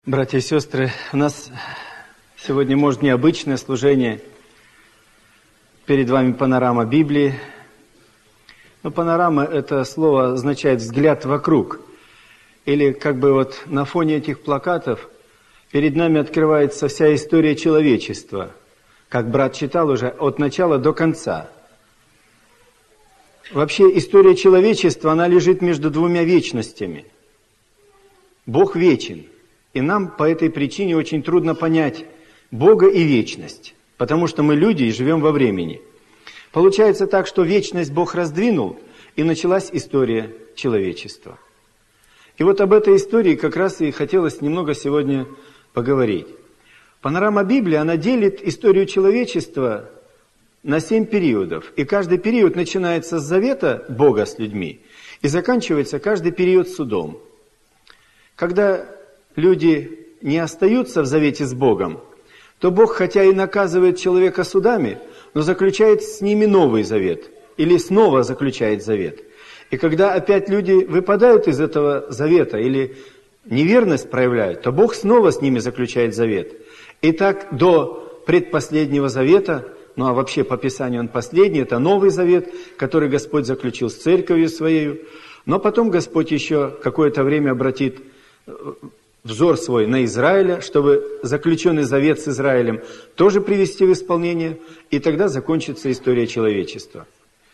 Братья и сестры, у нас сегодня, может, необычное служение. Перед вами панорама Библии. Но панорама – это слово означает «взгляд вокруг». Или как бы вот на фоне этих плакатов перед нами открывается вся история человечества. Как брат читал уже, от начала до конца. Вообще история человечества, она лежит между двумя вечностями. Бог вечен. И нам по этой причине очень трудно понять Бога и вечность, потому что мы люди и живем во времени. Получается так, что вечность Бог раздвинул, и началась история человечества. И вот об этой истории как раз и хотелось немного сегодня поговорить. Панорама Библии, она делит историю человечества на 7 периодов. И каждый период начинается с завета Бога с людьми и заканчивается каждый период судом. Когда люди не остаются в завете с Богом, то Бог, хотя и наказывает человека судами, но заключает с ними новый завет, или снова заключает завет. И когда опять люди выпадают из этого завета, или неверность проявляют, то Бог снова с ними заключает завет. И так до предпоследнего завета, ну а вообще по Писанию он последний, это Новый Завет, который Господь заключил с Церковью Своею, но потом Господь еще какое-то время обратит взор свой на Израиля, чтобы заключенный завет с Израилем тоже привести в исполнение, и тогда закончится история человечества.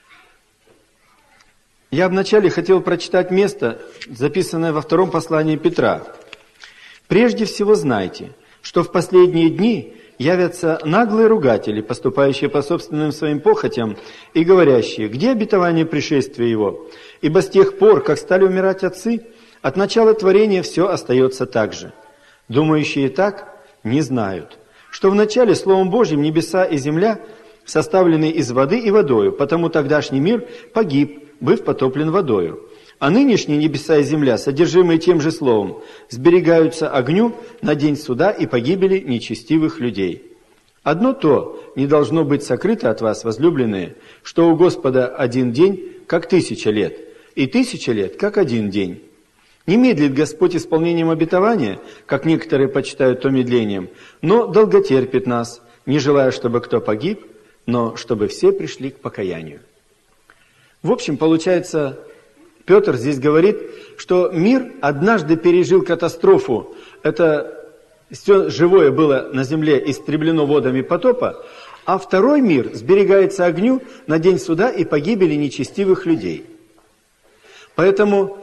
Я вначале хотел прочитать место, записанное во втором послании Петра. «Прежде всего знайте, что в последние дни явятся наглые ругатели, поступающие по собственным своим похотям, и говорящие, где обетование пришествия его? Ибо с тех пор, как стали умирать отцы, от начала творения все остается так же. Думающие так не знают, что в начале Словом Божьим небеса и земля составлены из воды и водою, потому тогдашний мир погиб, быв потоплен водою. А нынешние небеса и земля, содержимые тем же Словом, сберегаются огню на день суда и погибели нечестивых людей. Одно то не должно быть сокрыто от вас, возлюбленные, что у Господа один день, как 1000 лет, и 1000 лет, как один день. Не медлит Господь исполнением обетования, как некоторые почитают то медлением, но долготерпит нас, не желая, чтобы кто погиб, но чтобы все пришли к покаянию». В общем, получается, Петр здесь говорит, что мир однажды пережил катастрофу. Это все живое было на земле истреблено водами потопа, а второй мир сберегается огню на день суда и погибели нечестивых людей. Поэтому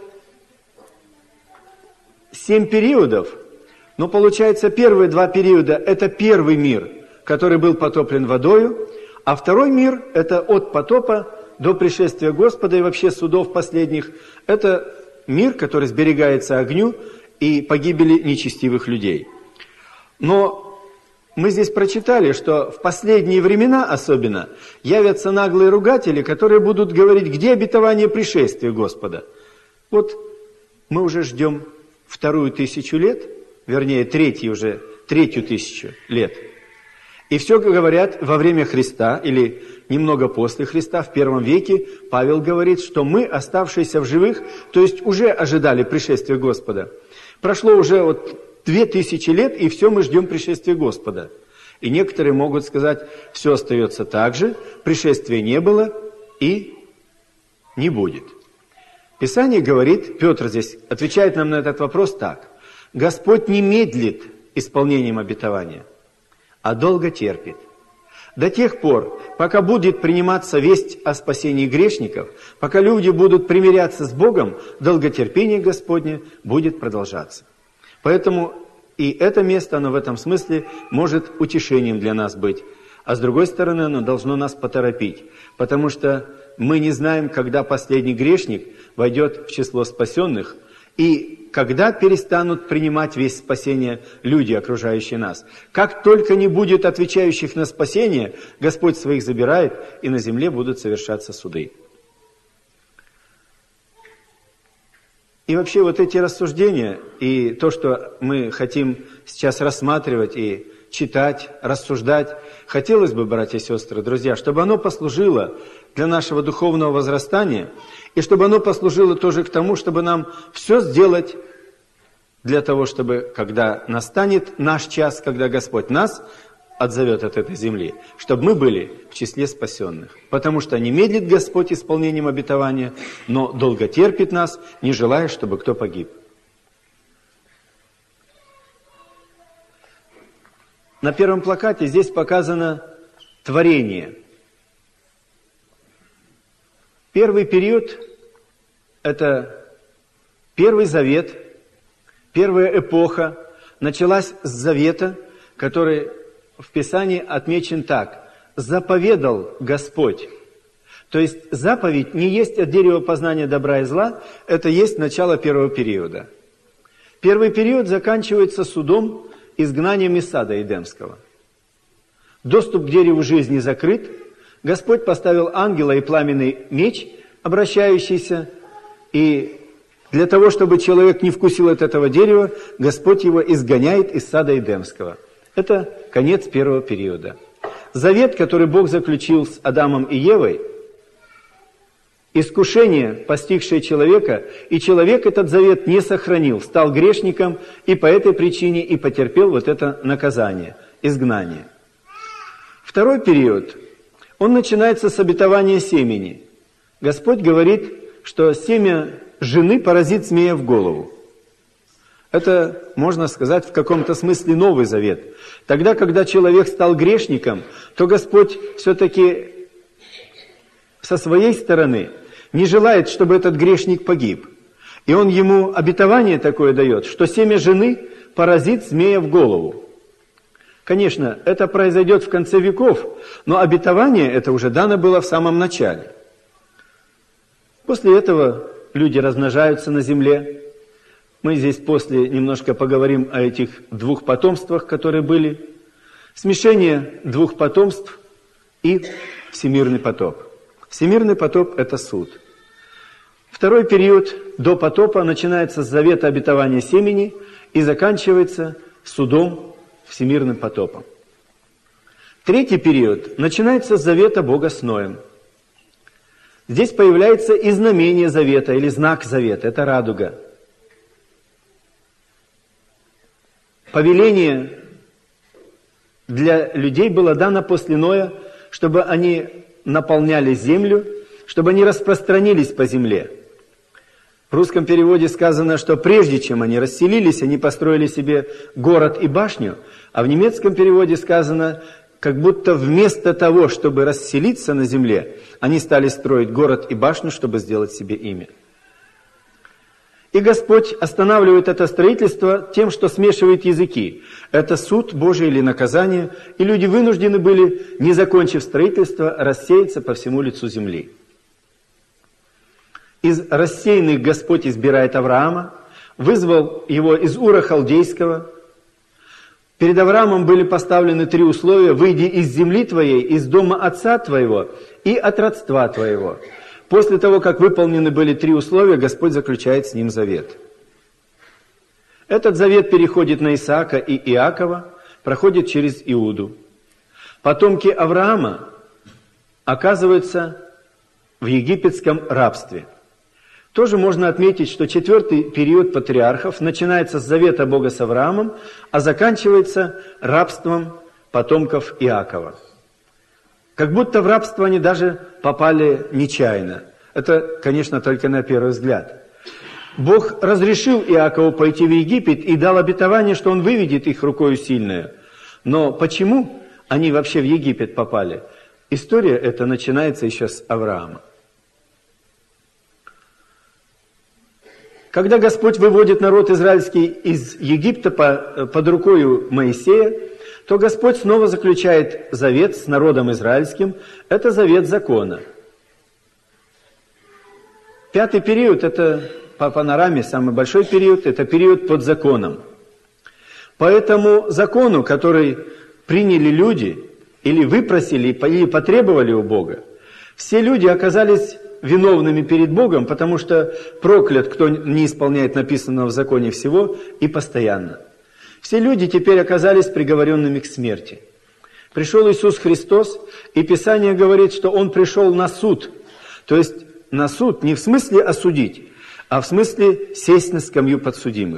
7 периодов, но получается первые 2 периода – это первый мир, который был потоплен водою, а второй мир – это от потопа до пришествия Господа и вообще судов последних. Это мир, который сберегается огню и погибели нечестивых людей. Но мы здесь прочитали, что в последние времена особенно явятся наглые ругатели, которые будут говорить, где обетование пришествия Господа. Вот мы уже ждем 2000 лет, вернее, третью 1000 лет. И все говорят во время Христа, или немного после Христа, в 1 веке, Павел говорит, что мы, оставшиеся в живых, то есть уже ожидали пришествия Господа. Прошло уже 2000 лет, и все мы ждем пришествия Господа. И некоторые могут сказать, все остается так же, пришествия не было и не будет. Писание говорит, Петр здесь отвечает нам на этот вопрос так: Господь не медлит исполнением обетования, а долго терпит. До тех пор, пока будет приниматься весть о спасении грешников, пока люди будут примиряться с Богом, долготерпение Господне будет продолжаться. Поэтому и это место, оно в этом смысле может утешением для нас быть. А с другой стороны, оно должно нас поторопить, потому что мы не знаем, когда последний грешник войдет в число спасенных, и когда перестанут принимать весть спасения люди, окружающие нас. Как только не будет отвечающих на спасение, Господь своих забирает, и на земле будут совершаться суды. И вообще вот эти рассуждения, и то, что мы хотим сейчас рассматривать и читать, рассуждать, хотелось бы, братья и сестры, друзья, чтобы оно послужило для нашего духовного возрастания, и чтобы оно послужило тоже к тому, чтобы нам все сделать для того, чтобы, когда настанет наш час, когда Господь нас отзовет от этой земли, чтобы мы были в числе спасенных. Потому что не медлит Господь исполнением обетования, но долго терпит нас, не желая, чтобы кто погиб. На первом плакате здесь показано творение. Первый период – это Первый Завет, первая эпоха началась с Завета, который в Писании отмечен так: «Заповедал Господь». То есть заповедь не есть от дерева познания добра и зла, это есть начало первого периода. Первый период заканчивается судом, изгнанием из сада Эдемского. Доступ к дереву жизни закрыт. Господь поставил ангела и пламенный меч, обращающийся, и для того, чтобы человек не вкусил от этого дерева, Господь его изгоняет из сада Эдемского. Это конец первого периода. Завет, который Бог заключил с Адамом и Евой, искушение, постигшее человека, и человек этот завет не сохранил, стал грешником, и по этой причине и потерпел вот это наказание, изгнание. Второй период, он начинается с обетования семени. Господь говорит, что семя жены поразит змея в голову. Это, можно сказать, в каком-то смысле Новый Завет. Тогда, когда человек стал грешником, то Господь все-таки со своей стороны не желает, чтобы этот грешник погиб. И Он ему обетование такое дает, что семя жены поразит змея в голову. Конечно, это произойдет в конце веков, но обетование это уже дано было в самом начале. После этого люди размножаются на земле. Мы здесь после немножко поговорим о этих двух потомствах, которые были. Смешение двух потомств и всемирный потоп. Всемирный потоп – это суд. Второй период до потопа начинается с завета обетования семени и заканчивается судом, всемирным потопом. Третий период начинается с завета Бога с Ноем. Здесь появляется и знамение завета, или знак завета, это радуга. Повеление для людей было дано после Ноя, чтобы они наполняли землю, чтобы они распространились по земле. В русском переводе сказано, что прежде чем они расселились, они построили себе город и башню, а в немецком переводе сказано, как будто вместо того, чтобы расселиться на земле, они стали строить город и башню, чтобы сделать себе имя. И Господь останавливает это строительство тем, что смешивает языки. Это суд Божий или наказание, и люди вынуждены были, не закончив строительство, рассеяться по всему лицу земли. Из рассеянных Господь избирает Авраама, вызвал его из Ура Халдейского. Перед Авраамом были поставлены 3 условия: «Выйди из земли твоей, из дома отца твоего и от родства твоего». После того, как выполнены были 3 условия, Господь заключает с ним завет. Этот завет переходит на Исаака и Иакова, проходит через Иуду. Потомки Авраама оказываются в египетском рабстве. Тоже можно отметить, что 4-й период патриархов начинается с завета Бога с Авраамом, а заканчивается рабством потомков Иакова. Как будто в рабство они даже попали нечаянно. Это, конечно, только на первый взгляд. Бог разрешил Иакову пойти в Египет и дал обетование, что он выведет их рукою сильную. Но почему они вообще в Египет попали? История эта начинается еще с Авраама. Когда Господь выводит народ израильский из Египта под рукою Моисея, то Господь снова заключает завет с народом израильским. Это завет закона. 5-й период, это по панораме самый большой период, это период под законом. По этому закону, который приняли люди, или выпросили, или потребовали у Бога, все люди оказались виновными перед Богом, потому что проклят, кто не исполняет написанного в законе всего, и постоянно. Все люди теперь оказались приговоренными к смерти. Пришел Иисус Христос, и Писание говорит, что Он пришел на суд. То есть на суд не в смысле осудить, а в смысле сесть на скамью подсудимых.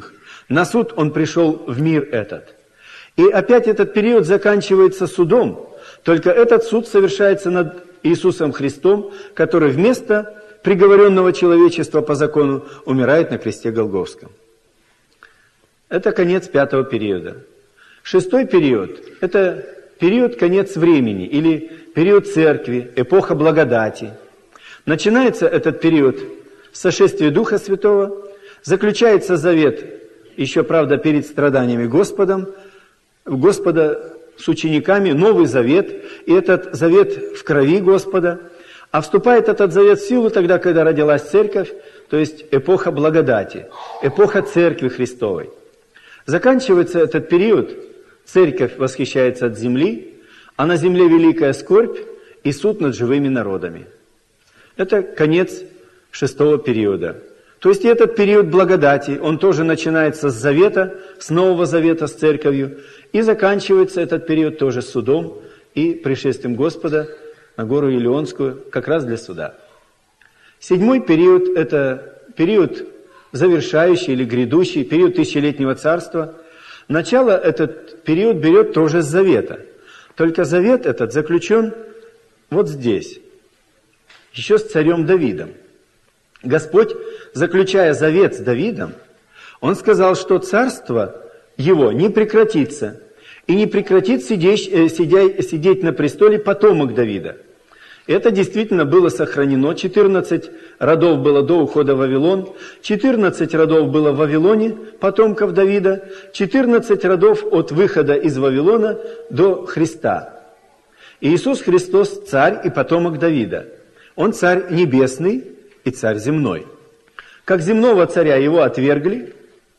На суд Он пришел в мир этот. И опять этот период заканчивается судом, только этот суд совершается над Иисусом Христом, который вместо приговоренного человечества по закону умирает на кресте Голгофском. Это конец 5-го периода. 6-й период – это период конец времени или период церкви, эпоха благодати. Начинается этот период с сошествия Духа Святого, заключается завет, еще, правда, перед страданиями Господа с учениками, Новый Завет, и этот завет в крови Господа. А вступает этот завет в силу тогда, когда родилась церковь, то есть эпоха благодати, эпоха Церкви Христовой. Заканчивается этот период, церковь восхищается от земли, а на земле великая скорбь и суд над живыми народами. Это конец 6-го периода. То есть этот период благодати, он тоже начинается с завета, с Нового Завета, с церковью, и заканчивается этот период тоже с судом и пришествием Господа на гору Илионскую, как раз для суда. 7-й период – это период завершающий или грядущий, период тысячелетнего царства. Начало этот период берет тоже с завета. Только завет этот заключен вот здесь, еще с царем Давидом. Господь, заключая завет с Давидом, Он сказал, что царство его не прекратится, и не прекратит сидеть на престоле потомок Давида. Это действительно было сохранено. 14 родов было до ухода в Вавилон, 14 родов было в Вавилоне, потомков Давида, 14 родов от выхода из Вавилона до Христа. Иисус Христос – царь и потомок Давида. Он царь небесный и царь земной. Как земного царя его отвергли,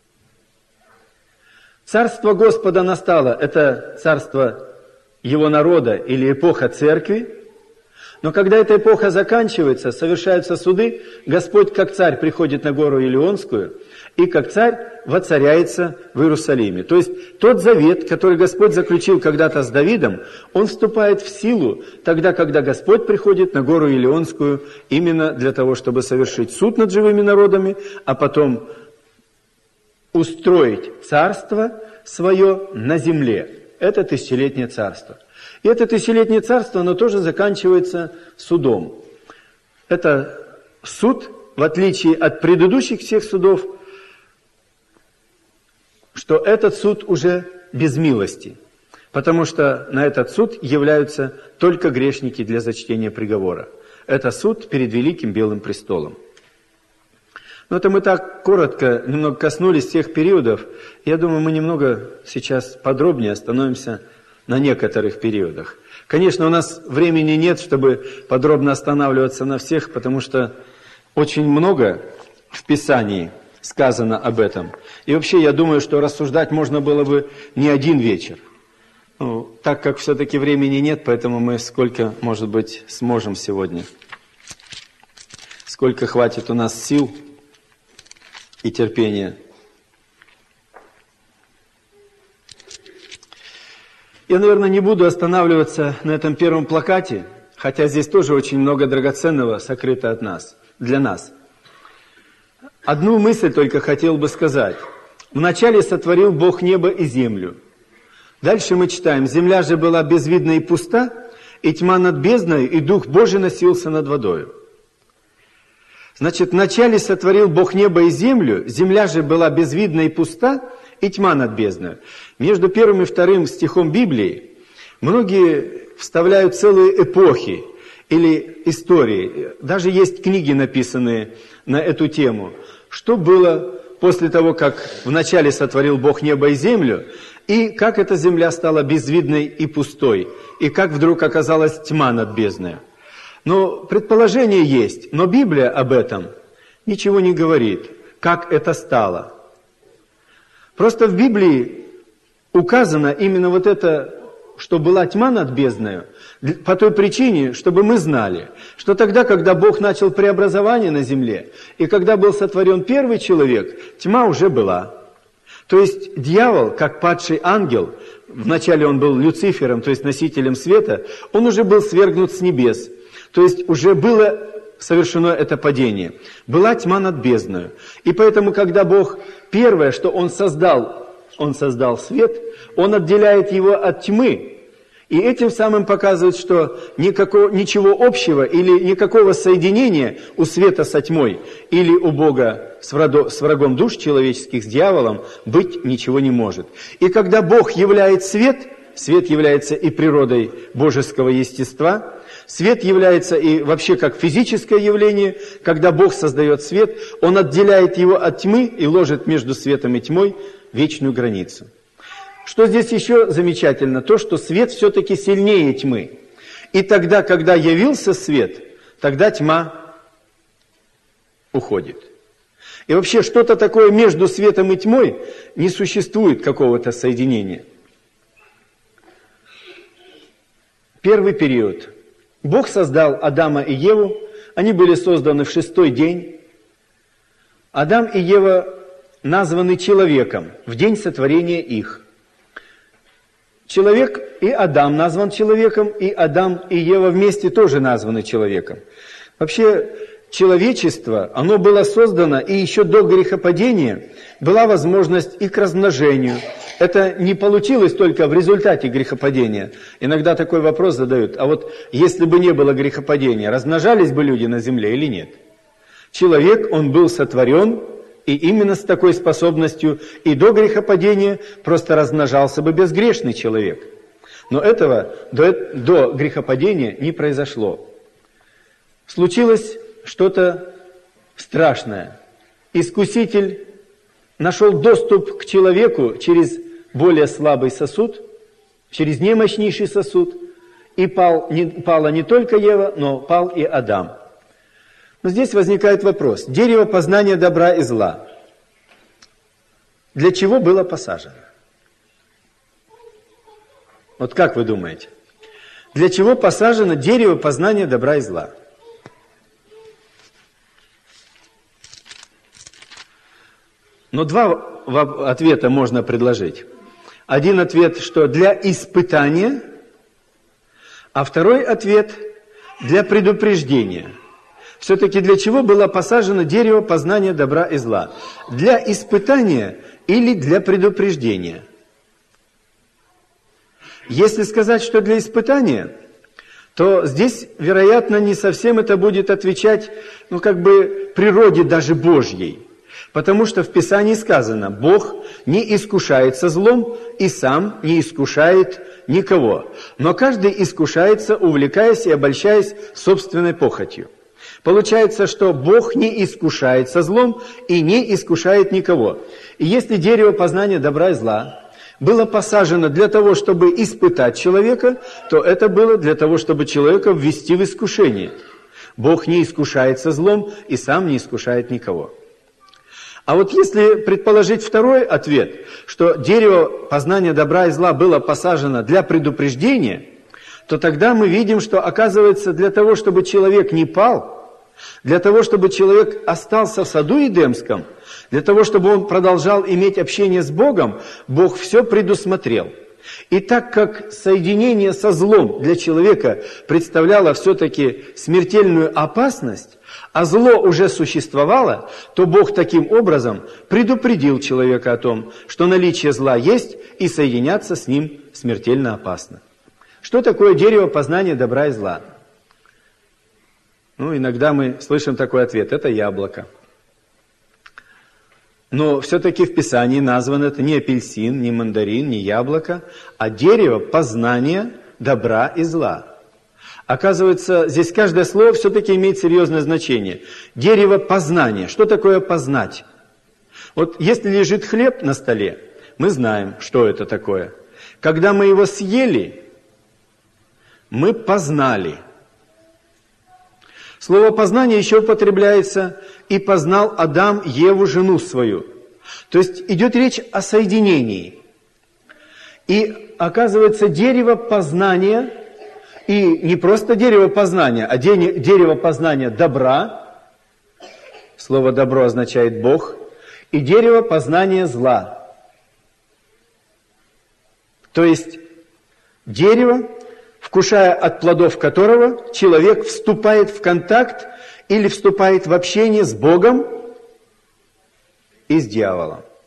царство Господа настало, это царство его народа или эпоха церкви. Но когда эта эпоха заканчивается, совершаются суды, Господь как царь приходит на гору Илионскую и как царь воцаряется в Иерусалиме. То есть тот завет, который Господь заключил когда-то с Давидом, он вступает в силу тогда, когда Господь приходит на гору Илионскую именно для того, чтобы совершить суд над живыми народами, а потом устроить царство свое на земле. Это тысячелетнее царство. И это тысячелетнее царство, оно тоже заканчивается судом. Это суд, в отличие от предыдущих всех судов, что этот суд уже без милости. Потому что на этот суд являются только грешники для зачтения приговора. Это суд перед Великим Белым Престолом. Но это мы так коротко немного коснулись тех периодов. Я думаю, мы немного сейчас подробнее остановимся на некоторых периодах. Конечно, у нас времени нет, чтобы подробно останавливаться на всех, потому что очень много в Писании сказано об этом. И вообще, я думаю, что рассуждать можно было бы не один вечер. Ну, так как все-таки времени нет, поэтому мы сколько, может быть, сможем сегодня. Сколько хватит у нас сил и терпения. Я, наверное, не буду останавливаться на этом первом плакате, хотя здесь тоже очень много драгоценного сокрыто от нас, для нас. Одну мысль только хотел бы сказать. Вначале сотворил Бог небо и землю. Дальше мы читаем: земля же была безвидна и пуста, и тьма над бездною, и Дух Божий носился над водою. Значит, вначале сотворил Бог небо и землю, земля же была безвидна и пуста, и тьма над бездною. Между 1 и 2 стихом Библии многие вставляют целые эпохи или истории. Даже есть книги, написанные на эту тему. Что было после того, как вначале сотворил Бог небо и землю, и как эта земля стала безвидной и пустой, и как вдруг оказалась тьма над бездною. Но предположение есть, но Библия об этом ничего не говорит, как это стало. Просто в Библии указано именно вот это, что была тьма над бездною, по той причине, чтобы мы знали, что тогда, когда Бог начал преобразование на земле, и когда был сотворен первый человек, тьма уже была. То есть дьявол, как падший ангел, вначале он был Люцифером, то есть носителем света, он уже был свергнут с небес. То есть уже было совершено это падение. Была тьма над бездною. И поэтому, когда Бог первое, что Он создал свет, Он отделяет его от тьмы. И этим самым показывает, что ничего общего или никакого соединения у света со тьмой или у Бога с врагом душ человеческих, с дьяволом, быть ничего не может. И когда Бог являет свет, свет является и природой божеского естества, свет является и вообще как физическое явление. Когда Бог создает свет, Он отделяет его от тьмы и ложит между светом и тьмой вечную границу. Что здесь еще замечательно? То, что свет все-таки сильнее тьмы. И тогда, когда явился свет, тогда тьма уходит. И вообще что-то такое между светом и тьмой не существует какого-то соединения. Первый период. Бог создал Адама и Еву. Они были созданы в 6-й день. Адам и Ева названы человеком в день сотворения их. Человек и Адам назван человеком, и Адам и Ева вместе тоже названы человеком. Вообще, человечество, оно было создано, и еще до грехопадения была возможность и к размножению. Это не получилось только в результате грехопадения. Иногда такой вопрос задают, а вот если бы не было грехопадения, размножались бы люди на земле или нет? Человек, он был сотворен, и именно с такой способностью и до грехопадения просто размножался бы безгрешный человек. Но этого до грехопадения не произошло. Случилось что-то страшное. Искуситель нашел доступ к человеку через более слабый сосуд, через немощнейший сосуд, и пала не только Ева, но пал и Адам. Но здесь возникает вопрос. Дерево познания добра и зла. Для чего было посажено? Вот как вы думаете? Для чего посажено дерево познания добра и зла? Но два ответа можно предложить. Один ответ, что для испытания, а второй ответ для предупреждения. Все-таки для чего было посажено дерево познания добра и зла? Для испытания или для предупреждения? Если сказать, что для испытания, то здесь, вероятно, не совсем это будет отвечать, природе даже Божьей. Потому что в Писании сказано, Бог не искушается злом и сам не искушает никого. Но каждый искушается, увлекаясь и обольщаясь собственной похотью. Получается, что Бог не искушается злом и не искушает никого. И если дерево познания добра и зла было посажено для того, чтобы испытать человека, то это было для того, чтобы человека ввести в искушение. Бог не искушается злом и сам не искушает никого. А вот если предположить второй ответ, что дерево познания добра и зла было посажено для предупреждения, то тогда мы видим, что оказывается для того, чтобы человек не пал, для того, чтобы человек остался в саду Эдемском, для того, чтобы он продолжал иметь общение с Богом, Бог все предусмотрел. И так как соединение со злом для человека представляло все-таки смертельную опасность, а зло уже существовало, то Бог таким образом предупредил человека о том, что наличие зла есть, и соединяться с ним смертельно опасно. Что такое дерево познания добра и зла? Иногда мы слышим такой ответ, это яблоко. Но все-таки в Писании названо это не апельсин, не мандарин, не яблоко, а дерево познания добра и зла. Оказывается, здесь каждое слово все-таки имеет серьезное значение. Дерево познания. Что такое познать? Вот если лежит хлеб на столе, мы знаем, что это такое. Когда мы его съели, мы познали. Слово «познание» еще употребляется «и познал Адам Еву, жену свою». То есть идет речь о соединении. И оказывается, дерево познания, и не просто дерево познания, а дерево познания добра, слово «добро» означает «Бог», и дерево познания зла. То есть дерево, вкушая от плодов которого человек вступает в контакт или вступает в общение с Богом и с дьяволом.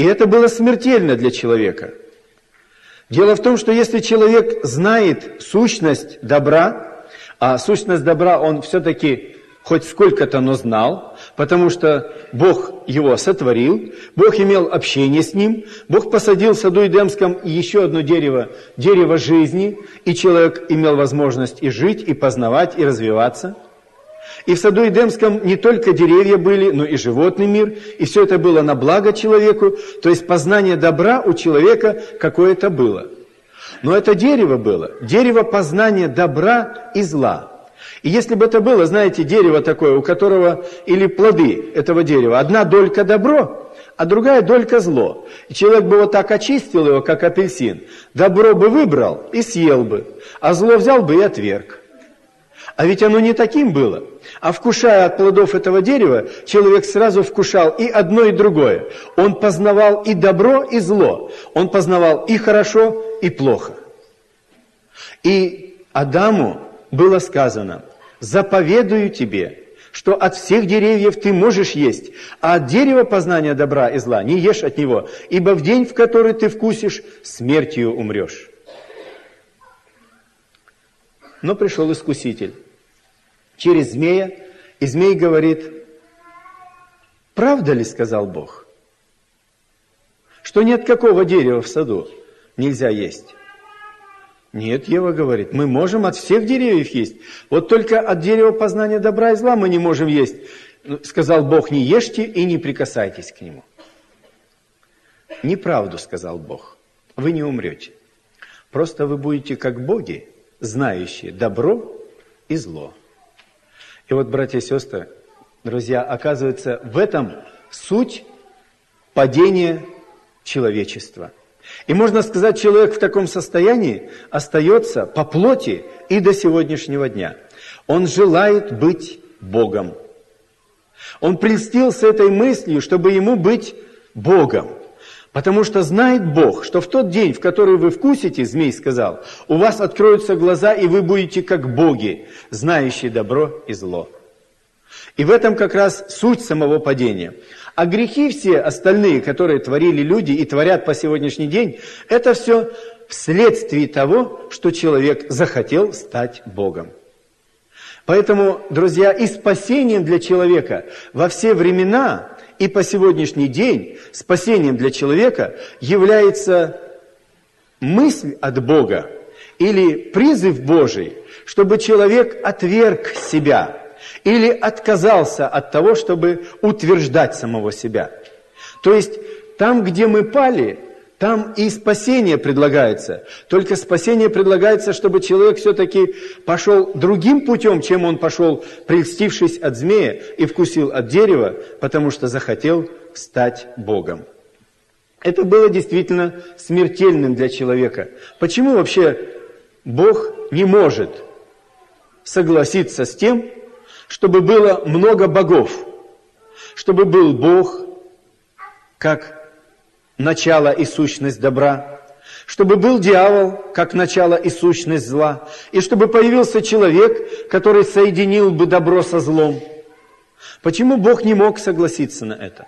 И это было смертельно для человека. Дело в том, что если человек знает сущность добра, а сущность добра он все-таки хоть сколько-то, но знал, потому что Бог его сотворил, Бог имел общение с ним, Бог посадил в саду Эдемском еще одно дерево, дерево жизни, и человек имел возможность и жить, и познавать, и развиваться. И в саду Эдемском не только деревья были, но и животный мир, и все это было на благо человеку, то есть познание добра у человека какое-то было. Но это дерево было, дерево познания добра и зла. И если бы это было, знаете, дерево такое, у которого, или плоды этого дерева, одна долька добро, а другая долька зло. И человек бы вот так очистил его, как апельсин, добро бы выбрал и съел бы, а зло взял бы и отверг. А ведь оно не таким было. А вкушая от плодов этого дерева, человек сразу вкушал и одно, и другое. Он познавал и добро, и зло. Он познавал и хорошо, и плохо. И Адаму было сказано: «Заповедую тебе, что от всех деревьев ты можешь есть, а от дерева познания добра и зла не ешь от него, ибо в день, в который ты вкусишь, смертью умрешь». Но пришел искуситель через змея, и змей говорит: «Правда ли, — сказал Бог, — что ни от какого дерева в саду нельзя есть?» «Нет, — Ева говорит, — мы можем от всех деревьев есть, вот только от дерева познания добра и зла мы не можем есть. Сказал Бог: не ешьте и не прикасайтесь к нему». «Неправду, — сказал Бог, — вы не умрете, просто вы будете как боги, знающие добро и зло». И вот, братья и сестры, друзья, оказывается, в этом суть падения человечества. И можно сказать, человек в таком состоянии остается по плоти и до сегодняшнего дня. Он желает быть Богом. Он прельстился этой мыслью, чтобы ему быть Богом. Потому что знает Бог, что в тот день, в который вы вкусите, змей сказал, у вас откроются глаза, и вы будете как боги, знающие добро и зло. И в этом как раз суть самого падения. А грехи все остальные, которые творили люди и творят по сегодняшний день, это все вследствие того, что человек захотел стать Богом. Поэтому, друзья, и спасением для человека во все времена и по сегодняшний день спасением для человека является мысль от Бога или призыв Божий, чтобы человек отверг себя или отказался от того, чтобы утверждать самого себя. То есть там, где мы пали, там и спасение предлагается. Только спасение предлагается, чтобы человек все-таки пошел другим путем, чем он пошел, прельстившись от змея и вкусил от дерева, потому что захотел стать Богом. Это было действительно смертельным для человека. Почему вообще Бог не может согласиться с тем, чтобы было много богов, чтобы был Бог как начало и сущность добра, чтобы был дьявол как начало и сущность зла, и чтобы появился человек, который соединил бы добро со злом? Почему Бог не мог согласиться на это?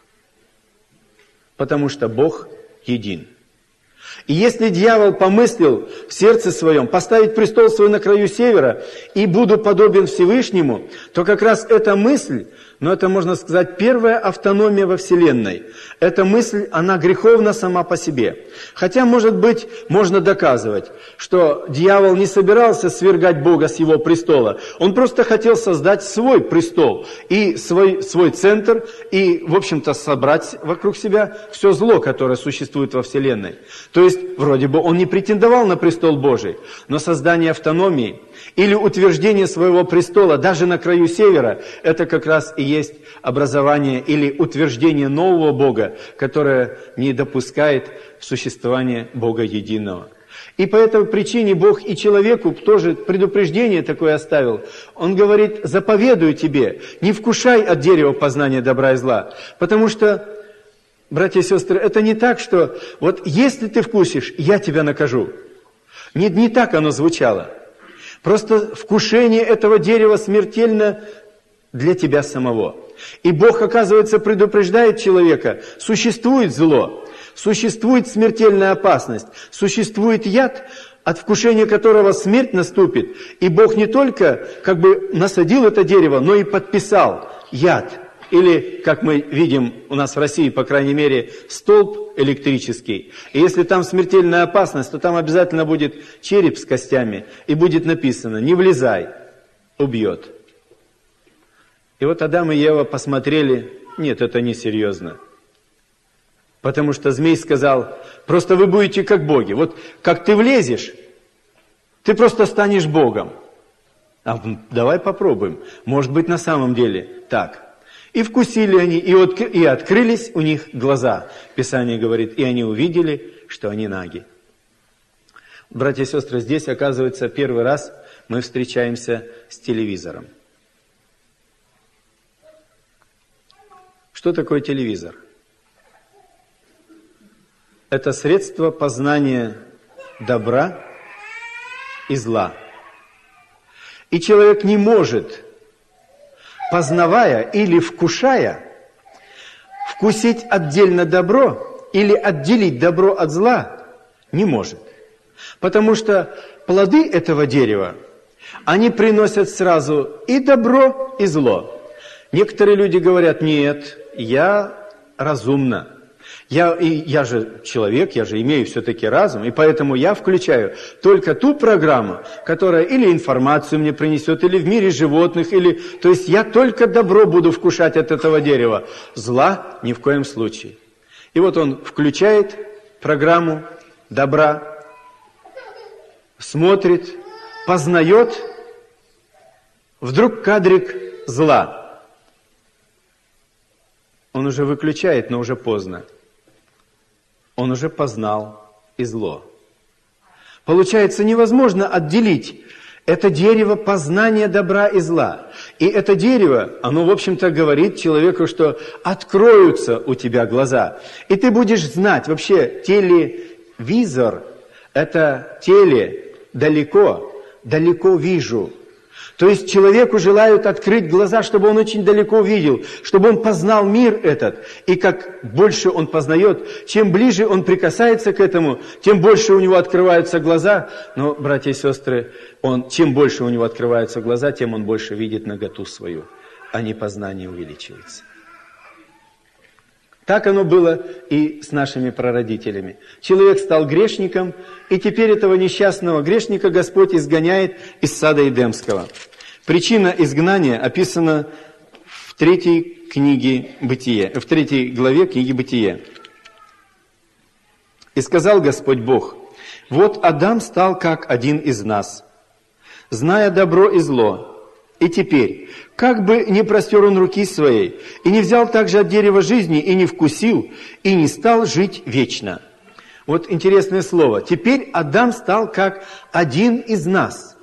Потому что Бог един. И если дьявол помыслил в сердце своем поставить престол свой на краю севера и буду подобен Всевышнему, то как раз эта мысль, но это, можно сказать, первая автономия во Вселенной. Эта мысль, она греховна сама по себе. Хотя, может быть, можно доказывать, что дьявол не собирался свергать Бога с его престола. Он просто хотел создать свой престол и свой центр, и, в общем-то, собрать вокруг себя все зло, которое существует во Вселенной. То есть, вроде бы, он не претендовал на престол Божий, но создание автономии или утверждение своего престола даже на краю севера, это как раз и есть образование или утверждение нового Бога, которое не допускает существования Бога единого. И по этой причине Бог и человеку тоже предупреждение такое оставил. Он говорит: заповедую тебе, не вкушай от дерева познания добра и зла. Потому что, братья и сестры, это не так, что вот если ты вкусишь, я тебя накажу. Не так оно звучало. Просто вкушение этого дерева смертельно для тебя самого. И Бог, оказывается, предупреждает человека, существует зло, существует смертельная опасность, существует яд, от вкушения которого смерть наступит. И Бог не только как бы насадил это дерево, но и подписал яд. Или, как мы видим у нас в России, по крайней мере, столб электрический. И если там смертельная опасность, то там обязательно будет череп с костями. И будет написано: не влезай, убьет. И вот Адам и Ева посмотрели: нет, это несерьезно. Потому что змей сказал: просто вы будете как боги. Вот как ты влезешь, ты просто станешь Богом. Давай попробуем. Может быть, на самом деле так. И вкусили они, и открылись у них глаза. Писание говорит: и они увидели, что они наги. Братья и сестры, здесь, оказывается, первый раз мы встречаемся с телевизором. Что такое телевизор? Это средство познания добра и зла. И человек не может, познавая или вкушая, вкусить отдельно добро или отделить добро от зла не может. Потому что плоды этого дерева, они приносят сразу и добро, и зло. Некоторые люди говорят: нет, я разумно. Я же человек, я же имею все-таки разум, и поэтому я включаю только ту программу, которая или информацию мне принесет, или в мире животных, или... То есть я только добро буду вкушать от этого дерева, зла ни в коем случае. И вот он включает программу добра, смотрит, познает, вдруг кадрик зла. Он уже выключает, но уже поздно. Он уже познал и зло. Получается, невозможно отделить это дерево познания добра и зла. И это дерево, оно, в общем-то, говорит человеку, что откроются у тебя глаза. И ты будешь знать, вообще, телевизор, это далеко вижу. То есть человеку желают открыть глаза, чтобы он очень далеко видел, чтобы он познал мир этот. И как больше он познает, чем ближе он прикасается к этому, тем больше у него открываются глаза. Но, братья и сестры, чем больше у него открываются глаза, тем он больше видит наготу свою, а не познание увеличивается. Так оно было и с нашими прародителями. Человек стал грешником, и теперь этого несчастного грешника Господь изгоняет из сада Эдемского. Причина изгнания описана в 3 главе книги Бытие. «И сказал Господь Бог: вот Адам стал как один из нас, зная добро и зло. И теперь, как бы не простер он руки своей, и не взял также от дерева жизни, и не вкусил, и не стал жить вечно». Вот интересное слово. Теперь Адам стал как один из нас.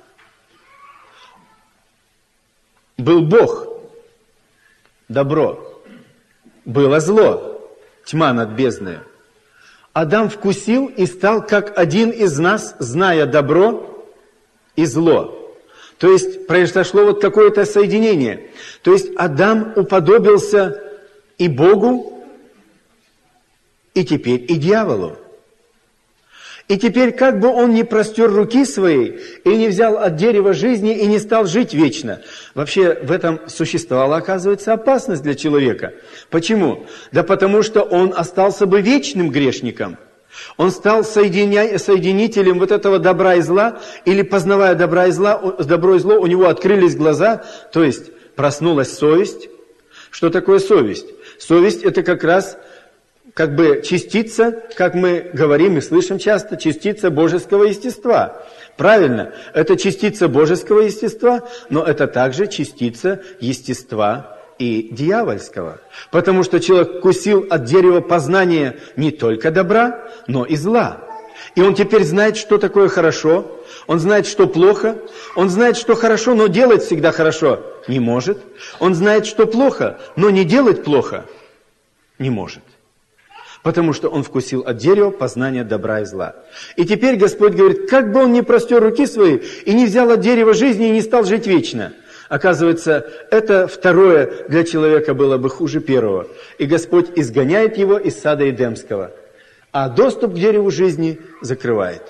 Был Бог, добро, было зло, тьма над бездною. Адам вкусил и стал как один из нас, зная добро и зло. То есть произошло вот какое-то соединение. То есть Адам уподобился и Богу, и теперь и дьяволу. И теперь, как бы он ни простер руки свои, и не взял от дерева жизни, и не стал жить вечно. Вообще в этом существовала, оказывается, опасность для человека. Почему? Да потому что он остался бы вечным грешником. Он стал соединителем вот этого добра и зла, или познавая добро и зло, у него открылись глаза, то есть проснулась совесть. Что такое совесть? Совесть – это как раз как бы частица, как мы говорим и слышим часто, частица божеского естества. Правильно, это частица божеского естества, но это также частица естества и дьявольского. Потому что человек вкусил от дерева познания не только добра, но и зла. И он теперь знает, что такое хорошо, он знает, что плохо, он знает, что хорошо, но делать всегда хорошо не может. Он знает, что плохо, но не делать плохо не может. Потому что он вкусил от дерева познания добра и зла. И теперь Господь говорит, как бы он ни простер руки свои и не взял от дерева жизни и не стал жить вечно. Оказывается, это второе для человека было бы хуже первого. И Господь изгоняет его из сада Эдемского, а доступ к дереву жизни закрывает.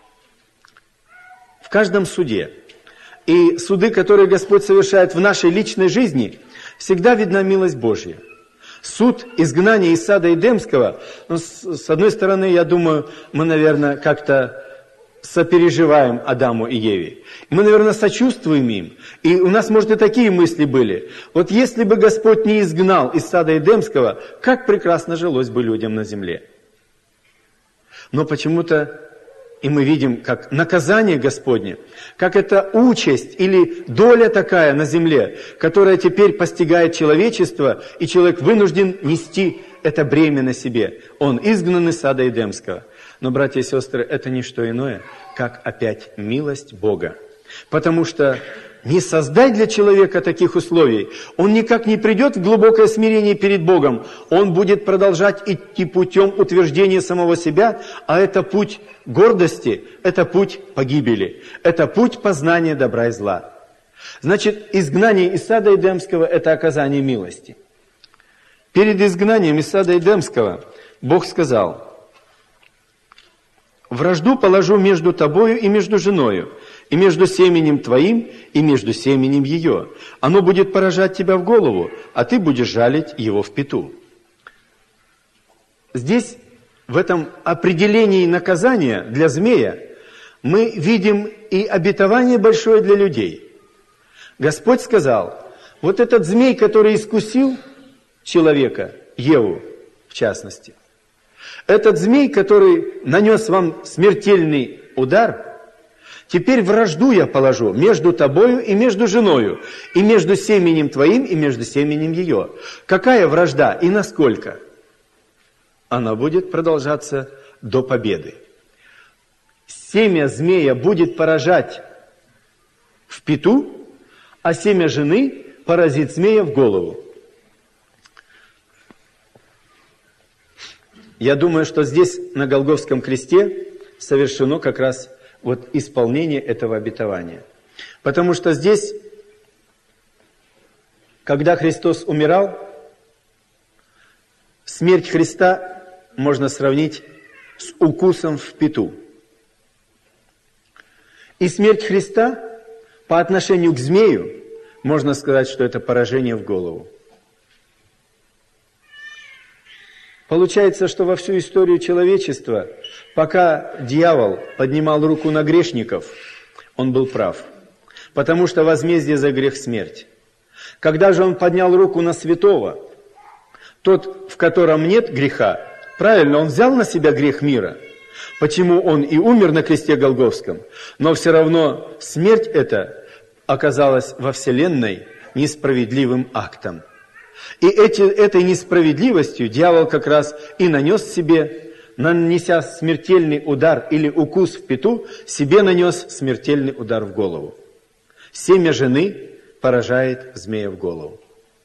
В каждом суде. И суды, которые Господь совершает в нашей личной жизни, всегда видна милость Божья. Суд изгнания из сада Эдемского, с одной стороны, я думаю, мы, наверное, как-то сопереживаем Адаму и Еве. Мы, наверное, сочувствуем им. И у нас, может, и такие мысли были. Вот если бы Господь не изгнал из сада Эдемского, как прекрасно жилось бы людям на земле. Но почему-то и мы видим, как наказание Господне, как это участь или доля такая на земле, которая теперь постигает человечество, и человек вынужден нести это бремя на себе. Он изгнан из сада Эдемского. Но, братья и сестры, это не что иное, как опять милость Бога. Потому что не создай для человека таких условий, он никак не придет в глубокое смирение перед Богом. Он будет продолжать идти путем утверждения самого себя, а это путь гордости, это путь погибели, это путь познания добра и зла. Значит, изгнание из сада Эдемского – это оказание милости. Перед изгнанием из сада Эдемского Бог сказал: «Вражду положу между тобою и между женою, и между семенем твоим, и между семенем ее. Оно будет поражать тебя в голову, а ты будешь жалить его в пяту». Здесь, в этом определении наказания для змея, мы видим и обетование большое для людей. Господь сказал: вот этот змей, который искусил человека, Еву в частности, этот змей, который нанес вам смертельный удар, теперь вражду я положу между тобою и между женою, и между семенем твоим, и между семенем ее. Какая вражда и насколько? Она будет продолжаться до победы. Семя змея будет поражать в пяту, а семя жены поразит змея в голову. Я думаю, что здесь, на Голгофском кресте, совершено как раз вот исполнение этого обетования. Потому что здесь, когда Христос умирал, смерть Христа можно сравнить с укусом в пяту. И смерть Христа по отношению к змею, можно сказать, что это поражение в голову. Получается, что во всю историю человечества, пока дьявол поднимал руку на грешников, он был прав. Потому что возмездие за грех – смерть. Когда же он поднял руку на святого, тот, в котором нет греха, правильно, он взял на себя грех мира. Почему он и умер на кресте Голгофском, но все равно смерть эта оказалась во вселенной несправедливым актом. И этой несправедливостью дьявол как раз и нанес себе, нанеся смертельный удар или укус в пяту, себе нанес смертельный удар в голову. Семя жены поражает змея в голову.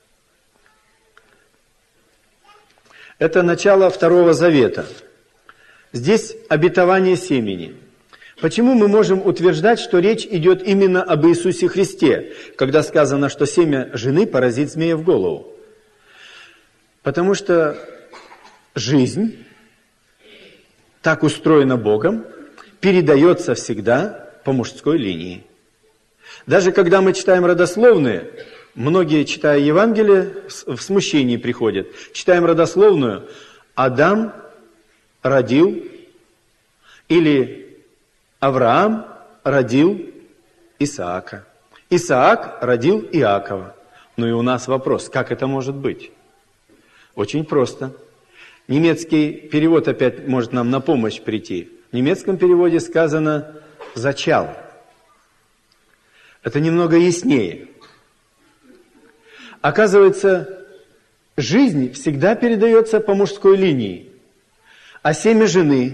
Это начало Второго Завета. Здесь обетование семени. Почему мы можем утверждать, что речь идет именно об Иисусе Христе, когда сказано, что семя жены поразит змея в голову? Потому что жизнь, так устроена Богом, передается всегда по мужской линии. Даже когда мы читаем родословные, многие, читая Евангелие, в смущении приходят. Читаем родословную: Адам родил, или Авраам родил Исаака. Исаак родил Иакова. Ну и у нас вопрос, как это может быть? Очень просто. Немецкий перевод опять может нам на помощь прийти. В немецком переводе сказано «зачал». Это немного яснее. Оказывается, жизнь всегда передается по мужской линии. А семя жены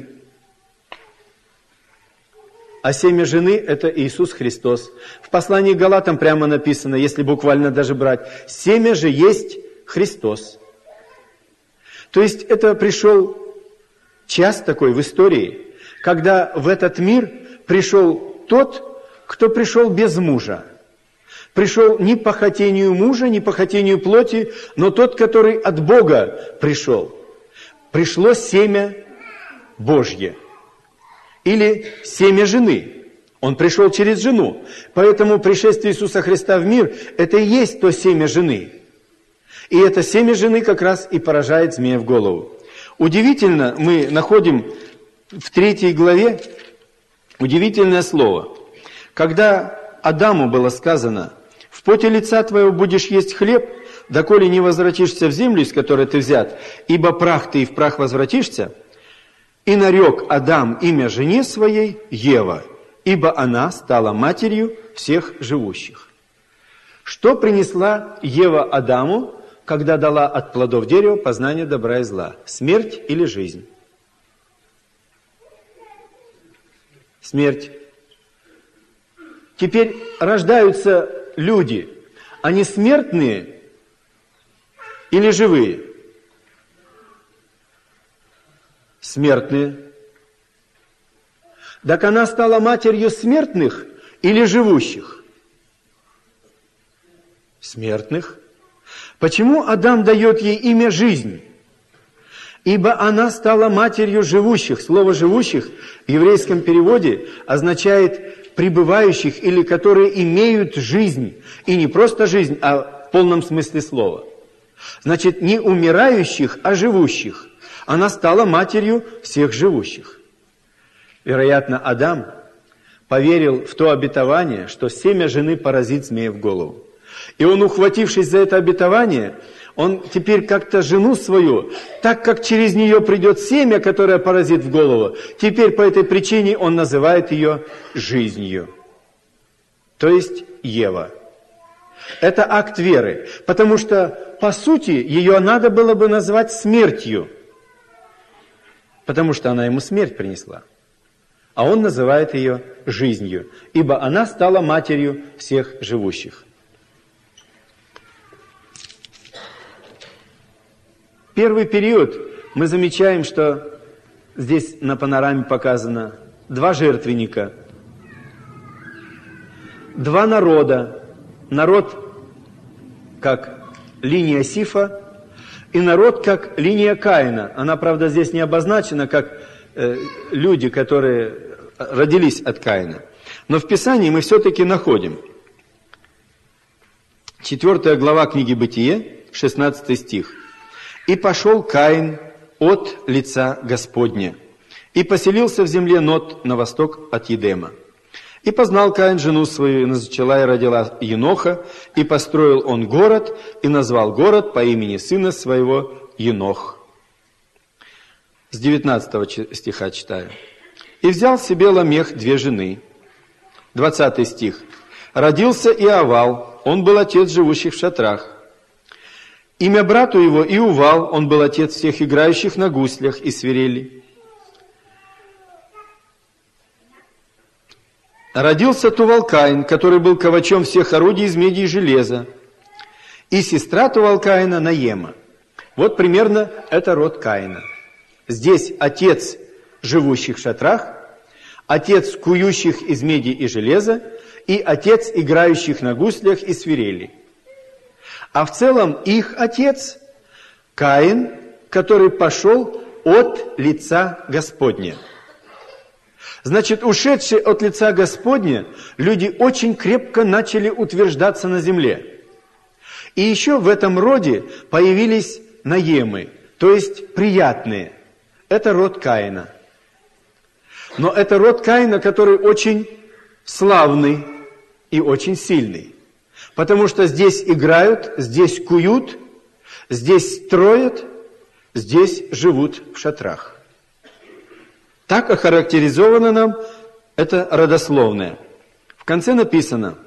– это Иисус Христос. В послании к Галатам прямо написано, если буквально даже брать, семя же есть Христос. То есть это пришел час такой в истории, когда в этот мир пришел тот, кто пришел без мужа. пришел не по хотению мужа, не по хотению плоти, но тот, который от Бога пришел. Пришло семя Божье. Или семя жены. Он пришел через жену. Поэтому пришествие Иисуса Христа в мир – это и есть то семя жены. И это семя жены как раз и поражает змея в голову. Удивительно, мы находим в 3 главе удивительное слово. Когда Адаму было сказано: «В поте лица твоего будешь есть хлеб, доколе не возвратишься в землю, из которой ты взят, ибо прах ты и в прах возвратишься», и нарек Адам имя жене своей Ева, ибо она стала матерью всех живущих. Что принесла Ева Адаму, когда дала от плодов дерева познание добра и зла? Смерть или жизнь? Смерть. Теперь рождаются люди. Они смертные или живые? Смертные. Так она стала матерью смертных или живущих? Смертных. Почему Адам дает ей имя «жизнь»? Ибо она стала матерью живущих. Слово «живущих» в еврейском переводе означает пребывающих или которые имеют жизнь. И не просто жизнь, а в полном смысле слова. Значит, не умирающих, а живущих. Она стала матерью всех живущих. Вероятно, Адам поверил в то обетование, что семя жены поразит змея в голову. И он, ухватившись за это обетование, он теперь как-то жену свою, так как через нее придет семя, которое поразит в голову, теперь по этой причине он называет ее жизнью. То есть Ева. Это акт веры, потому что, по сути, ее надо было бы назвать смертью, потому что она ему смерть принесла. А он называет ее жизнью, ибо она стала матерью всех живущих. Первый период мы замечаем, что здесь на панораме показано 2 жертвенника, 2 народа. Народ как линия Сифа и народ как линия Каина. Она, правда, здесь не обозначена как люди, которые родились от Каина. Но в Писании мы все-таки находим. 4 глава книги Бытие, 16 стих. «И пошел Каин от лица Господня, и поселился в земле Нод на восток от Едема. И познал Каин жену свою, и зачала и родила Еноха, и построил он город, и назвал город по имени сына своего Енох». С 19 стиха читаю. «И взял себе Ламех 2 жены». 20 стих. «Родился Иовал, он был отец живущих в шатрах. Имя брату его Иувал, он был отец всех играющих на гуслях и свирели. Родился Тувал-Каин, который был ковачом всех орудий из меди и железа. И сестра Тувал-Каина Наема». Вот примерно это род Каина. Здесь отец живущих в шатрах, отец кующих из меди и железа и отец играющих на гуслях и свирели. А в целом их отец Каин, который пошел от лица Господня. Значит, ушедшие от лица Господня, люди очень крепко начали утверждаться на земле. И еще в этом роде появились наемы, то есть приятные. Это род Каина. Но это род Каина, который очень славный и очень сильный. Потому что здесь играют, здесь куют, здесь строят, здесь живут в шатрах. Так охарактеризовано нам это родословное. В конце написано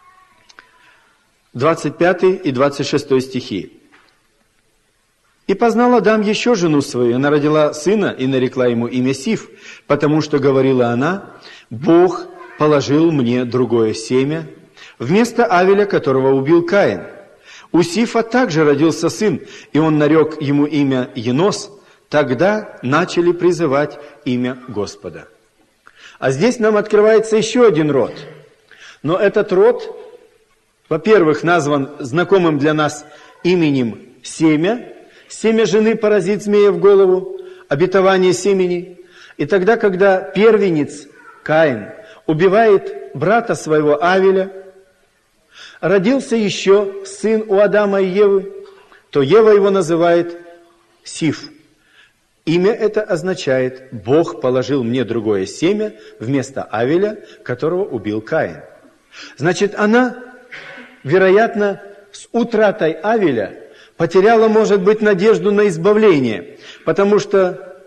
25 и 26 стихи. «И познал Адам еще жену свою, она родила сына и нарекла ему имя Сиф, потому что, говорила она, Бог положил мне другое семя, вместо Авеля, которого убил Каин. У Сифа также родился сын, и он нарек ему имя Енос. Тогда начали призывать имя Господа». А здесь нам открывается еще один род. Но этот род во-первых, назван знакомым для нас именем семя. Семя жены поразит змея в голову, обетование семени. И тогда, когда первенец Каин убивает брата своего Авеля, родился еще сын у Адама и Евы, то Ева его называет Сиф. Имя это означает: Бог положил мне другое семя вместо Авеля, которого убил Каин. Значит, она, вероятно, с утратой Авеля потеряла, может быть, надежду на избавление, потому что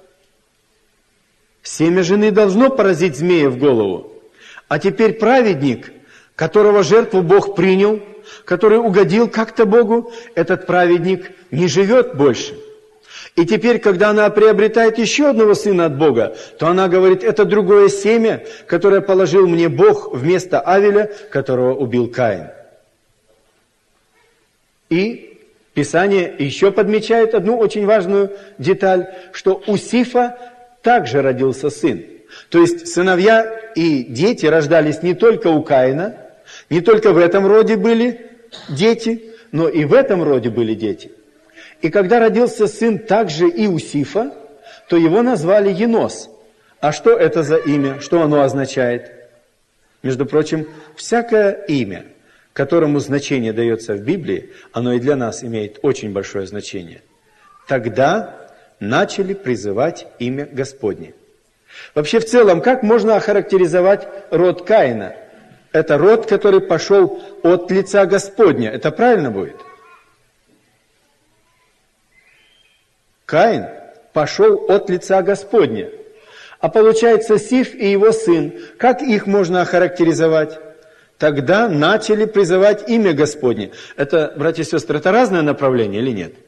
семя жены должно поразить змея в голову. А теперь праведник, которого жертву Бог принял, который угодил как-то Богу, этот праведник не живет больше. И теперь, когда она приобретает еще одного сына от Бога, то она говорит: это другое семя, которое положил мне Бог вместо Авеля, которого убил Каин. И Писание еще подмечает одну очень важную деталь, что у Сифа также родился сын. То есть сыновья и дети рождались не только у Каина, не только в этом роде были дети, но и в этом роде были дети. И когда родился сын также и у Сифа, то его назвали Енос. А что это за имя? Что оно означает? Между прочим, всякое имя, которому значение дается в Библии, оно и для нас имеет очень большое значение. Тогда начали призывать имя Господне. Вообще, в целом, как можно охарактеризовать род Каина? Это род, который пошел от лица Господня. Это правильно будет? Каин пошел от лица Господня. А получается, Сиф и его сын, как их можно охарактеризовать? Тогда начали призывать имя Господне. Это, братья и сестры, это разное направление или нет?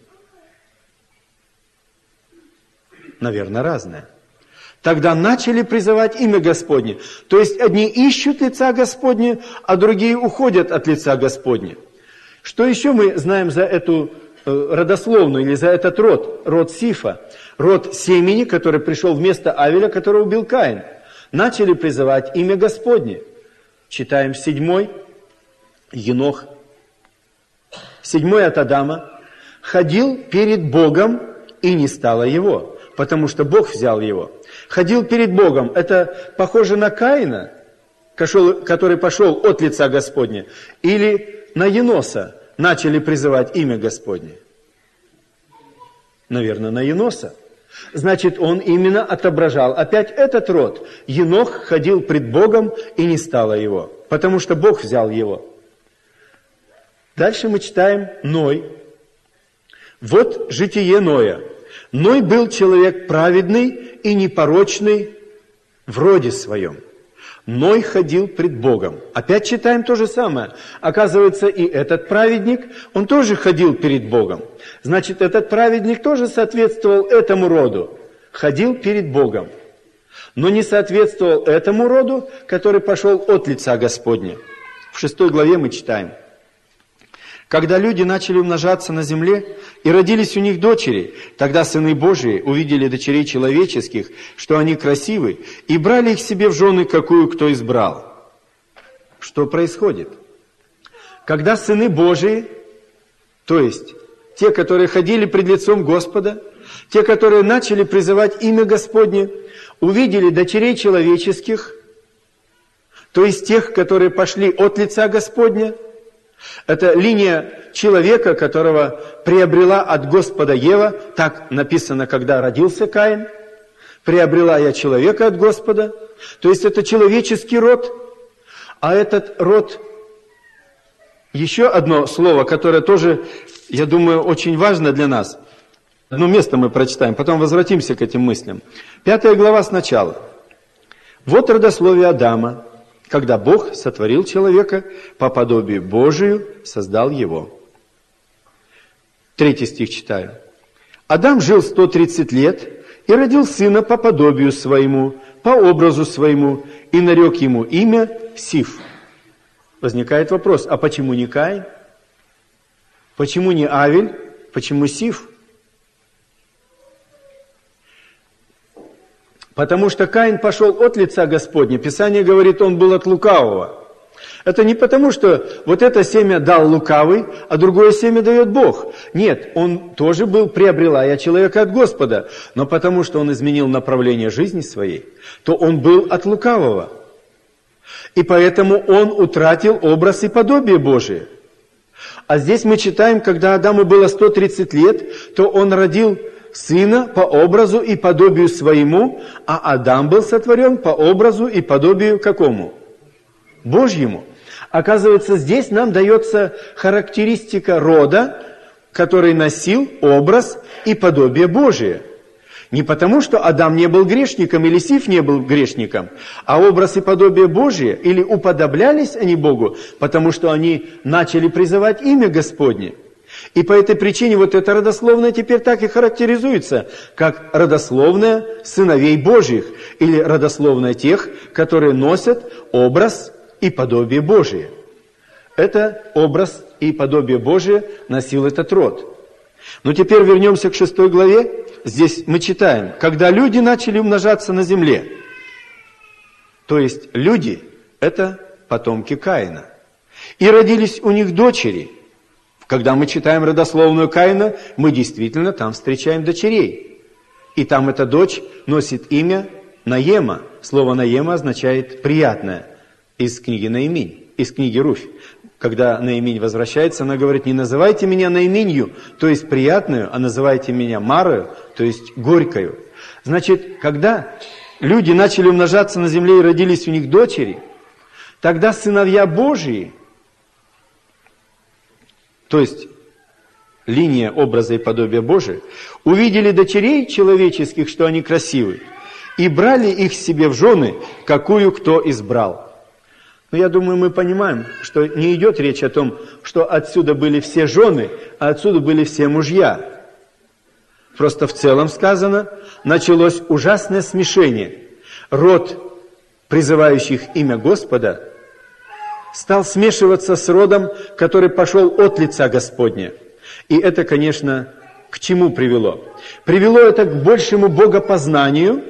Наверное, разное. Тогда начали призывать имя Господне. То есть одни ищут лица Господне, а другие уходят от лица Господне. Что еще мы знаем за эту родословную или за этот род Сифа? Род семени, который пришел вместо Авеля, которого убил Каин. Начали призывать имя Господне. Читаем 7 Енох. 7 от Адама. Ходил перед Богом, и не стало его, потому что Бог взял его. Ходил перед Богом. Это похоже на Каина, который пошел от лица Господня, или на Еноса начали призывать имя Господне? Наверное, на Еноса. Значит, он именно отображал опять этот род. Енох ходил пред Богом, и не стало его, потому что Бог взял его. Дальше мы читаем Ной. Вот житие Ноя. Ной был человек праведный и непорочный в роде своем. Ной ходил пред Богом. Опять читаем то же самое. Оказывается, и этот праведник, он тоже ходил перед Богом. Значит, этот праведник тоже соответствовал этому роду. Ходил перед Богом. Но не соответствовал этому роду, который пошел от лица Господня. В 6 главе мы читаем. Когда люди начали умножаться на земле, и родились у них дочери, тогда сыны Божии увидели дочерей человеческих, что они красивы, и брали их себе в жены, какую кто избрал. Что происходит? Когда сыны Божии, то есть те, которые ходили пред лицом Господа, те, которые начали призывать имя Господне, увидели дочерей человеческих, то есть тех, которые пошли от лица Господня. Это линия человека, которого приобрела от Господа Ева. Так написано, когда родился Каин. Приобрела я человека от Господа. То есть это человеческий род. А этот род, еще одно слово, которое тоже, я думаю, очень важно для нас. Одно место мы прочитаем, потом возвратимся к этим мыслям. 5 глава сначала. Вот родословие Адама. Когда Бог сотворил человека, по подобию Божию создал его. 3 стих читаю. Адам жил 130 лет и родил сына по подобию своему, по образу своему, и нарек ему имя Сиф. Возникает вопрос, а почему не Каин? Почему не Авель? Почему Сиф? Потому что Каин пошел от лица Господня. Писание говорит, он был от лукавого. Это не потому, что вот это семя дал лукавый, а другое семя дает Бог. Нет, он тоже был приобретая человека от Господа, но потому, что он изменил направление жизни своей, то он был от лукавого. И поэтому он утратил образ и подобие Божие. А здесь мы читаем, когда Адаму было 130 лет, то он родил сына по образу и подобию своему, а Адам был сотворен по образу и подобию какому? Божьему. Оказывается, здесь нам дается характеристика рода, который носил образ и подобие Божие. Не потому, что Адам не был грешником или Сиф не был грешником, а образ и подобие Божие, или уподоблялись они Богу, потому что они начали призывать имя Господне. И по этой причине вот это родословное теперь так и характеризуется, как родословное сыновей Божьих, или родословное тех, которые носят образ и подобие Божие. Это образ и подобие Божие носил этот род. Но теперь вернемся к 6 главе. Здесь мы читаем, когда люди начали умножаться на земле. То есть люди – это потомки Каина. И родились у них дочери. Когда мы читаем родословную Каина, мы действительно там встречаем дочерей. И там эта дочь носит имя Наема. Слово Наема означает «приятное» из книги Наиминь, из книги Руфь. Когда Наиминь возвращается, она говорит: не называйте меня Наиминью, то есть приятную, а называйте меня Марою, то есть горькою. Значит, когда люди начали умножаться на земле и родились у них дочери, тогда сыновья Божии, то есть линия образа и подобия Божия, увидели дочерей человеческих, что они красивы, и брали их себе в жены, какую кто избрал. Но я думаю, мы понимаем, что не идет речь о том, что отсюда были все жены, а отсюда были все мужья. Просто в целом сказано, началось ужасное смешение. Род, призывающих имя Господа, стал смешиваться с родом, который пошел от лица Господня. И это, конечно, к чему привело? Привело это к большему богопознанию.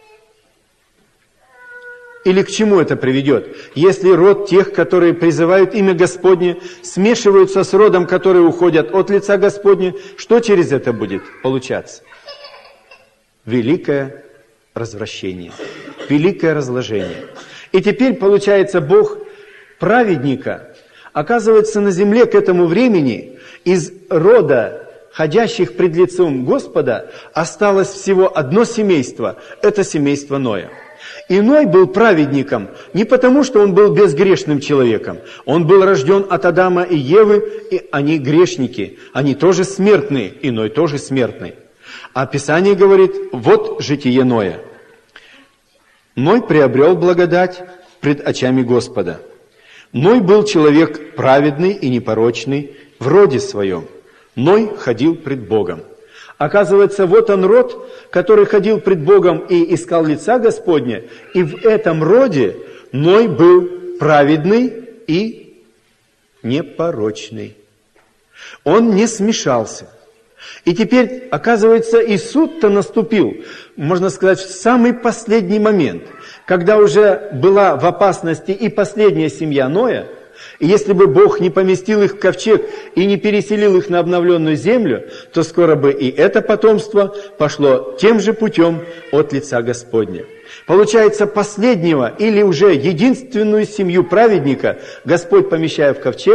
Или к чему это приведет? Если род тех, которые призывают имя Господне, смешиваются с родом, которые уходят от лица Господня, что через это будет получаться? Великое развращение, великое разложение. И теперь, получается, Бог праведника, оказывается, на земле к этому времени из рода ходящих пред лицом Господа осталось всего одно семейство, это семейство Ноя. И Ной был праведником не потому, что он был безгрешным человеком. Он был рожден от Адама и Евы, и они грешники. Они тоже смертные, и Ной тоже смертный. А Писание говорит, вот житие Ноя. Ной приобрел благодать пред очами Господа. Ной был человек праведный и непорочный в роде своем. Ной ходил пред Богом. Оказывается, вот он род, который ходил пред Богом и искал лица Господня, и в этом роде Ной был праведный и непорочный. Он не смешался. И теперь, оказывается, и суд-то наступил, можно сказать, в самый последний момент, когда уже была в опасности и последняя семья Ноя. И если бы Бог не поместил их в ковчег и не переселил их на обновленную землю, то скоро бы и это потомство пошло тем же путем от лица Господня. Получается, последнего или уже единственную семью праведника Господь, помещая в ковчег,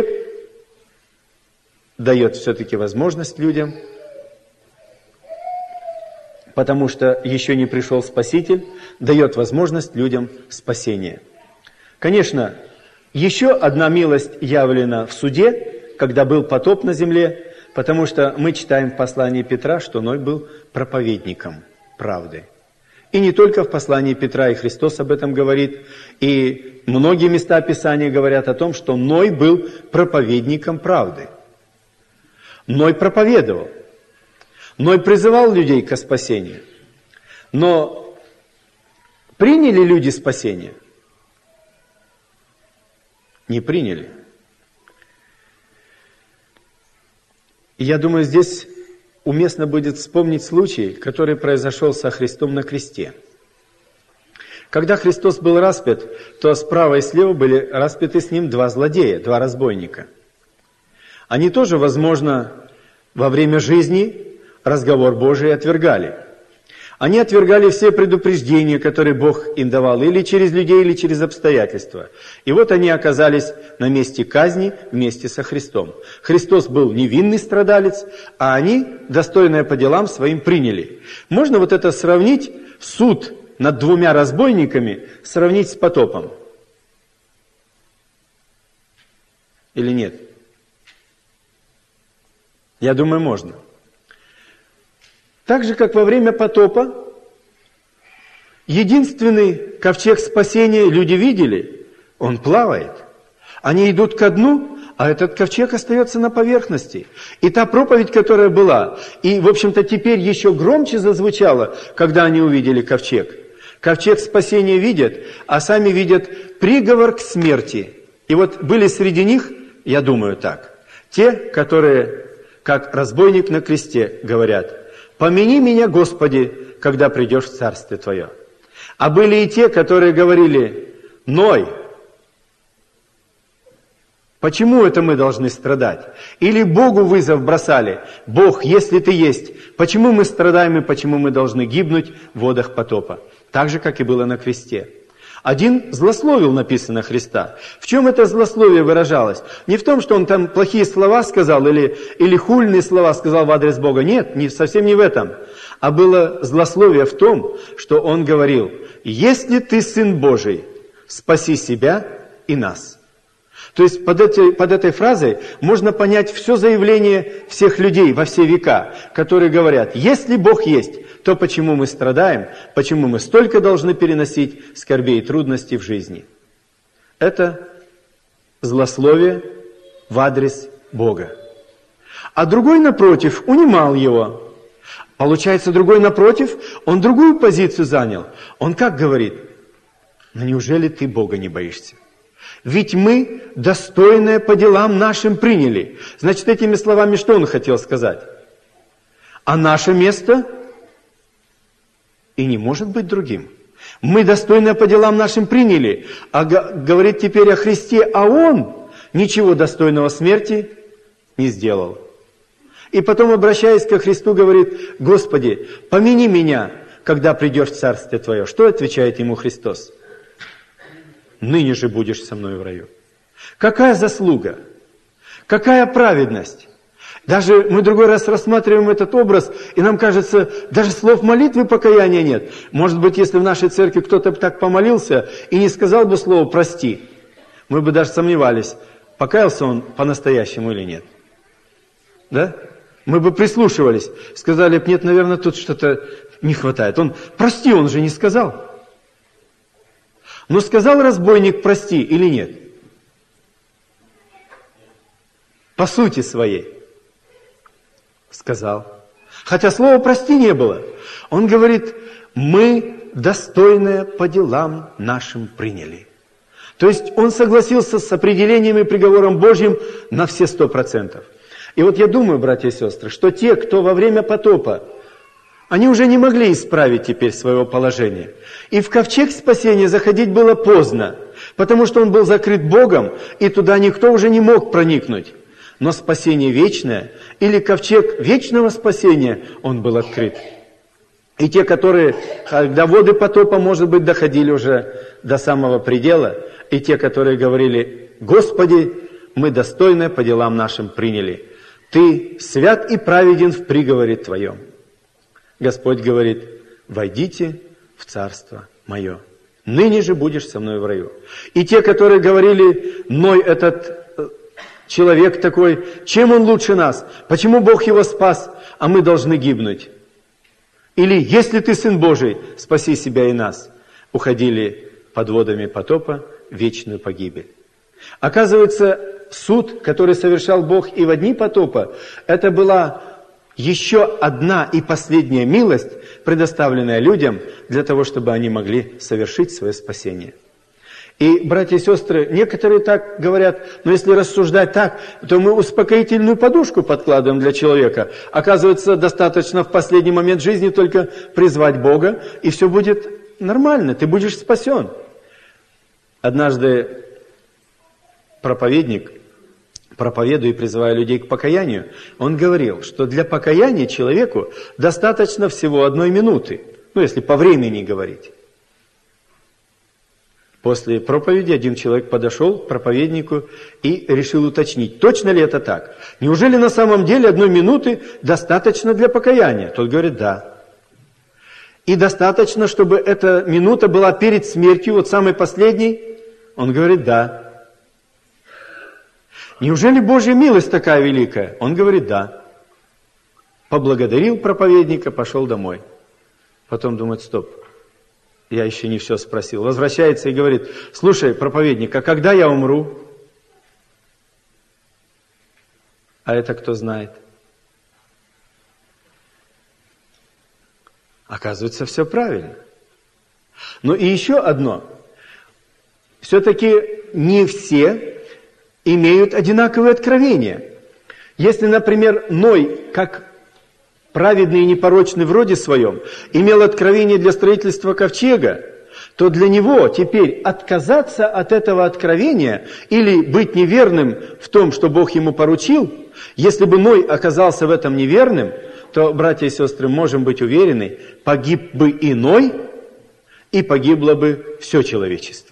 дает все-таки возможность людям, потому что еще не пришел Спаситель, дает возможность людям спасения. Конечно, еще одна милость явлена в суде, когда был потоп на земле, потому что мы читаем в послании Петра, что Ной был проповедником правды. И не только в послании Петра, и Христос об этом говорит, и многие места Писания говорят о том, что Ной был проповедником правды. Ной проповедовал. Ной призывал людей к спасению. Но приняли люди спасение? Не приняли. И я думаю, здесь уместно будет вспомнить случай, который произошел со Христом на кресте. Когда Христос был распят, то справа и слева были распяты с Ним два злодея, два разбойника. Они тоже, возможно, во время жизни разговор Божий отвергали. Они отвергали все предупреждения, которые Бог им давал, или через людей, или через обстоятельства. И вот они оказались на месте казни вместе со Христом. Христос был невинный страдалец, а они, достойное по делам своим, приняли. Можно вот это сравнить, суд над двумя разбойниками, сравнить с потопом? Или нет? Я думаю, можно. Так же, как во время потопа, единственный ковчег спасения люди видели, он плавает. Они идут ко дну, а этот ковчег остается на поверхности. И та проповедь, которая была, и, в общем-то, теперь еще громче зазвучала, когда они увидели ковчег. Ковчег спасения видят, а сами видят приговор к смерти. И вот были среди них, я думаю так, те, которые, как разбойник на кресте, говорят: «Помяни меня, Господи, когда придешь в Царствие Твое». А были и те, которые говорили: «Ной, почему это мы должны страдать?» Или Богу вызов бросали: «Бог, если Ты есть, почему мы страдаем и почему мы должны гибнуть в водах потопа?» Так же, как и было на кресте. Один злословил, написано, Христа. В чем это злословие выражалось? Не в том, что он там плохие слова сказал или хульные слова сказал в адрес Бога. Нет, совсем не в этом. А было злословие в том, что он говорил: «Если ты Сын Божий, спаси себя и нас». То есть под этой фразой можно понять все заявление всех людей во все века, которые говорят: если Бог есть, то почему мы страдаем, почему мы столько должны переносить скорбей и трудностей в жизни? Это злословие в адрес Бога. А другой, напротив, унимал его. Получается, другой, напротив, он другую позицию занял. Он как говорит: «Ну неужели ты Бога не боишься? Ведь мы достойное по делам нашим приняли». Значит, этими словами что он хотел сказать? А наше место и не может быть другим. Мы достойное по делам нашим приняли, а говорит теперь о Христе, а Он ничего достойного смерти не сделал. И потом, обращаясь ко Христу, говорит: «Господи, помяни меня, когда придешь в Царствие Твое». Что отвечает ему Христос? «Ныне же будешь со мной в раю». Какая заслуга? Какая праведность? Даже мы другой раз рассматриваем этот образ, и нам кажется, даже слов молитвы покаяния нет. Может быть, если в нашей церкви кто-то так помолился и не сказал бы слово «прости», мы бы даже сомневались, покаялся он по-настоящему или нет. Да? Мы бы прислушивались, сказали: нет, наверное, тут что-то не хватает. Он «прости», он же не сказал. Но сказал разбойник «прости» или нет? По сути своей. Сказал. Хотя слова «прости» не было. Он говорит: мы достойное по делам нашим приняли. То есть он согласился с определением и приговором Божьим на все 100%. И вот я думаю, братья и сестры, что те, кто во время потопа, они уже не могли исправить теперь своего положения. И в ковчег спасения заходить было поздно, потому что он был закрыт Богом, и туда никто уже не мог проникнуть. Но спасение вечное, или ковчег вечного спасения, он был открыт. И те, которые, когда воды потопа, может быть, доходили уже до самого предела, и те, которые говорили: «Господи, мы достойное по делам нашим приняли. Ты свят и праведен в приговоре Твоем». Господь говорит: «Войдите в Царство Мое. Ныне же будешь со мной в раю». И те, которые говорили: «Ной этот человек такой, чем он лучше нас? Почему Бог его спас, а мы должны гибнуть?» Или «Если ты Сын Божий, спаси себя и нас», уходили под водами потопа в вечную погибель. Оказывается, суд, который совершал Бог и в дни потопа, это была еще одна и последняя милость, предоставленная людям для того, чтобы они могли совершить свое спасение. И, братья и сестры, некоторые так говорят: но если рассуждать так, то мы успокоительную подушку подкладываем для человека. Оказывается, достаточно в последний момент жизни только призвать Бога, и все будет нормально, ты будешь спасен. Однажды проповедник, проповедуя и призывая людей к покаянию, он говорил, что для покаяния человеку достаточно всего 1 минуты, если по времени говорить. После проповеди один человек подошел к проповеднику и решил уточнить, точно ли это так. Неужели на самом деле 1 минуты достаточно для покаяния? Тот говорит, да. И достаточно, чтобы эта минута была перед смертью, вот самой последней? Он говорит, да. Неужели Божья милость такая великая? Он говорит, да. Поблагодарил проповедника, пошел домой. Потом думает, стоп. Я еще не все спросил. Возвращается и говорит, слушай, проповедник, а когда я умру? А это кто знает? Оказывается, все правильно. Но и еще одно. Все-таки не все имеют одинаковые откровения. Если, например, Ной, как праведный и непорочный в роде своем, имел откровение для строительства ковчега, то для него теперь отказаться от этого откровения или быть неверным в том, что Бог ему поручил, если бы Ной оказался в этом неверным, то, братья и сестры, можем быть уверены, погиб бы и Ной, и погибло бы все человечество.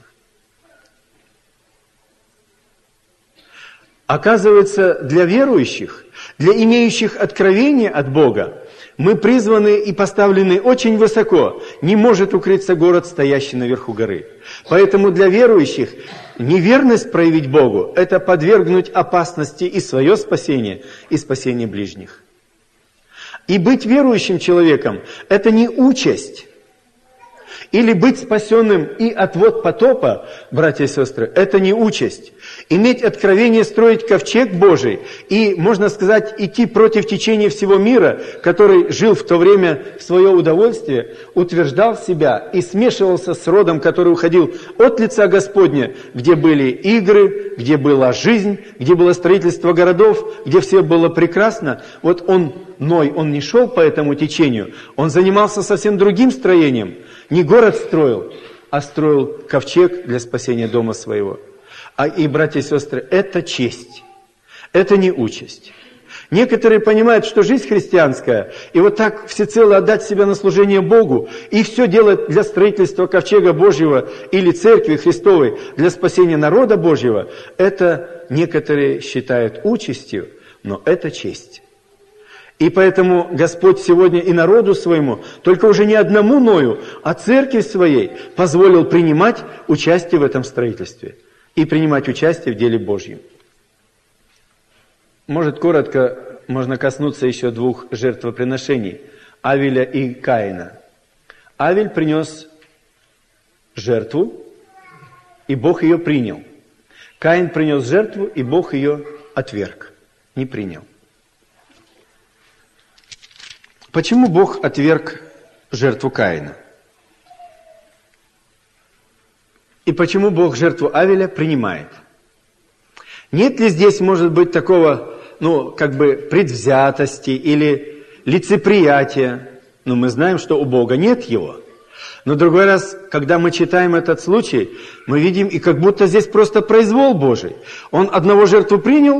Оказывается, для верующих, для имеющих откровение от Бога, мы призваны и поставлены очень высоко. Не может укрыться город, стоящий наверху горы. Поэтому для верующих неверность проявить Богу – это подвергнуть опасности и свое спасение, и спасение ближних. И быть верующим человеком – это не участь. Или быть спасенным и от вод потопа, братья и сестры, это не участь. Иметь откровение строить ковчег Божий и, можно сказать, идти против течения всего мира, который жил в то время в свое удовольствие, утверждал себя и смешивался с родом, который уходил от лица Господня, где были игры, где была жизнь, где было строительство городов, где все было прекрасно. Вот Ной, он не шел по этому течению, он занимался совсем другим строением. Не город строил, а строил ковчег для спасения дома своего. И, братья и сестры, это честь, это не участь. Некоторые понимают, что жизнь христианская, и вот так всецело отдать себя на служение Богу, и все делать для строительства ковчега Божьего или церкви Христовой, для спасения народа Божьего, это некоторые считают участью, но это честь. И поэтому Господь сегодня и народу своему, только уже не одному Ною, а церкви своей позволил принимать участие в этом строительстве и принимать участие в деле Божьем. Может, коротко можно коснуться еще 2 жертвоприношений – Авеля и Каина. Авель принес жертву, и Бог ее принял. Каин принес жертву, и Бог ее отверг, не принял. Почему Бог отверг жертву Каина? И почему Бог жертву Авеля принимает? Нет ли здесь, может быть, такого, предвзятости или лицеприятия? Мы знаем, что у Бога нет его. Но другой раз, когда мы читаем этот случай, мы видим, и как будто здесь просто произвол Божий. Он одного жертву принял,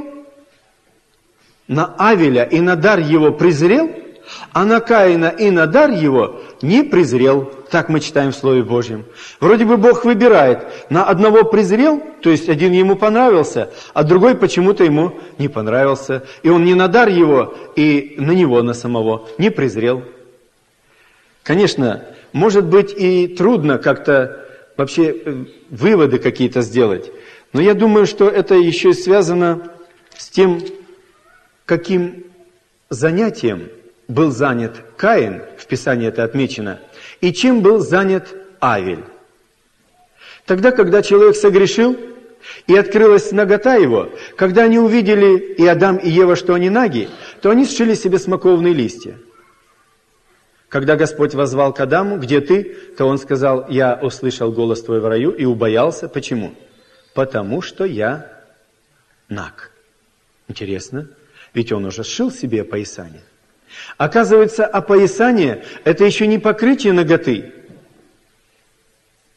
на Авеля и на дар его презрел, а на Каина и на дар его не презрел. Так мы читаем в Слове Божьем. Вроде бы Бог выбирает. На одного презрел, то есть один ему понравился, а другой почему-то ему не понравился. И он не на дар его, и на него, на самого, не презрел. Конечно, может быть и трудно как-то вообще выводы какие-то сделать. Но я думаю, что это еще и связано с тем, каким занятием был занят Каин, в Писании это отмечено, и чем был занят Авель. Тогда, когда человек согрешил, и открылась нагота его, когда они увидели, и Адам, и Ева, что они наги, то они сшили себе смоковные листья. Когда Господь воззвал к Адаму: «Где ты?», то он сказал: «Я услышал голос твой в раю и убоялся». Почему? Потому что я наг. Интересно, ведь он уже сшил себе опоясание. Оказывается, опоясание – это еще не покрытие наготы.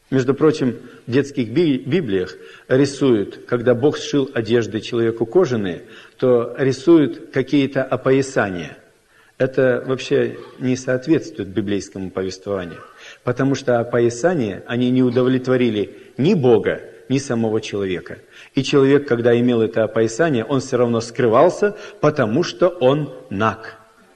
Между прочим, в детских библиях рисуют, когда Бог сшил одежды человеку кожаные, то рисуют какие-то опоясания. Это вообще не соответствует библейскому повествованию, потому что опоясания, они не удовлетворили ни Бога, ни самого человека. И человек, когда имел это опоясание, он все равно скрывался, потому что он наг.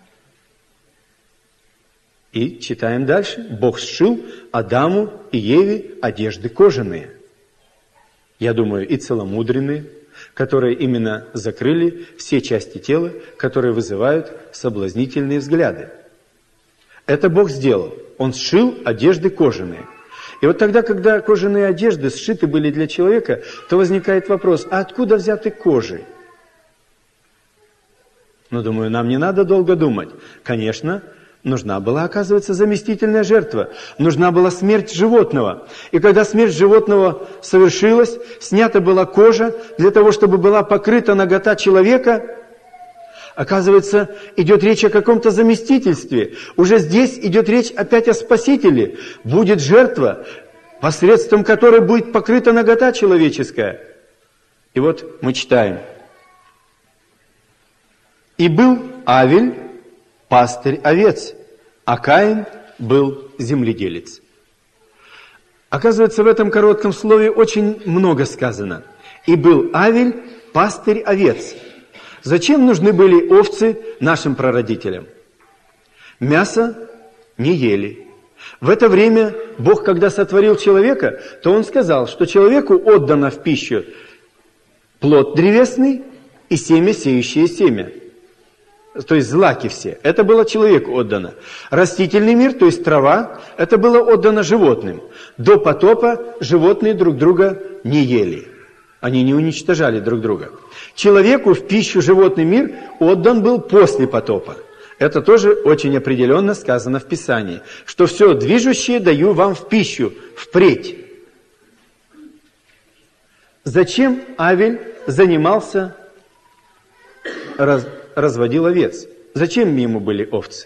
И читаем дальше. Бог сшил Адаму и Еве одежды кожаные. Я думаю, и целомудренные, которые именно закрыли все части тела, которые вызывают соблазнительные взгляды. Это Бог сделал. Он сшил одежды кожаные. И вот тогда, когда кожаные одежды сшиты были для человека, то возникает вопрос, а откуда взяты кожи? Ну, думаю, нам не надо долго думать. Конечно, нужна была, оказывается, заместительная жертва. Нужна была смерть животного. И когда смерть животного совершилась, снята была кожа для того, чтобы была покрыта нагота человека. Оказывается, идет речь о каком-то заместительстве. Уже здесь идет речь опять о Спасителе. Будет жертва, посредством которой будет покрыта нагота человеческая. И вот мы читаем. «И был Авель пастырь овец, а Каин был земледелец». Оказывается, в этом коротком слове очень много сказано. «И был Авель пастырь овец». Зачем нужны были овцы нашим прародителям? Мясо не ели. В это время Бог, когда сотворил человека, то Он сказал, что человеку отдано в пищу плод древесный и семя, сеющее семя. То есть злаки все. Это было человеку отдано. Растительный мир, то есть трава, это было отдано животным. До потопа животные друг друга не ели. Они не уничтожали друг друга. Человеку в пищу животный мир отдан был после потопа. Это тоже очень определенно сказано в Писании, что все движущее даю вам в пищу, впредь. Зачем Авель занимался, разводил овец? Зачем ему были овцы?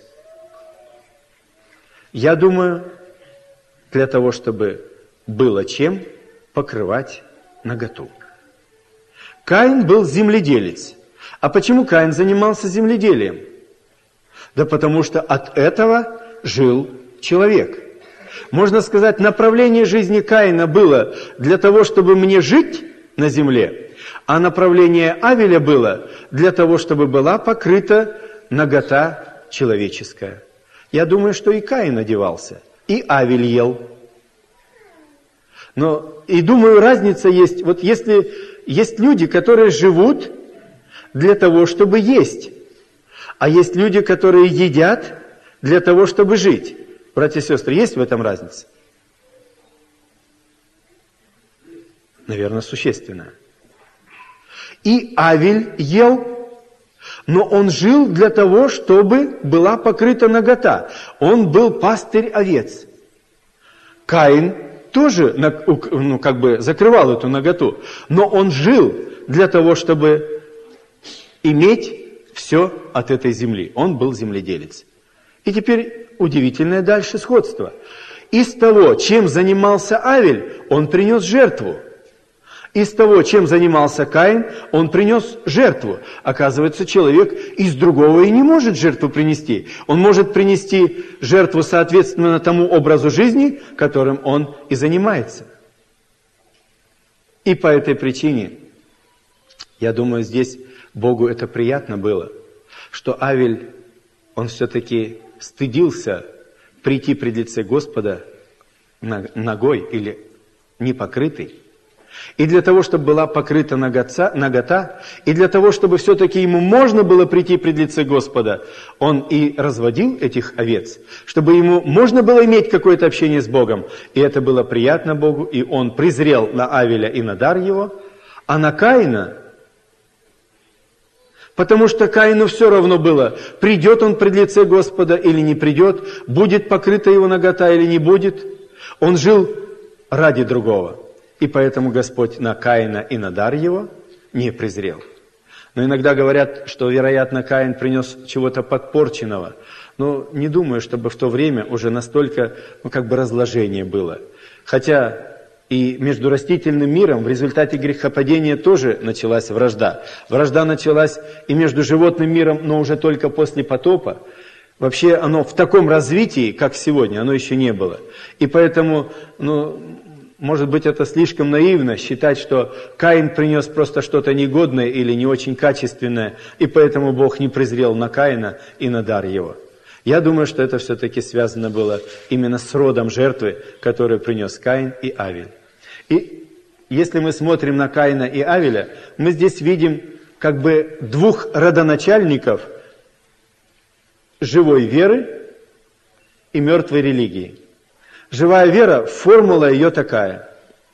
Я думаю, для того, чтобы было чем покрывать наготу. Каин был земледелец. А почему Каин занимался земледелием? Да потому что от этого жил человек. Можно сказать, направление жизни Каина было для того, чтобы мне жить на земле, а направление Авеля было для того, чтобы была покрыта нагота человеческая. Я думаю, что и Каин одевался, и Авель ел. Но и думаю, разница есть. Вот если есть люди, которые живут для того, чтобы есть, а есть люди, которые едят для того, чтобы жить. Братья и сестры, есть в этом разница? Наверное, существенная. И Авель ел, но он жил для того, чтобы была покрыта нагота. Он был пастырь овец. Каин тоже закрывал эту наготу, но он жил для того, чтобы иметь все от этой земли. Он был земледелец. И теперь удивительное дальше сходство. Из того, чем занимался Авель, он принес жертву. Из того, чем занимался Каин, он принес жертву. Оказывается, человек из другого и не может жертву принести. Он может принести жертву соответственно тому образу жизни, которым он и занимается. И по этой причине, я думаю, здесь Богу это приятно было, что Авель, он все-таки стыдился прийти пред лице Господа нагой или непокрытый. И для того, чтобы была покрыта нагота, и для того, чтобы все-таки ему можно было прийти пред лице Господа, он и разводил этих овец, чтобы ему можно было иметь какое-то общение с Богом. И это было приятно Богу, и он презрел на Авеля и на дар его, а на Каина, потому что Каину все равно было, придет он пред лице Господа или не придет, будет покрыта его нагота или не будет. Он жил ради другого. И поэтому Господь на Каина и на дар его не презрел. Но иногда говорят, что, вероятно, Каин принес чего-то подпорченного. Но не думаю, чтобы в то время уже настолько, разложение было. Хотя и между растительным миром в результате грехопадения тоже началась вражда. Вражда началась и между животным миром, но уже только после потопа. Вообще оно в таком развитии, как сегодня, оно еще не было. И поэтому, может быть, это слишком наивно считать, что Каин принес просто что-то негодное или не очень качественное, и поэтому Бог не презрел на Каина и на дар его. Я думаю, что это все-таки связано было именно с родом жертвы, которую принес Каин и Авель. И если мы смотрим на Каина и Авеля, мы здесь видим как бы двух родоначальников живой веры и мертвой религии. Живая вера, формула ее такая: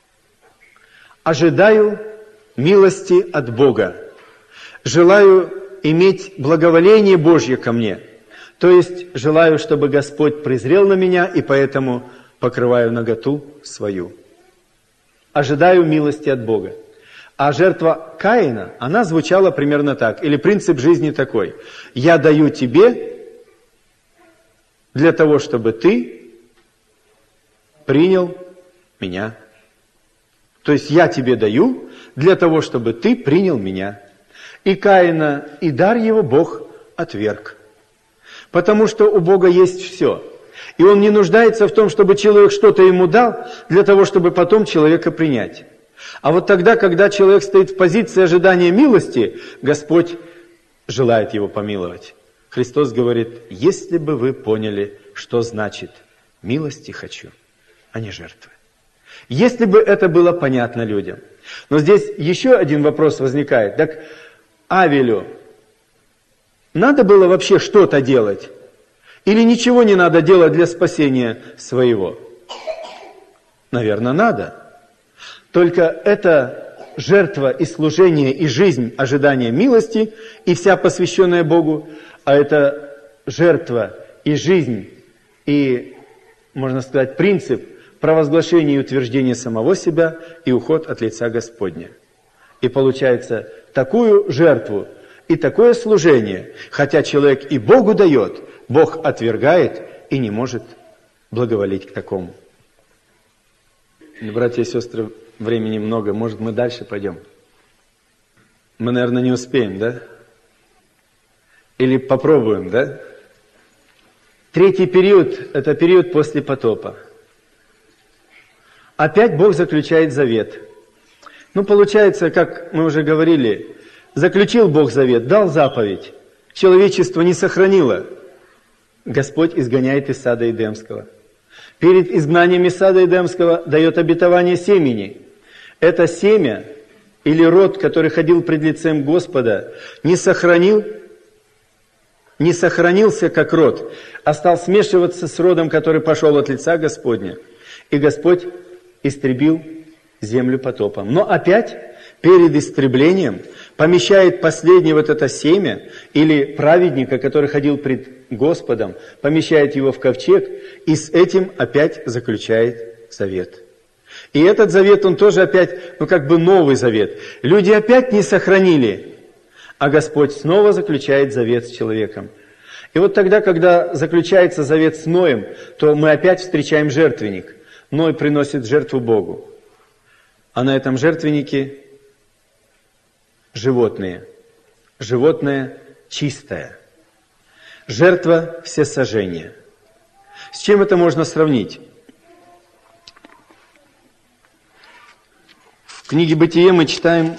ожидаю милости от Бога, желаю иметь благоволение Божье ко мне, то есть желаю, чтобы Господь презрел на меня, и поэтому покрываю наготу свою. Ожидаю милости от Бога. А жертва Каина, она звучала примерно так, или принцип жизни такой: я даю тебе для того, чтобы ты принял меня. То есть я тебе даю для того, чтобы ты принял меня. И Каина, и дар его Бог отверг. Потому что у Бога есть все. И Он не нуждается в том, чтобы человек что-то ему дал, для того, чтобы потом человека принять. А вот тогда, когда человек стоит в позиции ожидания милости, Господь желает его помиловать. Христос говорит: если бы вы поняли, что значит милости хочу, а не жертвы. Если бы это было понятно людям. Но здесь еще один вопрос возникает. Так Авелю надо было вообще что-то делать? Или ничего не надо делать для спасения своего? Наверное, надо. Только это жертва и служение, и жизнь ожидания милости, и вся посвященная Богу, а это жертва и жизнь, и, можно сказать, принцип провозглашения и утверждения самого себя и уход от лица Господня. И получается, такую жертву и такое служение, хотя человек и Богу дает, Бог отвергает и не может благоволить к такому. Братья и сестры, времени много, может, мы дальше пойдем? Мы, наверное, не успеем, да? Или попробуем, да? Третий период – это период после потопа. Опять Бог заключает завет. Получается, как мы уже говорили, заключил Бог завет, дал заповедь. Человечество не сохранило. Господь изгоняет из сада Эдемского. Перед изгнанием из сада Эдемского дает обетование семени. Это семя или род, который ходил пред лицем Господа, не сохранился как род, а стал смешиваться с родом, который пошел от лица Господня. И Господь истребил землю потопом. Но опять перед истреблением помещает последнее вот это семя, или праведника, который ходил пред Господом, помещает его в ковчег, и с этим опять заключает завет. И этот завет, он тоже опять, как бы новый завет. Люди опять не сохранили, а Господь снова заключает завет с человеком. И вот тогда, когда заключается завет с Ноем, то мы опять встречаем жертвенник. Ной приносит жертву Богу. А на этом жертвеннике животные. Животное чистое. Жертва всесожжения. С чем это можно сравнить? В книге «Бытие» мы читаем: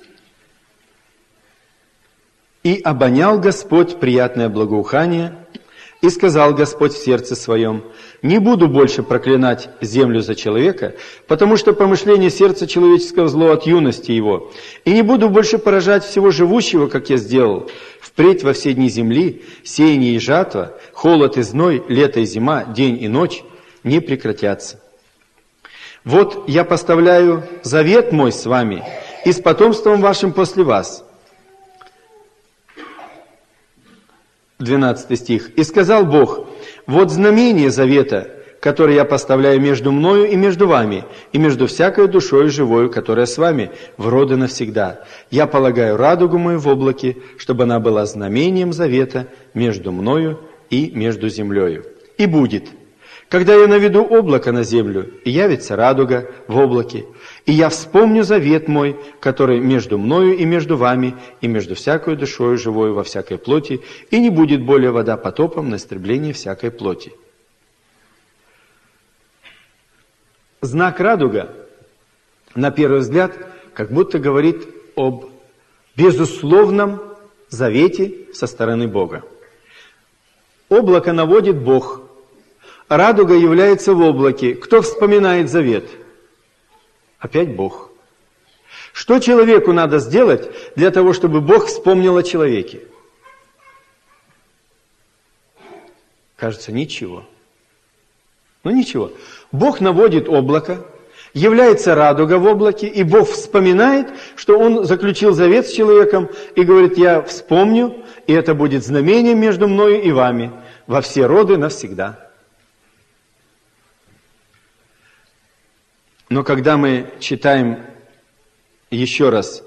«И обонял Господь приятное благоухание, и сказал Господь в сердце своем: не буду больше проклинать землю за человека, потому что помышление сердца человеческого зло от юности его, и не буду больше поражать всего живущего, как я сделал. Впредь во все дни земли сеяние и жатва, холод и зной, лето и зима, день и ночь не прекратятся. Вот я поставляю завет мой с вами и с потомством вашим после вас». 12 стих. «И сказал Бог: вот знамение завета, которое я поставляю между мною и между вами, и между всякой душою живою, которая с вами, в роды навсегда. Я полагаю радугу мою в облаке, чтобы она была знамением завета между мною и между землею. И будет, Когда я наведу облако на землю, и явится радуга в облаке, и я вспомню завет мой, который между мною и между вами, и между всякой душою живою во всякой плоти, и не будет более вода потопом на истребление всякой плоти». Знак радуга, на первый взгляд, как будто говорит об безусловном завете со стороны Бога. Облако наводит Бог. Радуга является в облаке. Кто вспоминает завет? Опять Бог. Что человеку надо сделать для того, чтобы Бог вспомнил о человеке? Кажется, ничего. Ну ничего. Бог наводит облако, является радуга в облаке, и Бог вспоминает, что Он заключил завет с человеком и говорит: «Я вспомню, и это будет знамением между мною и вами во все роды навсегда». Но когда мы читаем еще раз: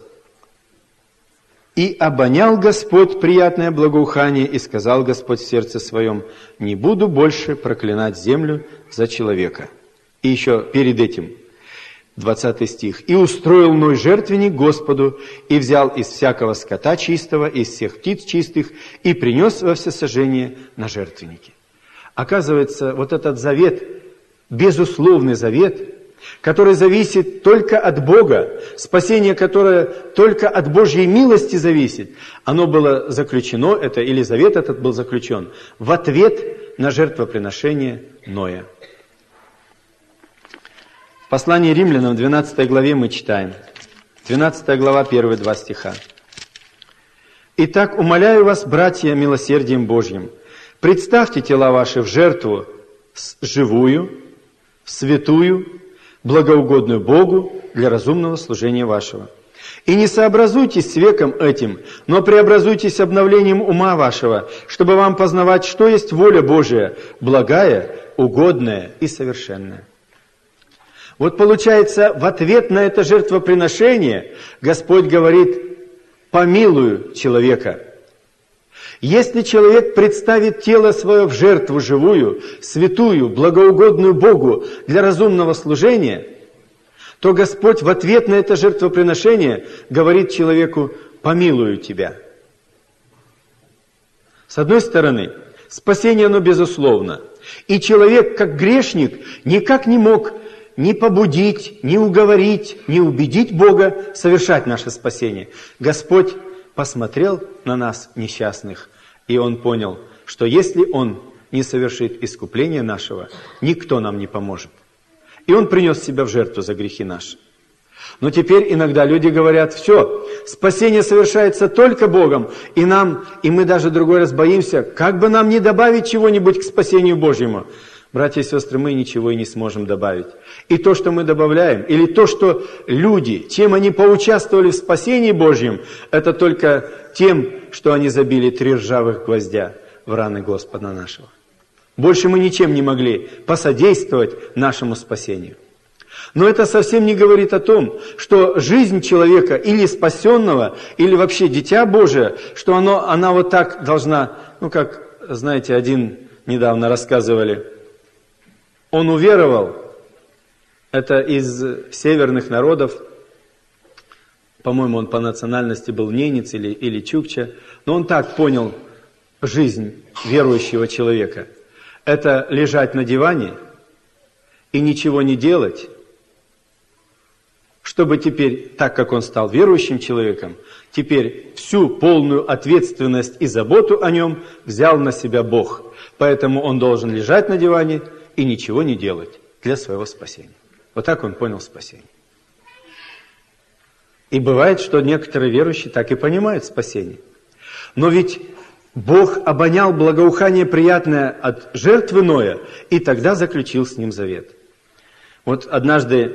«И обонял Господь приятное благоухание, и сказал Господь в сердце своем: не буду больше проклинать землю за человека». И еще перед этим, 20 стих. «И устроил Ной жертвенник Господу, и взял из всякого скота чистого, из всех птиц чистых, и принес во всесожжение на жертвеннике». Оказывается, вот этот завет, безусловный завет, который зависит только от Бога, спасение, которое только от Божьей милости зависит, оно было заключено, или завет этот был заключен, в ответ на жертвоприношение Ноя. В послании Римлянам, 12 главе мы читаем, 12 глава, первые 2 стиха. «Итак, умоляю вас, братья, милосердием Божьим, представьте тела ваши в жертву живую, святую, благоугодную Богу для разумного служения вашего. И не сообразуйтесь с веком этим, но преобразуйтесь обновлением ума вашего, чтобы вам познавать, что есть воля Божия, благая, угодная и совершенная». Вот получается, в ответ на это жертвоприношение Господь говорит: «Помилую человека». Если человек представит тело свое в жертву живую, святую, благоугодную Богу для разумного служения, то Господь в ответ на это жертвоприношение говорит человеку: «Помилую тебя». С одной стороны, спасение оно безусловно. И человек, как грешник, никак не мог ни побудить, ни уговорить, ни убедить Бога совершать наше спасение. Господь посмотрел на нас, несчастных, и Он понял, что если Он не совершит искупление нашего, никто нам не поможет. И Он принес себя в жертву за грехи наши. Но теперь иногда люди говорят: все, спасение совершается только Богом, и мы даже другой раз боимся, как бы нам не добавить чего-нибудь к спасению Божьему. Братья и сестры, мы ничего и не сможем добавить. И то, что мы добавляем, или то, что люди, чем они поучаствовали в спасении Божьем, это только тем, что они забили 3 ржавых гвоздя в раны Господа нашего. Больше мы ничем не могли посодействовать нашему спасению. Но это совсем не говорит о том, что жизнь человека, или спасенного, или вообще дитя Божие, что она вот так должна, как, знаете, один недавно рассказывали, он уверовал, это из северных народов, по-моему, он по национальности был ненец или чукча, но он так понял жизнь верующего человека. Это лежать на диване и ничего не делать, чтобы теперь, так как он стал верующим человеком, теперь всю полную ответственность и заботу о нем взял на себя Бог. Поэтому он должен лежать на диване и ничего не делать для своего спасения. Вот так он понял спасение. И бывает, что некоторые верующие так и понимают спасение. Но ведь Бог обонял благоухание приятное от жертвы Ноя, и тогда заключил с ним завет. Вот однажды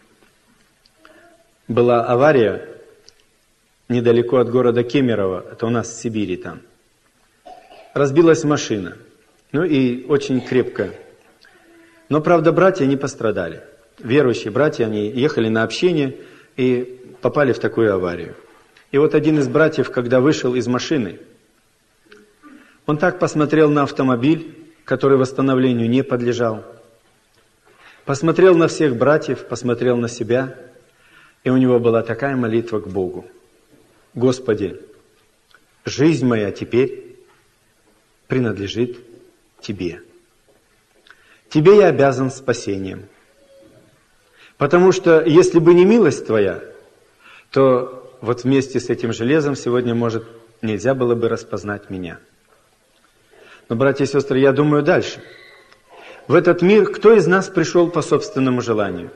была авария недалеко от города Кемерово, это у нас в Сибири там. Разбилась машина, и очень крепко. Но, правда, братья не пострадали. Верующие братья, они ехали на общение и попали в такую аварию. И вот один из братьев, когда вышел из машины, он так посмотрел на автомобиль который восстановлению не подлежал. Посмотрел на всех братьев, посмотрел на себя, и у него была такая молитва к Богу. Господи, жизнь моя теперь принадлежит Тебе. Тебе я обязан спасением. Потому что, если бы не милость Твоя, то вот вместе с этим железом сегодня, может, нельзя было бы распознать меня. Но, братья и сестры, я думаю дальше. В этот мир кто из нас пришел по собственному желанию?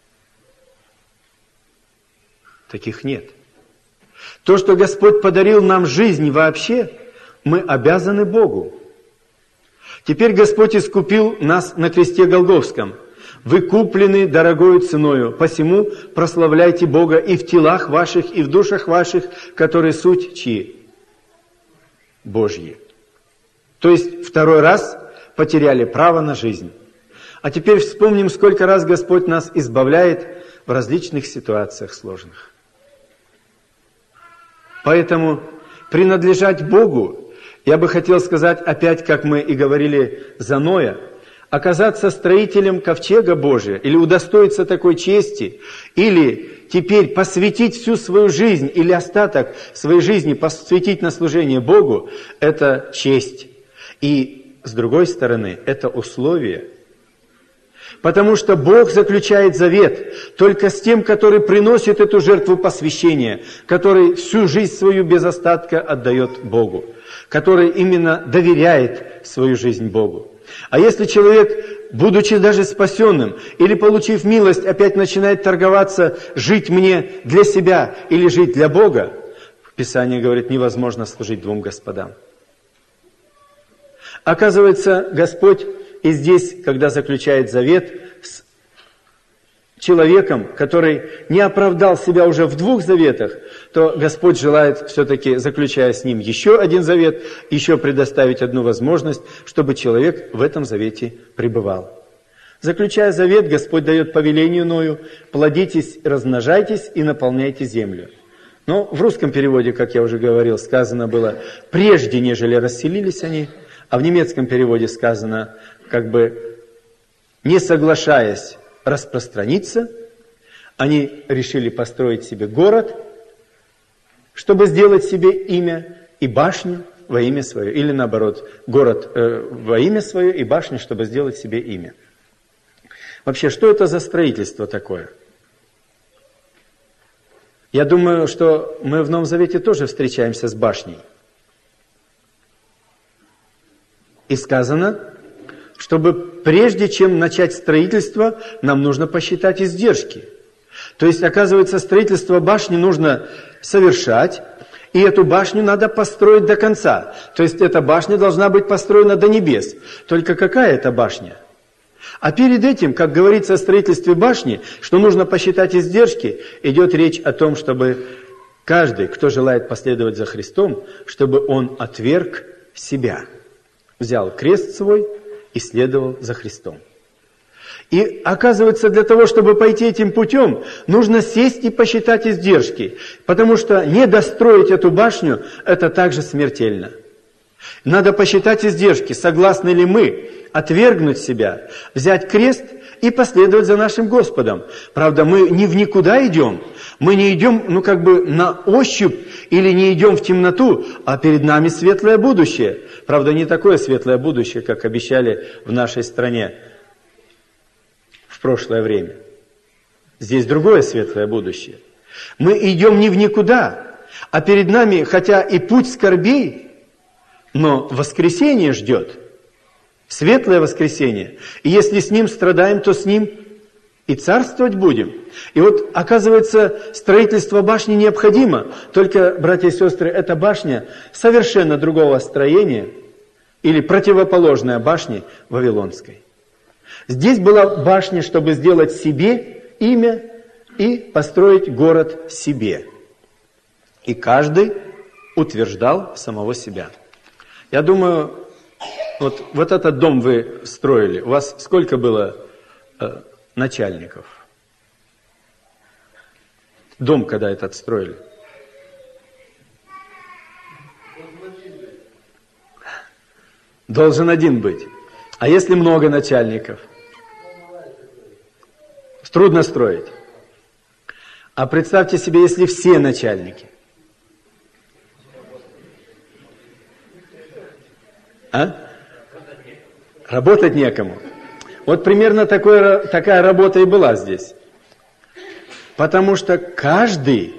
Таких нет. То, что Господь подарил нам жизнь вообще, мы обязаны Богу. Теперь Господь искупил нас на кресте Голгофском. Вы куплены дорогою ценою, посему прославляйте Бога и в телах ваших, и в душах ваших, которые суть чьи? Божьи. То есть второй раз потеряли право на жизнь. А теперь вспомним, сколько раз Господь нас избавляет в различных ситуациях сложных. Поэтому принадлежать Богу, я бы хотел сказать, опять, как мы и говорили за Ноя, оказаться строителем ковчега Божия, или удостоиться такой чести, или теперь посвятить всю свою жизнь, или остаток своей жизни посвятить на служение Богу, это честь. И, с другой стороны, это условие. Потому что Бог заключает завет только с тем, который приносит эту жертву посвящения, который всю жизнь свою без остатка отдает Богу, который именно доверяет свою жизнь Богу. А если человек, будучи даже спасенным или получив милость, опять начинает торговаться, жить мне для себя или жить для Бога, Писание говорит, невозможно служить двум господам. Оказывается, Господь и здесь, когда заключает завет с человеком, который не оправдал себя уже в двух заветах, то Господь желает все-таки, заключая с ним еще один завет, еще предоставить одну возможность, чтобы человек в этом завете пребывал. Заключая завет, Господь дает повеление Ною: плодитесь, размножайтесь и наполняйте землю. Но в русском переводе, как я уже говорил, сказано было «прежде, нежели расселились они», а в немецком переводе сказано, как бы не соглашаясь распространиться, они решили построить себе город, чтобы сделать себе имя, и башню во имя свое. Или наоборот, город во имя свое и башню, чтобы сделать себе имя. Вообще, что это за строительство такое? Я думаю, что мы в Новом Завете тоже встречаемся с башней. И сказано, чтобы прежде чем начать строительство, нам нужно посчитать издержки. То есть, оказывается, строительство башни нужно совершать, и эту башню надо построить до конца. То есть, эта башня должна быть построена до небес. Только какая это башня? А перед этим, как говорится о строительстве башни, что нужно посчитать издержки, идет речь о том, чтобы каждый, кто желает последовать за Христом, чтобы он отверг себя, взял крест свой и следовал за Христом. И оказывается, для того, чтобы пойти этим путем, нужно сесть и посчитать издержки, потому что не достроить эту башню – это также смертельно. Надо посчитать издержки, согласны ли мы отвергнуть себя, взять крест и последовать за нашим Господом. Правда, мы не в никуда идем, мы не идем, на ощупь или не идем в темноту, а перед нами светлое будущее. Правда, не такое светлое будущее, как обещали в нашей стране в прошлое время. Здесь другое светлое будущее. Мы идем не в никуда, а перед нами, хотя и путь скорбей, но воскресение ждет. Светлое воскресение. И если с ним страдаем, то с ним и царствовать будем. И вот, оказывается, строительство башни необходимо. Только, братья и сестры, эта башня совершенно другого строения или противоположная башне Вавилонской. Здесь была башня, чтобы сделать себе имя и построить город себе. И каждый утверждал самого себя. Я думаю, вот этот дом вы строили. У вас сколько было начальников? Дом, когда этот строили? Должен один быть. А если много начальников? Трудно строить. А представьте себе, если все начальники. А? Работать некому. Вот примерно такая работа и была здесь. Потому что каждый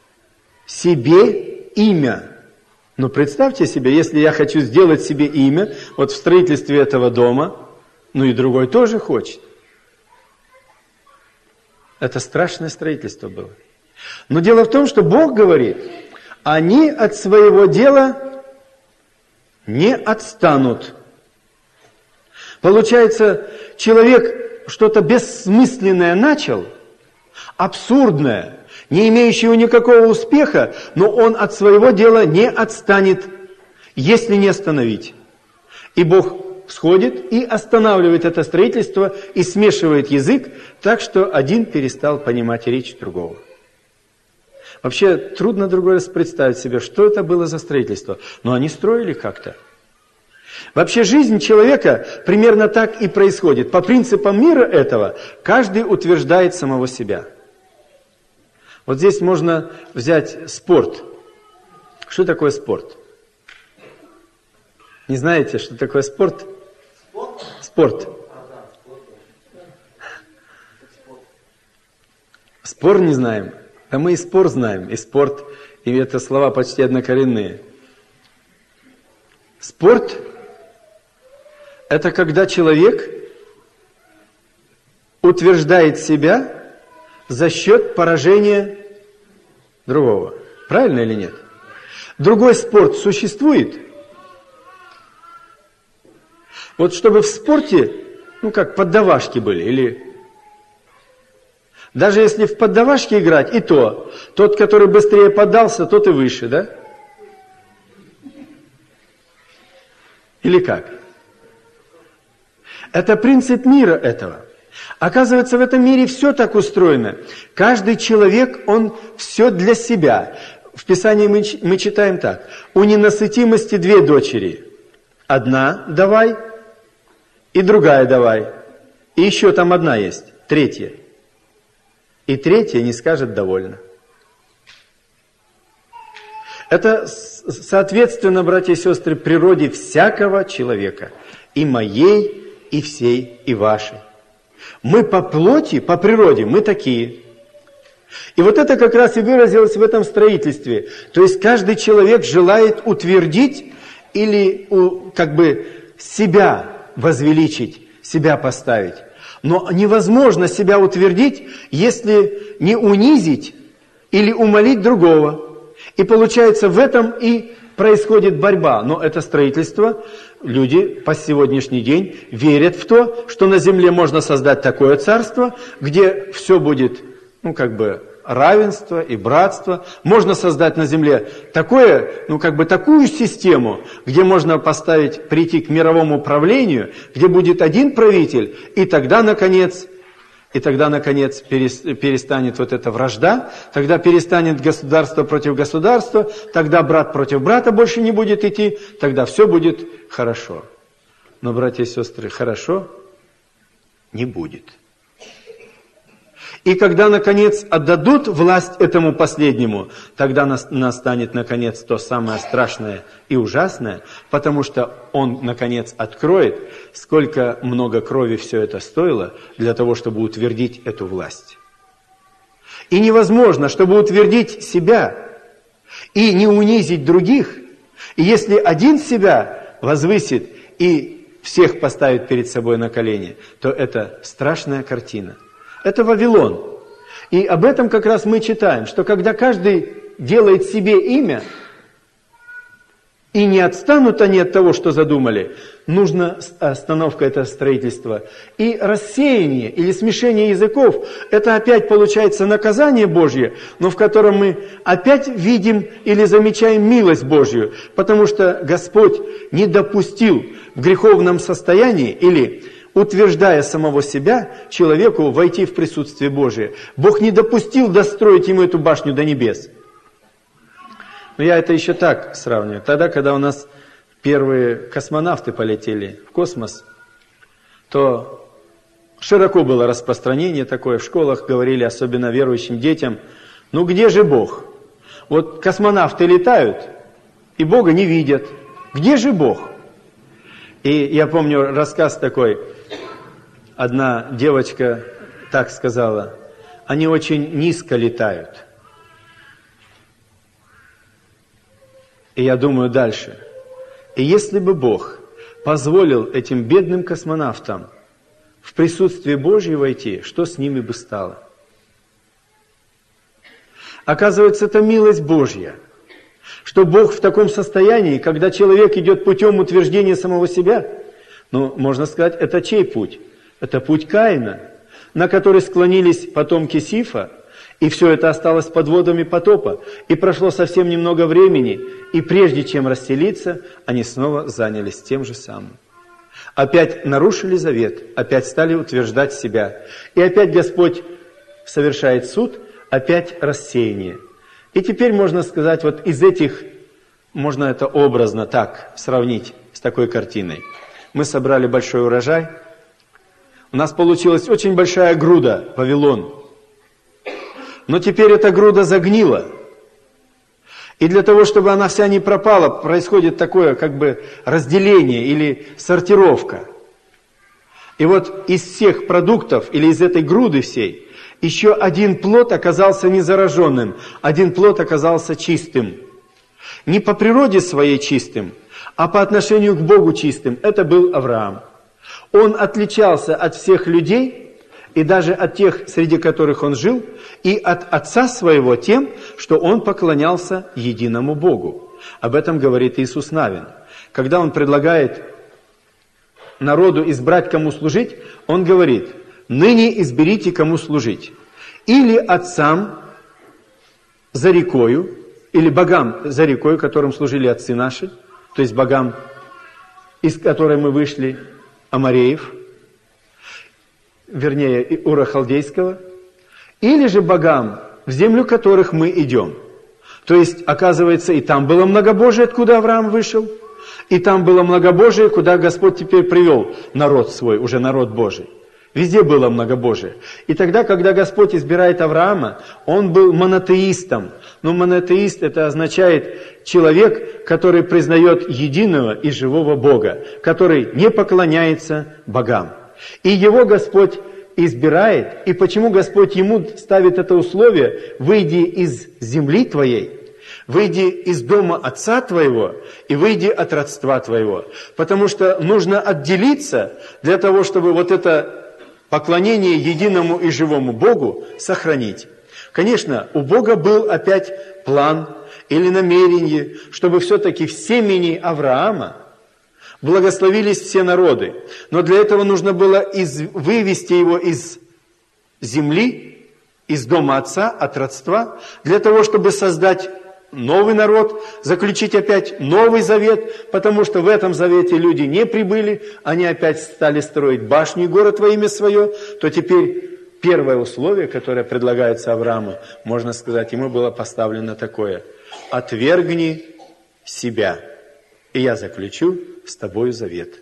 себе имя. Ну, представьте себе, если я хочу сделать себе имя, вот в строительстве этого дома, ну и другой тоже хочет. Это страшное строительство было. Но дело в том, что Бог говорит, они от своего дела не отстанут. Получается, человек что-то бессмысленное начал, абсурдное, не имеющего никакого успеха, но он от своего дела не отстанет, если не остановить. И Бог сходит и останавливает это строительство и смешивает язык так, что один перестал понимать речь другого. Вообще трудно другой раз представить себе, что это было за строительство. Но они строили как-то. Вообще жизнь человека примерно так и происходит. По принципам мира этого каждый утверждает самого себя. Вот здесь можно взять спорт. Что такое спорт? Не знаете, что такое спорт? Спорт. Спор не знаем. А мы и спор знаем, и спорт, и это слова почти однокоренные. Спорт – это когда человек утверждает себя за счет поражения другого. Правильно или нет? Другой спорт существует. Вот чтобы в спорте, ну как поддавашки были, или... Даже если в поддавашки играть, и то, тот, который быстрее поддался, тот и выше, да? Или как? Это принцип мира этого. Оказывается, в этом мире все так устроено. Каждый человек, он все для себя. В Писании мы читаем так. У ненасытимости две дочери. Одна давай, и другая давай. И еще там одна есть, третья. И третья не скажет довольно. Это соответственно, братья и сестры, природе всякого человека. И моей, и всей, и вашей. Мы по плоти, по природе, мы такие. И вот это как раз и выразилось в этом строительстве. То есть каждый человек желает утвердить или как бы себя возвеличить, себя поставить. Но невозможно себя утвердить, если не унизить или умолить другого. И получается, в этом и происходит борьба. Но это строительство, люди по сегодняшний день верят в то, что на земле можно создать такое царство, где все будет, ну как бы, равенство и братство. Можно создать на земле такое, ну как бы такую систему, где можно прийти к мировому управлению, где будет один правитель, и тогда, наконец, перестанет вот эта вражда, тогда перестанет государство против государства, тогда брат против брата больше не будет идти, тогда все будет хорошо. Но, братья и сестры, хорошо не будет. И когда, наконец, отдадут власть этому последнему, тогда настанет, наконец, то самое страшное и ужасное, потому что он, наконец, откроет, сколько много крови все это стоило для того, чтобы утвердить эту власть. И невозможно, чтобы утвердить себя и не унизить других, и если один себя возвысит и всех поставит перед собой на колени, то это страшная картина. Это Вавилон. И об этом как раз мы читаем, что когда каждый делает себе имя, и не отстанут они от того, что задумали, нужна остановка этого строительства. И рассеяние или смешение языков, это опять получается наказание Божье, но в котором мы опять видим или замечаем милость Божью, потому что Господь не допустил в греховном состоянии или утверждая самого себя, человеку войти в присутствие Божие. Бог не допустил достроить ему эту башню до небес. Но я это еще так сравниваю. Тогда, когда у нас первые космонавты полетели в космос, то широко было распространение такое, в школах говорили, особенно верующим детям, ну где же Бог? Вот космонавты летают, и Бога не видят. Где же Бог? И я помню рассказ такой, одна девочка так сказала, они очень низко летают. И я думаю дальше. И если бы Бог позволил этим бедным космонавтам в присутствие Божье войти, что с ними бы стало? Оказывается, это милость Божья, что Бог в таком состоянии, когда человек идет путем утверждения самого себя, ну, можно сказать, это чей путь? Это путь Каина, на который склонились потомки Сифа, и все это осталось под водами потопа. И прошло совсем немного времени, и прежде чем расселиться, они снова занялись тем же самым. Опять нарушили завет, опять стали утверждать себя. И опять Господь совершает суд, опять рассеяние. И теперь можно сказать, вот из этих, можно это образно так сравнить с такой картиной. Мы собрали большой урожай, у нас получилась очень большая груда, Вавилон. Но теперь эта груда загнила. И для того, чтобы она вся не пропала, происходит такое как бы разделение или сортировка. И вот из всех продуктов или из этой груды всей, еще один плод оказался незараженным, один плод оказался чистым. Не по природе своей чистым, а по отношению к Богу чистым. Это был Авраам. Он отличался от всех людей, и даже от тех, среди которых он жил, и от отца своего тем, что он поклонялся единому Богу. Об этом говорит Иисус Навин. Когда он предлагает народу избрать, кому служить, он говорит: «Ныне изберите, кому служить. Или отцам за рекою, или богам за рекою, которым служили отцы наши, то есть богам, из которой мы вышли, Амореев, вернее, Ура Халдейского, или же богам, в землю которых мы идем». То есть, оказывается, и там было многобожие, откуда Авраам вышел, и там было многобожие, куда Господь теперь привел народ свой, уже народ Божий. Везде было многобожие. И тогда, когда Господь избирает Авраама, он был монотеистом. Но монотеист — это означает человек, который признает единого и живого Бога, который не поклоняется богам. И его Господь избирает. И почему Господь ему ставит это условие: «Выйди из земли твоей, выйди из дома отца твоего и выйди от родства твоего». Потому что нужно отделиться для того, чтобы вот это поклонение единому и живому Богу сохранить. Конечно, у Бога был опять план или намерение, чтобы все-таки в семени Авраама благословились все народы. Но для этого нужно было вывести его из земли, из дома отца, от родства, для того, чтобы создать новый народ, заключить опять новый завет, потому что в этом завете люди не прибыли, они опять стали строить башню и город во имя свое, то теперь первое условие, которое предлагается Аврааму, можно сказать, ему было поставлено такое: «Отвергни себя, и я заключу с тобою завет».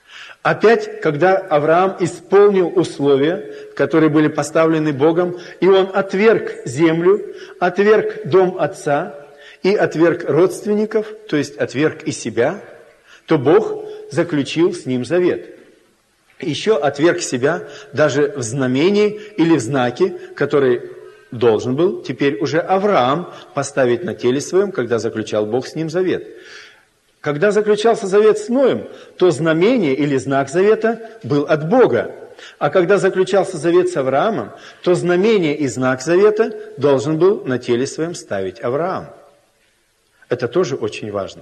Опять, когда Авраам исполнил условия, которые были поставлены Богом, и он отверг землю, отверг дом отца и отверг родственников, то есть отверг и себя, то Бог заключил с ним завет. Еще отверг себя даже в знамении или в знаке, который должен был теперь уже Авраам поставить на теле своем, когда заключал Бог с ним завет. Когда заключался завет с Ноем, то знамение или знак завета был от Бога. А когда заключался завет с Авраамом, то знамение и знак завета должен был на теле своем ставить Авраам. Это тоже очень важно.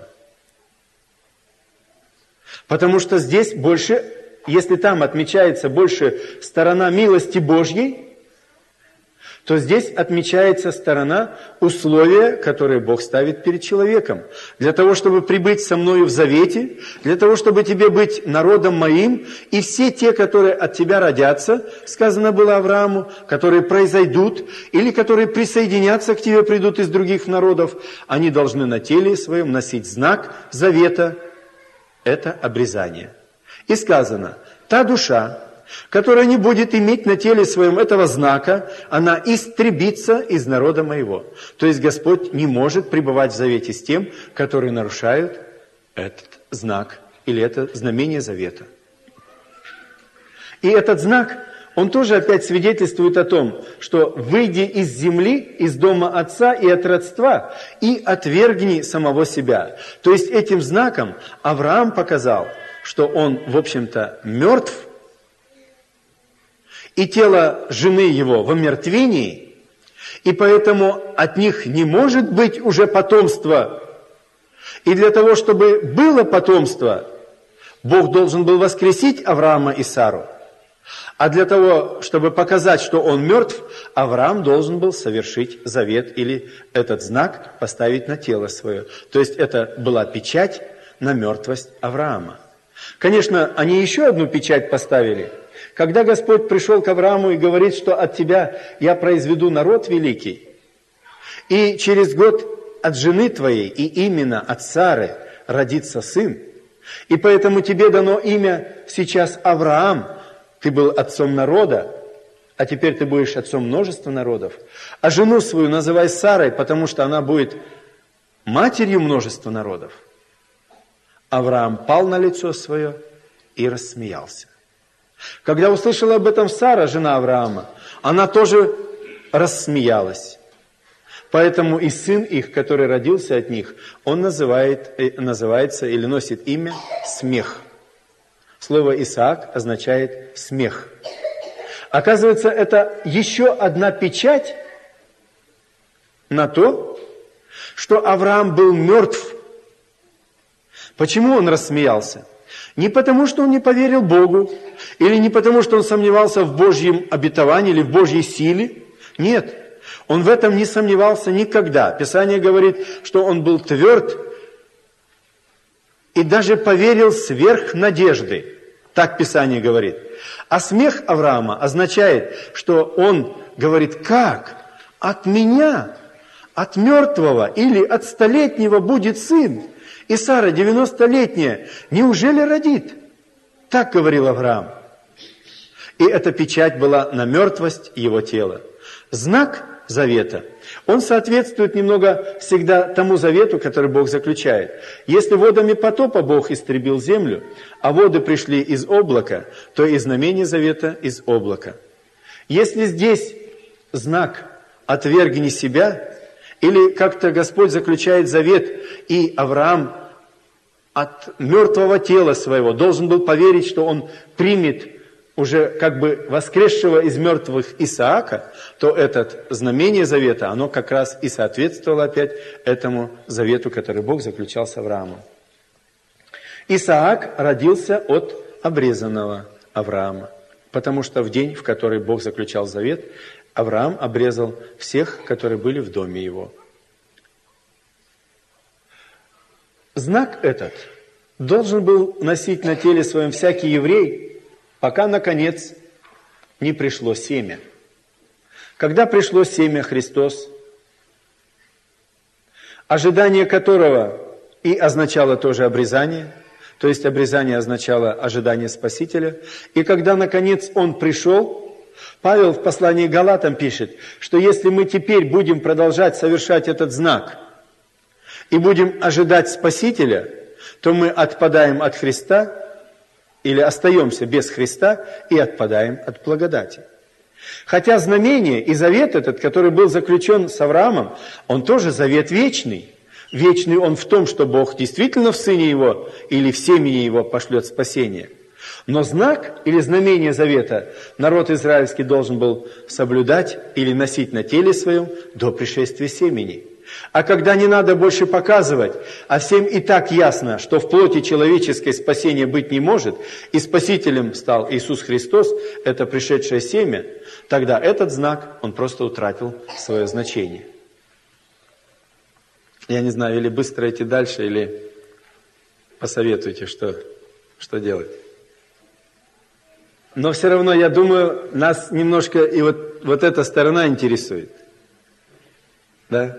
Потому что здесь больше, если там отмечается больше сторона милости Божьей, то здесь отмечается сторона условия, которые Бог ставит перед человеком. Для того, чтобы прибыть со мною в завете, для того, чтобы тебе быть народом моим, и все те, которые от тебя родятся, сказано было Аврааму, которые произойдут, или которые присоединятся к тебе, придут из других народов, они должны на теле своем носить знак завета, это обрезание. И сказано: та душа, которая не будет иметь на теле своем этого знака, она истребится из народа моего. То есть Господь не может пребывать в завете с тем, которые нарушают этот знак или это знамение завета. И этот знак, он тоже опять свидетельствует о том, что «выйди из земли, из дома отца и от родства, и отвергни самого себя». То есть этим знаком Авраам показал, что он, в общем-то, мертв, и тело жены его в омертвении, и поэтому от них не может быть уже потомства. И для того, чтобы было потомство, Бог должен был воскресить Авраама и Сару. А для того, чтобы показать, что он мертв, Авраам должен был совершить завет или этот знак поставить на тело свое. То есть это была печать на мертвость Авраама. Конечно, они еще одну печать поставили. Когда Господь пришел к Аврааму и говорит, что от тебя я произведу народ великий, и через год от жены твоей, и именно от Сары, родится сын, и поэтому тебе дано имя сейчас Авраам, ты был отцом народа, а теперь ты будешь отцом множества народов. А жену свою называй Сарой, потому что она будет матерью множества народов. Авраам пал на лицо свое и рассмеялся. Когда услышала об этом Сара, жена Авраама, она тоже рассмеялась. Поэтому и сын их, который родился от них, он называется или носит имя Смех. Слово Исаак означает смех. Оказывается, это еще одна печать на то, что Авраам был мертв. Почему он рассмеялся? Не потому, что он не поверил Богу, или не потому, что он сомневался в Божьем обетовании или в Божьей силе. Нет, он в этом не сомневался никогда. Писание говорит, что он был тверд и даже поверил сверх надежды. Так Писание говорит. А смех Авраама означает, что он говорит, как? От меня, от мертвого или от столетнего будет сын? И Сара, 90-летняя, неужели родит? Так говорил Авраам. И эта печать была на мертвость его тела. Знак завета, он соответствует немного всегда тому завету, который Бог заключает. Если водами потопа Бог истребил землю, а воды пришли из облака, то и знамение завета из облака. Если здесь знак «отвергни себя», или как-то Господь заключает завет, и Авраам от мертвого тела своего должен был поверить, что он примет уже как бы воскресшего из мертвых Исаака, то это знамение завета, оно как раз и соответствовало опять этому завету, который Бог заключал с Авраамом. Исаак родился от обрезанного Авраама, потому что в день, в который Бог заключал завет, Авраам обрезал всех, которые были в доме его. Знак этот должен был носить на теле своем всякий еврей, пока, наконец, не пришло семя. Когда пришло семя Христос, ожидание которого и означало тоже обрезание, то есть обрезание означало ожидание Спасителя, и когда, наконец, Он пришел, Павел в послании к Галатам пишет, что если мы теперь будем продолжать совершать этот знак и будем ожидать Спасителя, то мы отпадаем от Христа или остаемся без Христа и отпадаем от благодати. Хотя знамение и завет этот, который был заключен с Авраамом, он тоже завет вечный. Вечный он в том, что Бог действительно в Сыне Его или в семени Его пошлет спасение. Но знак или знамение завета народ израильский должен был соблюдать или носить на теле своем до пришествия семени. А когда не надо больше показывать, а всем и так ясно, что в плоти человеческой спасения быть не может, и спасителем стал Иисус Христос, это пришедшее семя, тогда этот знак, он просто утратил свое значение. Я не знаю, или быстро идти дальше, или посоветуйте, что делать. Но все равно, я думаю, нас немножко и вот эта сторона интересует. Да?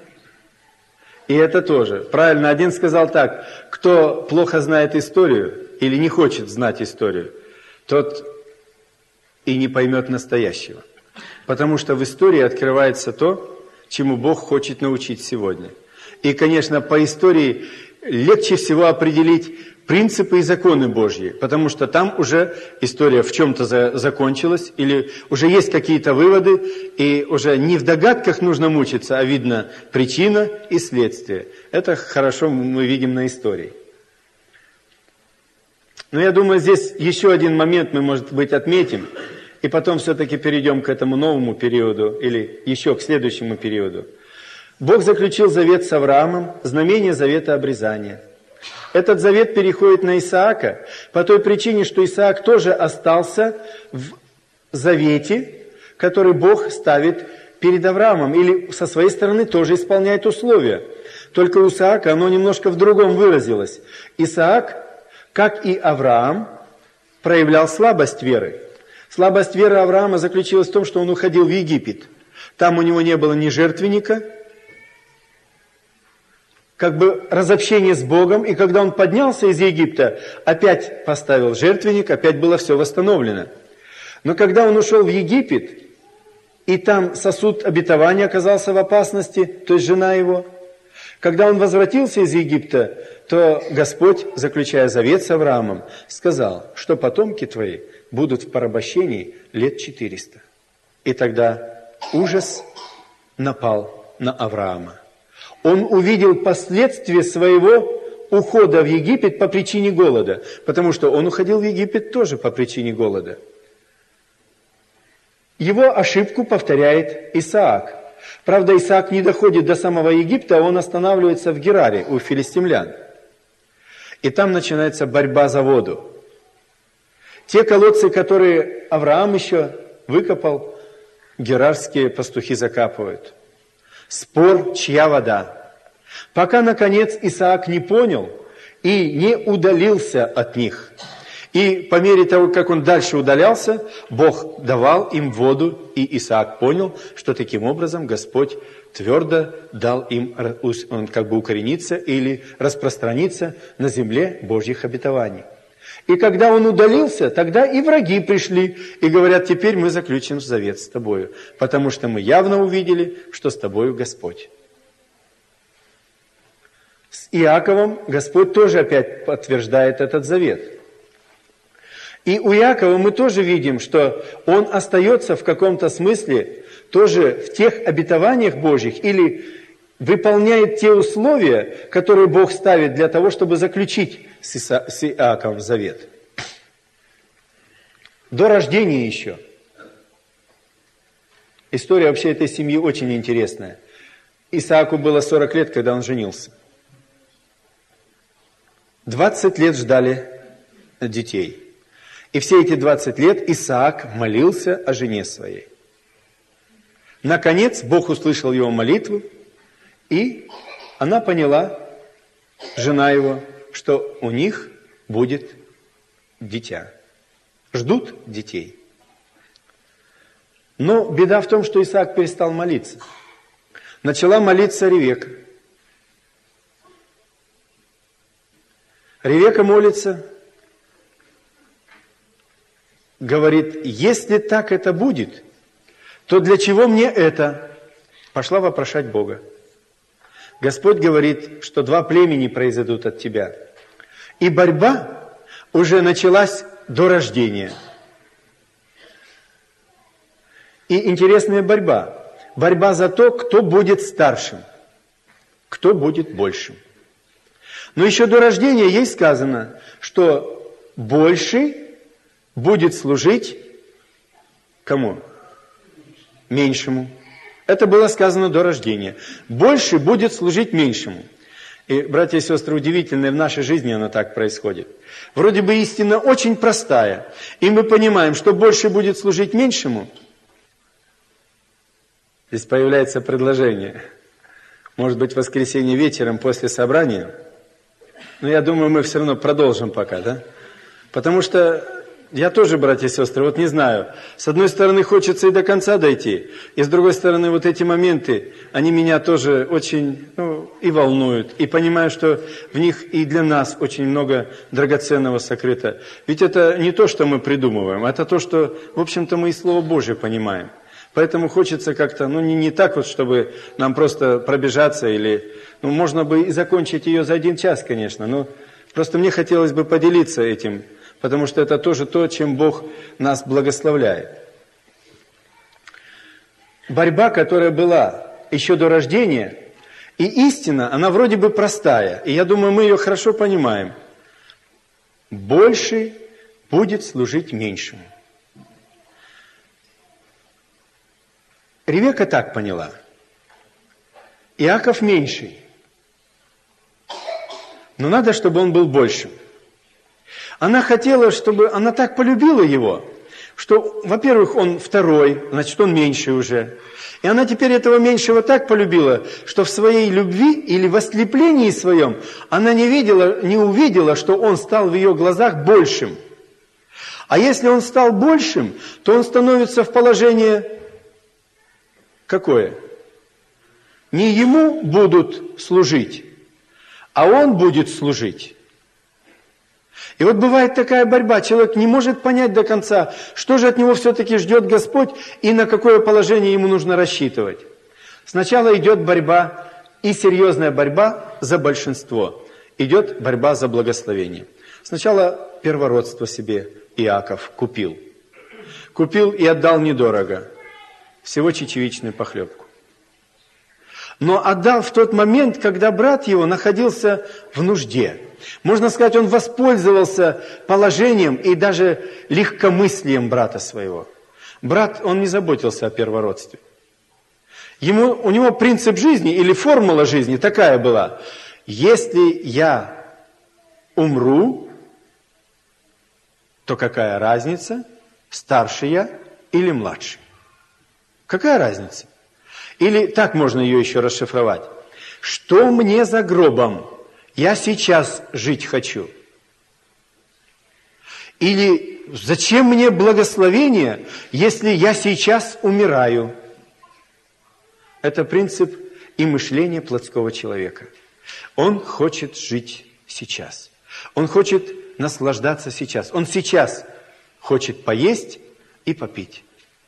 И это тоже. Правильно, один сказал так, кто плохо знает историю, или не хочет знать историю, тот и не поймет настоящего. Потому что в истории открывается то, чему Бог хочет научить сегодня. И, конечно, по истории легче всего определить принципы и законы Божьи, потому что там уже история в чем-то закончилась, или уже есть какие-то выводы, и уже не в догадках нужно мучиться, а видно причина и следствие. Это хорошо мы видим на истории. Но я думаю, здесь еще один момент мы, может быть, отметим, и потом все-таки перейдем к этому новому периоду, или еще к следующему периоду. Бог заключил завет с Авраамом, знамение завета обрезания. Этот завет переходит на Исаака по той причине, что Исаак тоже остался в завете, который Бог ставит перед Авраамом, или со своей стороны тоже исполняет условия. Только у Исаака оно немножко в другом выразилось. Исаак, как и Авраам, проявлял слабость веры. Слабость веры Авраама заключилась в том, что он уходил в Египет. Там у него не было ни жертвенника, как бы разобщение с Богом, и когда он поднялся из Египта, опять поставил жертвенник, опять было все восстановлено. Но когда он ушел в Египет, и там сосуд обетования оказался в опасности, то есть жена его, когда он возвратился из Египта, то Господь, заключая завет с Авраамом, сказал, что потомки твои будут в порабощении лет 400. И тогда ужас напал на Авраама. Он увидел последствия своего ухода в Египет по причине голода, потому что он уходил в Египет тоже по причине голода. Его ошибку повторяет Исаак. Правда, Исаак не доходит до самого Египта, а он останавливается в Гераре у филистимлян. И там начинается борьба за воду. Те колодцы, которые Авраам еще выкопал, герарские пастухи закапывают. Спор, чья вода. Пока, наконец, Исаак не понял и не удалился от них. И по мере того, как он дальше удалялся, Бог давал им воду, и Исаак понял, что таким образом Господь твердо дал им, он как бы укорениться или распространиться на земле Божьих обетований. И когда он удалился, тогда и враги пришли и говорят, теперь мы заключим завет с тобою, потому что мы явно увидели, что с тобою Господь. С Иаковом Господь тоже опять подтверждает этот завет. И у Иакова мы тоже видим, что он остается в каком-то смысле тоже в тех обетованиях Божьих или выполняет те условия, которые Бог ставит для того, чтобы заключить с Иаковом завет. До рождения еще. История вообще этой семьи очень интересная. Исааку было 40 лет, когда он женился. 20 лет ждали детей. И все эти 20 лет Исаак молился о жене своей. Наконец, Бог услышал его молитву, и она поняла, жена его, что у них будет дитя. Ждут детей. Но беда в том, что Исаак перестал молиться. Начала молиться Ревека. Ревека молится, говорит, если так это будет, то для чего мне это? Пошла вопрошать Бога. Господь говорит, что 2 племени произойдут от тебя. И борьба уже началась до рождения. И интересная борьба. Борьба за то, кто будет старшим, кто будет большим. Но еще до рождения ей сказано, что больший будет служить кому? Меньшему. Это было сказано до рождения. Больше будет служить меньшему. И, братья и сестры, удивительно, в нашей жизни оно так происходит. Вроде бы истина очень простая. И мы понимаем, что больше будет служить меньшему. Здесь появляется предложение. Может быть, в воскресенье вечером после собрания. Но я думаю, мы все равно продолжим пока, да? Потому что Я тоже, братья и сестры, вот не знаю. С одной стороны, хочется и до конца дойти. И с другой стороны, вот эти моменты, они меня тоже очень и волнуют. И понимаю, что в них и для нас очень много драгоценного сокрыто. Ведь это не то, что мы придумываем, это то, что, в общем-то, мы и Слово Божие понимаем. Поэтому хочется как-то, не так вот, чтобы нам просто пробежаться или... можно бы и закончить ее за 1 час, конечно, но просто мне хотелось бы поделиться этим, потому что это тоже то, чем Бог нас благословляет. Борьба, которая была еще до рождения, и истина, она вроде бы простая, и я думаю, мы ее хорошо понимаем. Больший будет служить меньшему. Ревека так поняла. Иаков меньший. Но надо, чтобы он был большим. Она хотела, чтобы... Она так полюбила его, что, во-первых, он второй, значит, он меньший уже. И она теперь этого меньшего так полюбила, что в своей любви или в ослеплении своем она не увидела, что он стал в ее глазах большим. А если он стал большим, то он становится в положении... Какое? Не ему будут служить, а он будет служить. И вот бывает такая борьба, человек не может понять до конца, что же от него все-таки ждет Господь и на какое положение ему нужно рассчитывать. Сначала идет борьба, и серьезная борьба за большинство. Идет борьба за благословение. Сначала первородство себе Иаков купил. Купил и отдал недорого. Всего чечевичную похлебку. Но отдал в тот момент, когда брат его находился в нужде. Можно сказать, он воспользовался положением и даже легкомыслием брата своего. Брат, он не заботился о первородстве. У него принцип жизни или формула жизни такая была. Если я умру, то какая разница, старший я или младший? Какая разница? Или так можно ее еще расшифровать. Что мне за гробом? Я сейчас жить хочу. Или зачем мне благословение, если я сейчас умираю? Это принцип и мышление плотского человека. Он хочет жить сейчас. Он хочет наслаждаться сейчас. Он сейчас хочет поесть и попить.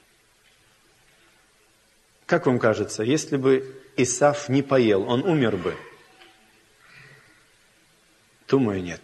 Как вам кажется, если бы Исав не поел, он умер бы? Думаю, нет.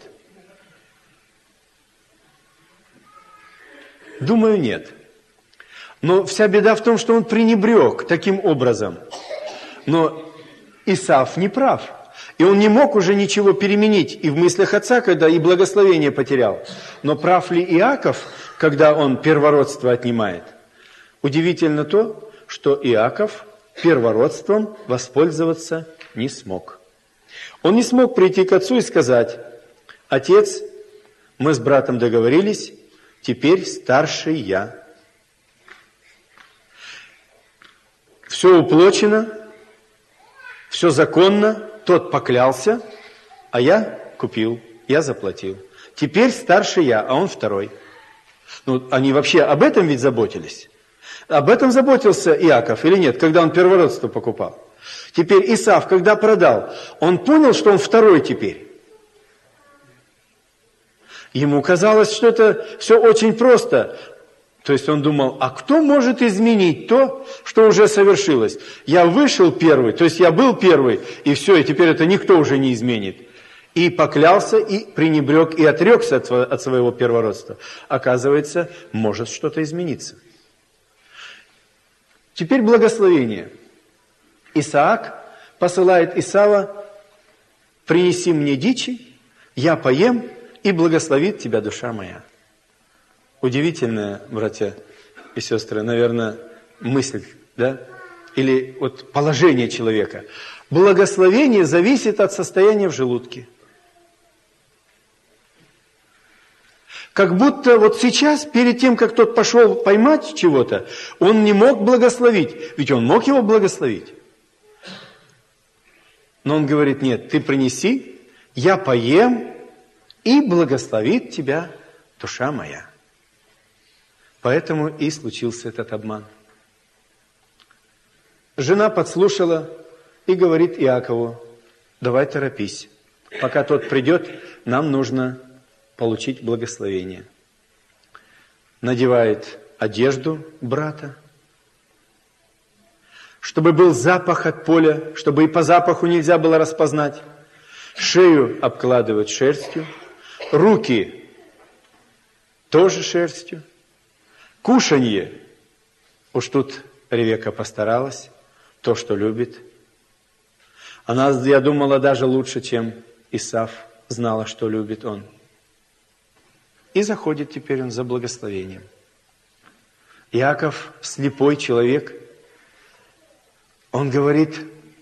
Думаю, нет. Но вся беда в том, что он пренебрег таким образом. Но Исав не прав. И он не мог уже ничего переменить и в мыслях отца, когда и благословение потерял. Но прав ли Иаков, когда он первородство отнимает? Удивительно то, что Иаков первородством воспользоваться не смог. Он не смог прийти к отцу и сказать: «Отец, мы с братом договорились, теперь старший я. Все уплочено, все законно, тот поклялся, а я купил, я заплатил. Теперь старший я, а он второй». Они вообще об этом ведь заботились. Об этом заботился Иаков или нет, когда он первородство покупал? Теперь Исав, когда продал, он понял, что он второй теперь? Ему казалось, что это все очень просто. То есть он думал, а кто может изменить то, что уже совершилось? Я вышел первый, то есть я был первый, и все, и теперь это никто уже не изменит. И поклялся, и пренебрег, и отрекся от своего первородства. Оказывается, может что-то измениться. Теперь благословение. Исаак посылает Исава: принеси мне дичи, я поем, и благословит тебя душа моя. Удивительная, братья и сестры, наверное, мысль, да? Или вот положение человека. Благословение зависит от состояния в желудке. Как будто вот сейчас, перед тем, как тот пошел поймать чего-то, он не мог благословить. Ведь он мог его благословить. Но он говорит: нет, ты принеси, я поем, и благословит тебя душа моя. Поэтому и случился этот обман. Жена подслушала и говорит Иакову: давай торопись. Пока тот придет, нам нужно получить благословение. Надевает одежду брата, чтобы был запах от поля, чтобы и по запаху нельзя было распознать. Шею обкладывает шерстью, руки тоже шерстью. Кушанье, уж тут Ревекка постаралась, то, что любит. Она, я думала, даже лучше, чем Исав, знала, что любит он. И заходит теперь он за благословением. Иаков, слепой человек, он говорит,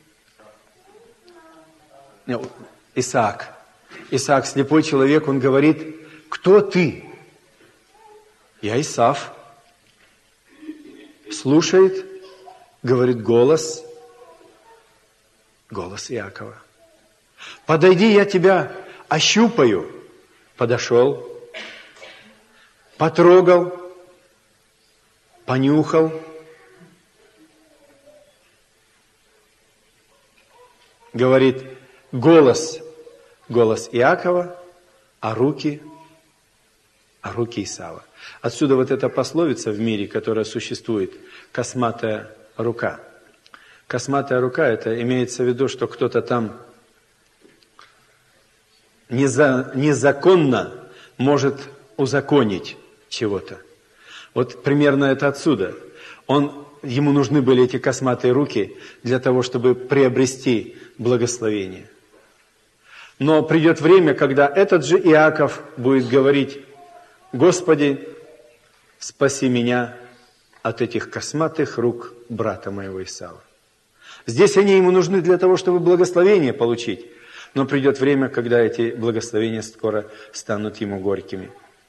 Исаак, слепой человек, он говорит: кто ты? Я Исав. Слушает, говорит голос Иакова. Подойди, я тебя ощупаю. Подошел, потрогал, понюхал. Говорит, голос Иакова, а руки Исава. Отсюда вот эта пословица в мире, которая существует, косматая рука. Косматая рука, это имеется в виду, что кто-то там незаконно может узаконить чего-то. Вот примерно это отсюда. Ему нужны были эти косматые руки для того, чтобы приобрести благословение. Но придет время, когда этот же Иаков будет говорить: Господи, спаси меня от этих косматых рук брата моего Исава. Здесь они ему нужны для того, чтобы благословение получить. Но придет время, когда эти благословения скоро станут ему горькими.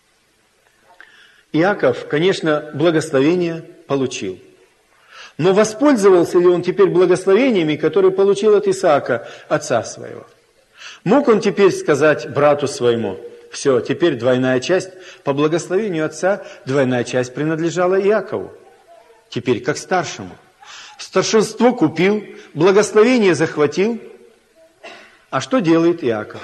Иаков, конечно, благословение получил. Но воспользовался ли он теперь благословениями, которые получил от Исаака, отца своего? Мог он теперь сказать брату своему: все, теперь двойная часть, по благословению отца, двойная часть принадлежала Иакову. Теперь как старшему. Старшинство купил, благословение захватил. А что делает Иаков?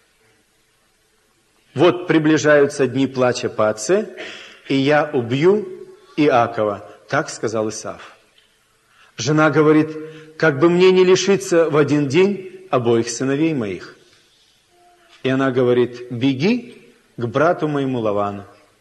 Вот приближаются дни плача по отце, и я убью Иакова, так сказал Исав. Жена говорит: как бы мне не лишиться в один день обоих сыновей моих. И она говорит: беги к брату моему Лавану.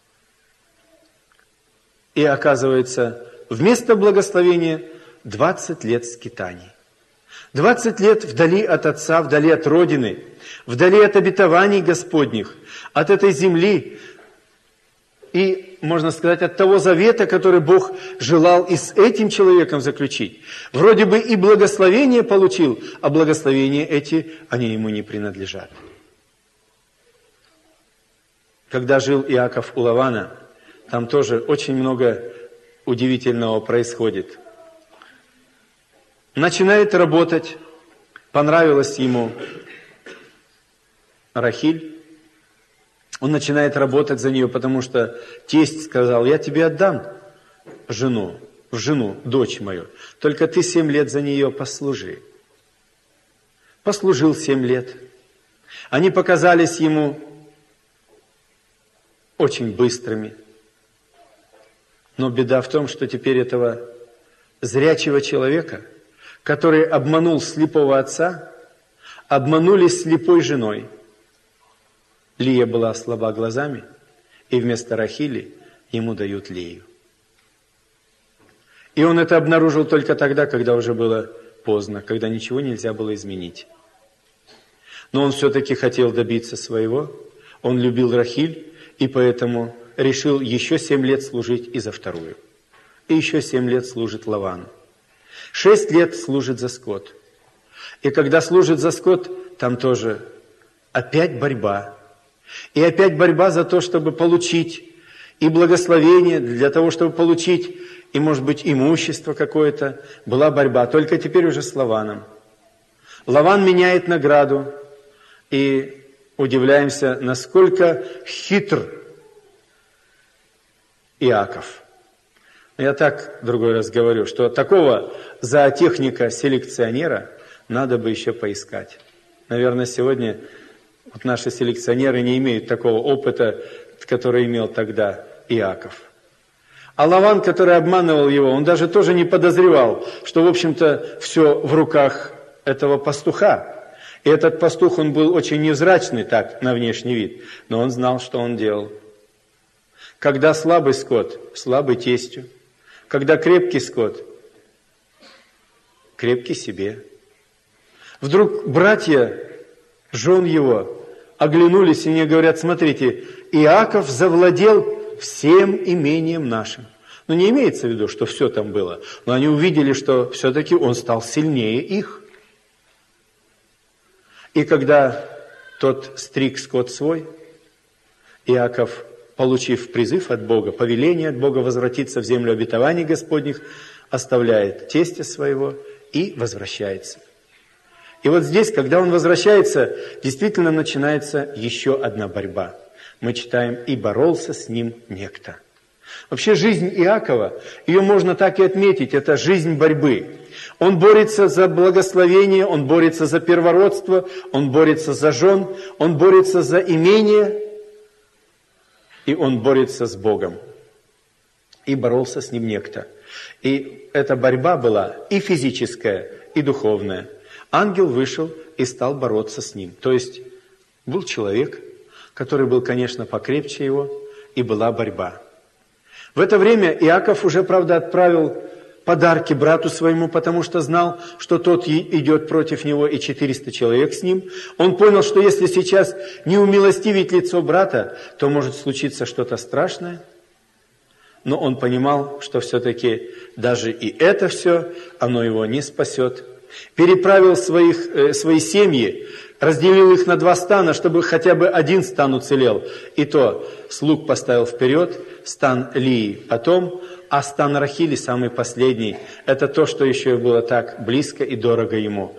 И оказывается, вместо благословения 20 лет скитаний. 20 лет вдали от отца, вдали от родины, вдали от обетований Господних, от этой земли и, можно сказать, от того завета, который Бог желал и с этим человеком заключить. Вроде бы и благословение получил, а благословения эти, они ему не принадлежат. Когда жил Иаков у Лавана, там тоже очень много удивительного происходит. Начинает работать, понравилась ему Рахиль. Он начинает работать за нее, потому что тесть сказал: я тебе отдам в жену, дочь мою, только ты 7 лет за нее послужи. Послужил 7 лет. Они показались ему очень быстрыми. Но беда в том, что теперь этого зрячего человека, который обманул слепого отца, обманули слепой женой. Лия была слаба глазами, и вместо Рахили ему дают Лию. И он это обнаружил только тогда, когда уже было поздно, когда ничего нельзя было изменить. Но он все-таки хотел добиться своего, он любил Рахиль, и поэтому решил еще 7 лет служить и за вторую. И еще 7 лет служит Лавану. 6 лет служит за скот. И когда служит за скот, там тоже опять борьба. И опять борьба за то, чтобы получить и благословение, для того, чтобы получить и, может быть, имущество какое-то. Была борьба, только теперь уже с Лаваном. Лаван меняет награду, и удивляемся, насколько хитр Иаков. Я так в другой раз говорю, что такого зоотехника-селекционера надо бы еще поискать. Наверное, сегодня вот наши селекционеры не имеют такого опыта, который имел тогда Иаков. А Лаван, который обманывал его, он даже тоже не подозревал, что, в общем-то, все в руках этого пастуха. И этот пастух, он был очень невзрачный так, на внешний вид, но он знал, что он делал. Когда слабый скот, слабый тестю. Когда крепкий скот, крепкий себе. Вдруг братья, жен его, оглянулись и мне говорят: смотрите, Иаков завладел всем имением нашим. Ну, не имеется в виду, что все там было, но они увидели, что все-таки он стал сильнее их. И когда тот стриг скот свой, Иаков, получив призыв от Бога, повеление от Бога возвратиться в землю обетований Господних, оставляет тестя своего и возвращается. И вот здесь, когда он возвращается, действительно начинается еще одна борьба. Мы читаем: «И боролся с ним некто». Вообще жизнь Иакова, ее можно так и отметить, это жизнь борьбы. Он борется за благословение, он борется за первородство, он борется за жен, он борется за имение, и он борется с Богом. И боролся с ним некто. И эта борьба была и физическая, и духовная. Ангел вышел и стал бороться с ним. То есть был человек, который был, конечно, покрепче его, и была борьба. В это время Иаков уже, правда, отправил подарки брату своему, потому что знал, что тот идет против него, и 400 человек с ним. Он понял, что если сейчас не умилостивить лицо брата, то может случиться что-то страшное. Но он понимал, что все-таки даже и это все, оно его не спасет. Переправил свои семьи, разделил их на 2 стана, чтобы хотя бы один стан уцелел. И то слуг поставил вперед, стан Лии потом, а стан Рахили самый последний. Это то, что еще было так близко и дорого ему.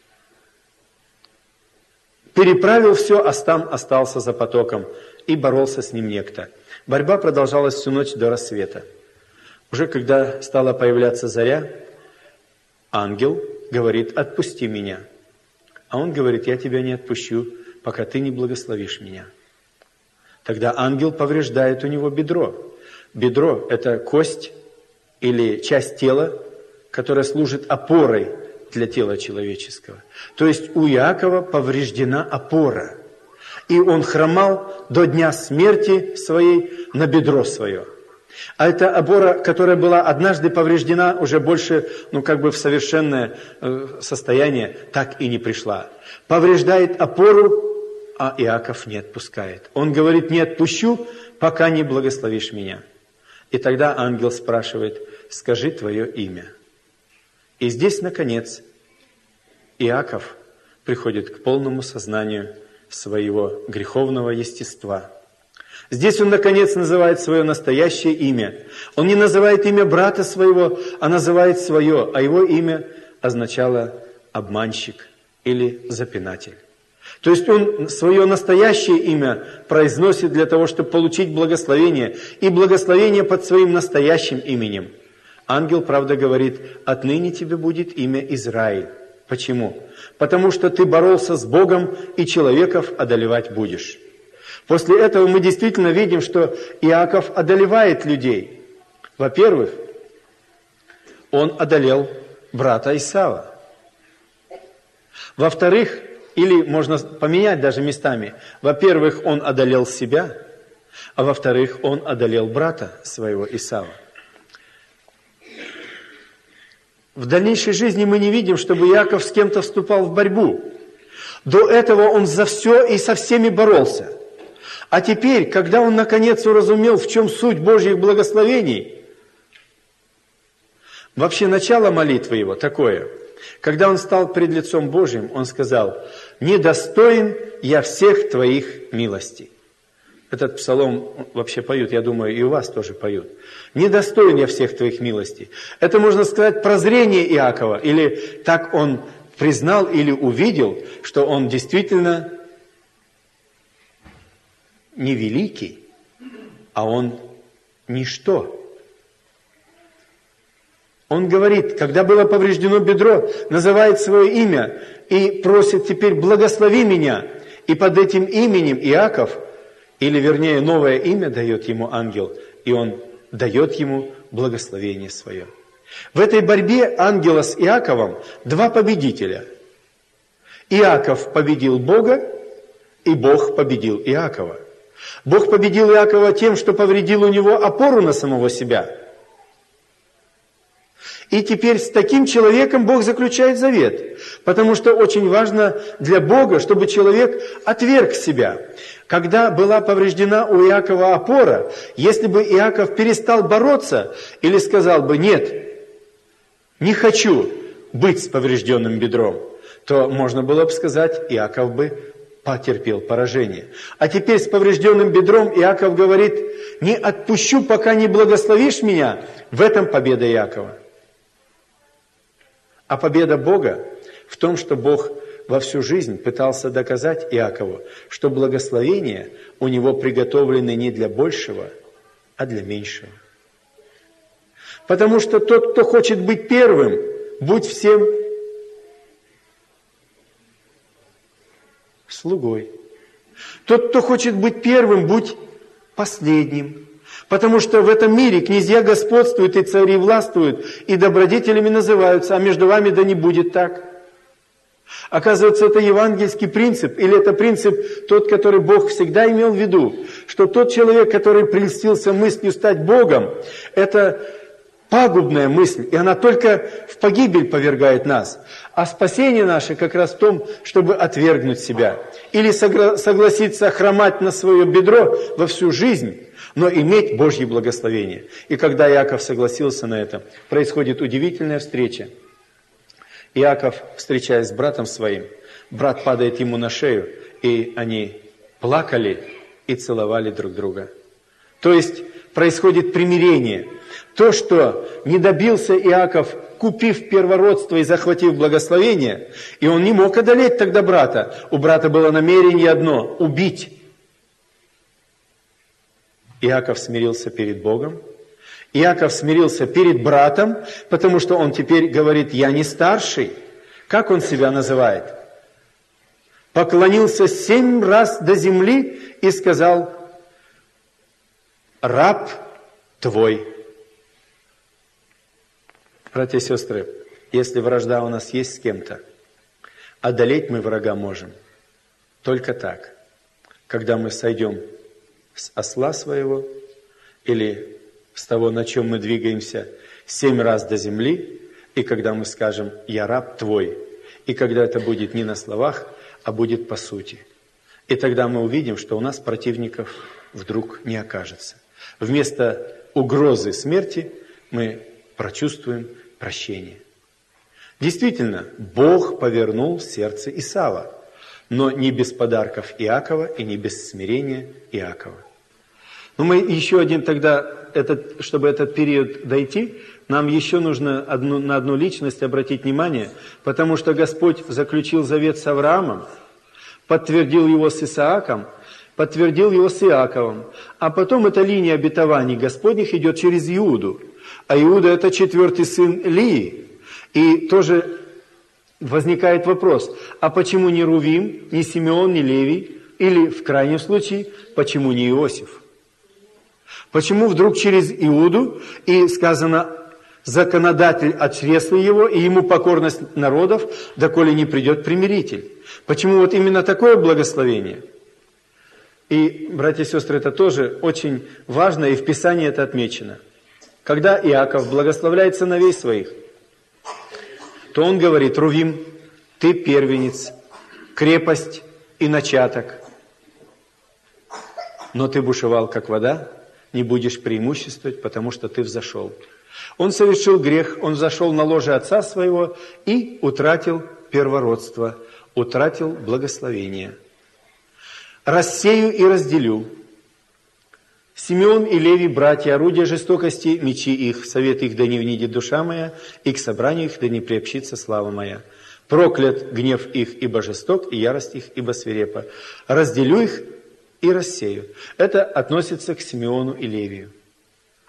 Переправил все, а стан остался за потоком. И боролся с ним некто. Борьба продолжалась всю ночь до рассвета. Уже когда стала появляться заря, ангел говорит: «Отпусти меня». А он говорит: «Я тебя не отпущу, пока ты не благословишь меня». Тогда ангел повреждает у него бедро. Бедро – это кость или часть тела, которая служит опорой для тела человеческого. То есть у Иакова повреждена опора. И он хромал до дня смерти своей на бедро свое. А эта опора, которая была однажды повреждена, уже больше, в совершенное состояние, так и не пришла. Повреждает опору, а Иаков не отпускает. Он говорит: «Не отпущу, пока не благословишь меня». И тогда ангел спрашивает: «Скажи твое имя». И здесь, наконец, Иаков приходит к полному сознанию своего греховного естества. Здесь он, наконец, называет свое настоящее имя. Он не называет имя брата своего, а называет свое, а его имя означало обманщик или запинатель. То есть он свое настоящее имя произносит для того, чтобы получить благословение, и благословение под своим настоящим именем. Ангел, правда, говорит: «Отныне тебе будет имя Израиль». Почему? Потому что ты боролся с Богом, и человеков одолевать будешь. После этого мы действительно видим, что Иаков одолевает людей. Во-первых, он одолел брата Исава. Во-вторых, или можно поменять даже местами, во-первых, он одолел себя, а во-вторых, он одолел брата своего Исава. В дальнейшей жизни мы не видим, чтобы Иаков с кем-то вступал в борьбу. До этого он за все и со всеми боролся. А теперь, когда он наконец уразумел, в чем суть Божьих благословений, вообще начало молитвы его такое. Когда он стал пред лицом Божьим, он сказал: «Недостоин я всех твоих милостей». Этот псалом вообще поют, я думаю, и у вас тоже поют. «Недостоин я всех твоих милостей». Это, можно сказать, прозрение Иакова. Или так он признал или увидел, что он действительно не великий, а он ничто. Он говорит, когда было повреждено бедро, называет свое имя и просит теперь «благослови меня». И под этим именем Иаков, или вернее новое имя дает ему ангел, и он дает ему благословение свое. В этой борьбе ангела с Иаковом два победителя. Иаков победил Бога, и Бог победил Иакова. Бог победил Иакова тем, что повредил у него опору на самого себя. И теперь с таким человеком Бог заключает завет, потому что очень важно для Бога, чтобы человек отверг себя. Когда была повреждена у Иакова опора, если бы Иаков перестал бороться или сказал бы «нет, не хочу быть с поврежденным бедром», то можно было бы сказать, Иаков бы потерпел поражение. А теперь с поврежденным бедром Иаков говорит «не отпущу, пока не благословишь меня». В этом победа Иакова. А победа Бога в том, что Бог во всю жизнь пытался доказать Иакову, что благословения у него приготовлены не для большего, а для меньшего. Потому что тот, кто хочет быть первым, будь всем слугой. Тот, кто хочет быть первым, будь последним. Потому что в этом мире князья господствуют, и цари властвуют, и добродетелями называются, а между вами да не будет так. Оказывается, это евангельский принцип, или это принцип тот, который Бог всегда имел в виду, что тот человек, который прельстился мыслью стать Богом, это пагубная мысль, и она только в погибель повергает нас. А спасение наше как раз в том, чтобы отвергнуть себя, или согласиться хромать на свое бедро во всю жизнь, но иметь Божье благословение. И когда Иаков согласился на это, происходит удивительная встреча. Иаков, встречаясь с братом своим, брат падает ему на шею, и они плакали и целовали друг друга. То есть происходит примирение. То, что не добился Иаков, купив первородство и захватив благословение, и он не мог одолеть тогда брата. У брата было намерение одно – убить. Иаков смирился перед Богом. Иаков смирился перед братом, потому что он теперь говорит, я не старший. Как он себя называет? Поклонился 7 раз до земли и сказал, раб твой. Братья и сестры, если вражда у нас есть с кем-то, одолеть мы врага можем только так, когда мы сойдем с осла своего или с того, на чем мы двигаемся, 7 раз до земли, и когда мы скажем «Я раб твой», и когда это будет не на словах, а будет по сути. И тогда мы увидим, что у нас противников вдруг не окажется. Вместо угрозы смерти мы прочувствуем прощение. Действительно, Бог повернул сердце Исава, но не без подарков Иакова и не без смирения Иакова. Но мы еще один тогда, чтобы этот период дойти, нам еще нужно на одну личность обратить внимание, потому что Господь заключил завет с Авраамом, подтвердил его с Исааком, подтвердил его с Иаковом, а потом эта линия обетований Господних идет через Иуду, а Иуда это 4-й сын Лии, и тоже возникает вопрос, а почему не Рувим, не Симеон, не Левий, или в крайнем случае, почему не Иосиф? Почему вдруг через Иуду, и сказано, законодатель от чресла его, и ему покорность народов, доколе не придет примиритель? Почему вот именно такое благословение? И, братья и сестры, это тоже очень важно, и в Писании это отмечено. Когда Иаков благословляет сыновей своих, то он говорит, Рувим, ты первенец, крепость и начаток, но ты бушевал, как вода, не будешь преимуществовать, потому что ты взошел. Он совершил грех, он взошел на ложе отца своего и утратил первородство, утратил благословение. Рассею и разделю. Симеон и Левий, братья, орудия жестокости, мечи их, совет их да не внидит душа моя, и к собранию их да не приобщится слава моя. Проклят гнев их, ибо жесток, и ярость их, ибо свирепа. Разделю их и рассею. Это относится к Симеону и Левию.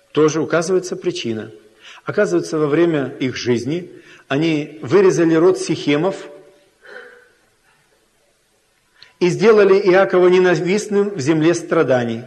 тоже указывается причина. Оказывается, во время их жизни они вырезали род Сихемов и сделали Иакова ненавистным в земле страданий.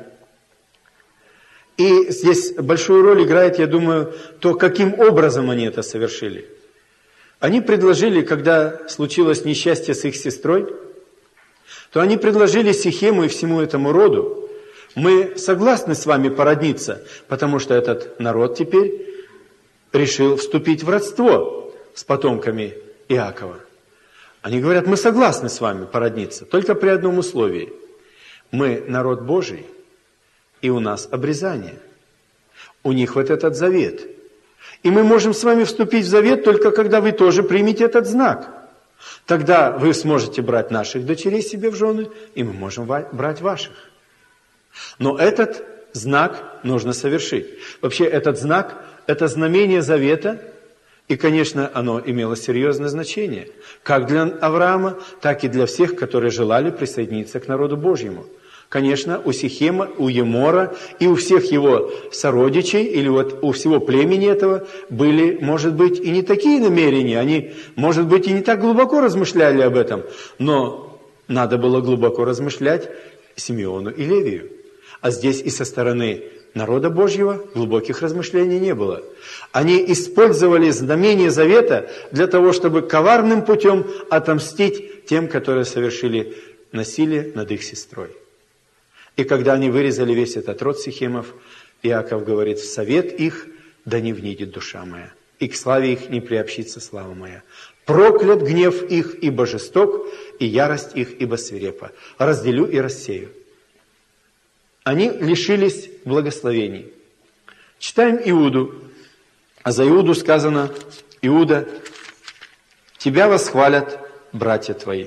И здесь большую роль играет, я думаю, то, каким образом они это совершили. Они предложили, когда случилось несчастье с их сестрой, то они предложили Сихему и всему этому роду: мы согласны с вами породниться, потому что этот народ теперь решил вступить в родство с потомками Иакова. Они говорят: мы согласны с вами породниться, только при одном условии. Мы народ Божий, и у нас обрезание. У них вот этот завет. И мы можем с вами вступить в завет только когда вы тоже примете этот знак. Тогда вы сможете брать наших дочерей себе в жены, и мы можем брать ваших. Но этот знак нужно совершить. Вообще этот знак – это знамение завета, и, конечно, оно имело серьезное значение, как для Авраама, так и для всех, которые желали присоединиться к народу Божьему. Конечно, у Сихема, у Емора и у всех его сородичей, или вот у всего племени этого, были, может быть, и не такие намерения, они, может быть, и не так глубоко размышляли об этом, но надо было глубоко размышлять Симеону и Левию. А здесь и со стороны народа Божьего глубоких размышлений не было. Они использовали знамение завета для того, чтобы коварным путем отомстить тем, которые совершили насилие над их сестрой. И когда они вырезали весь этот род Сихемов, Иаков говорит: в совет их да не внидит душа моя, и к славе их не приобщится слава моя. Проклят гнев их, ибо жесток, и ярость их, ибо свирепа. Разделю и рассею. Они лишились благословений. Читаем Иуду. А за Иуду сказано: Иуда, тебя восхвалят братья твои.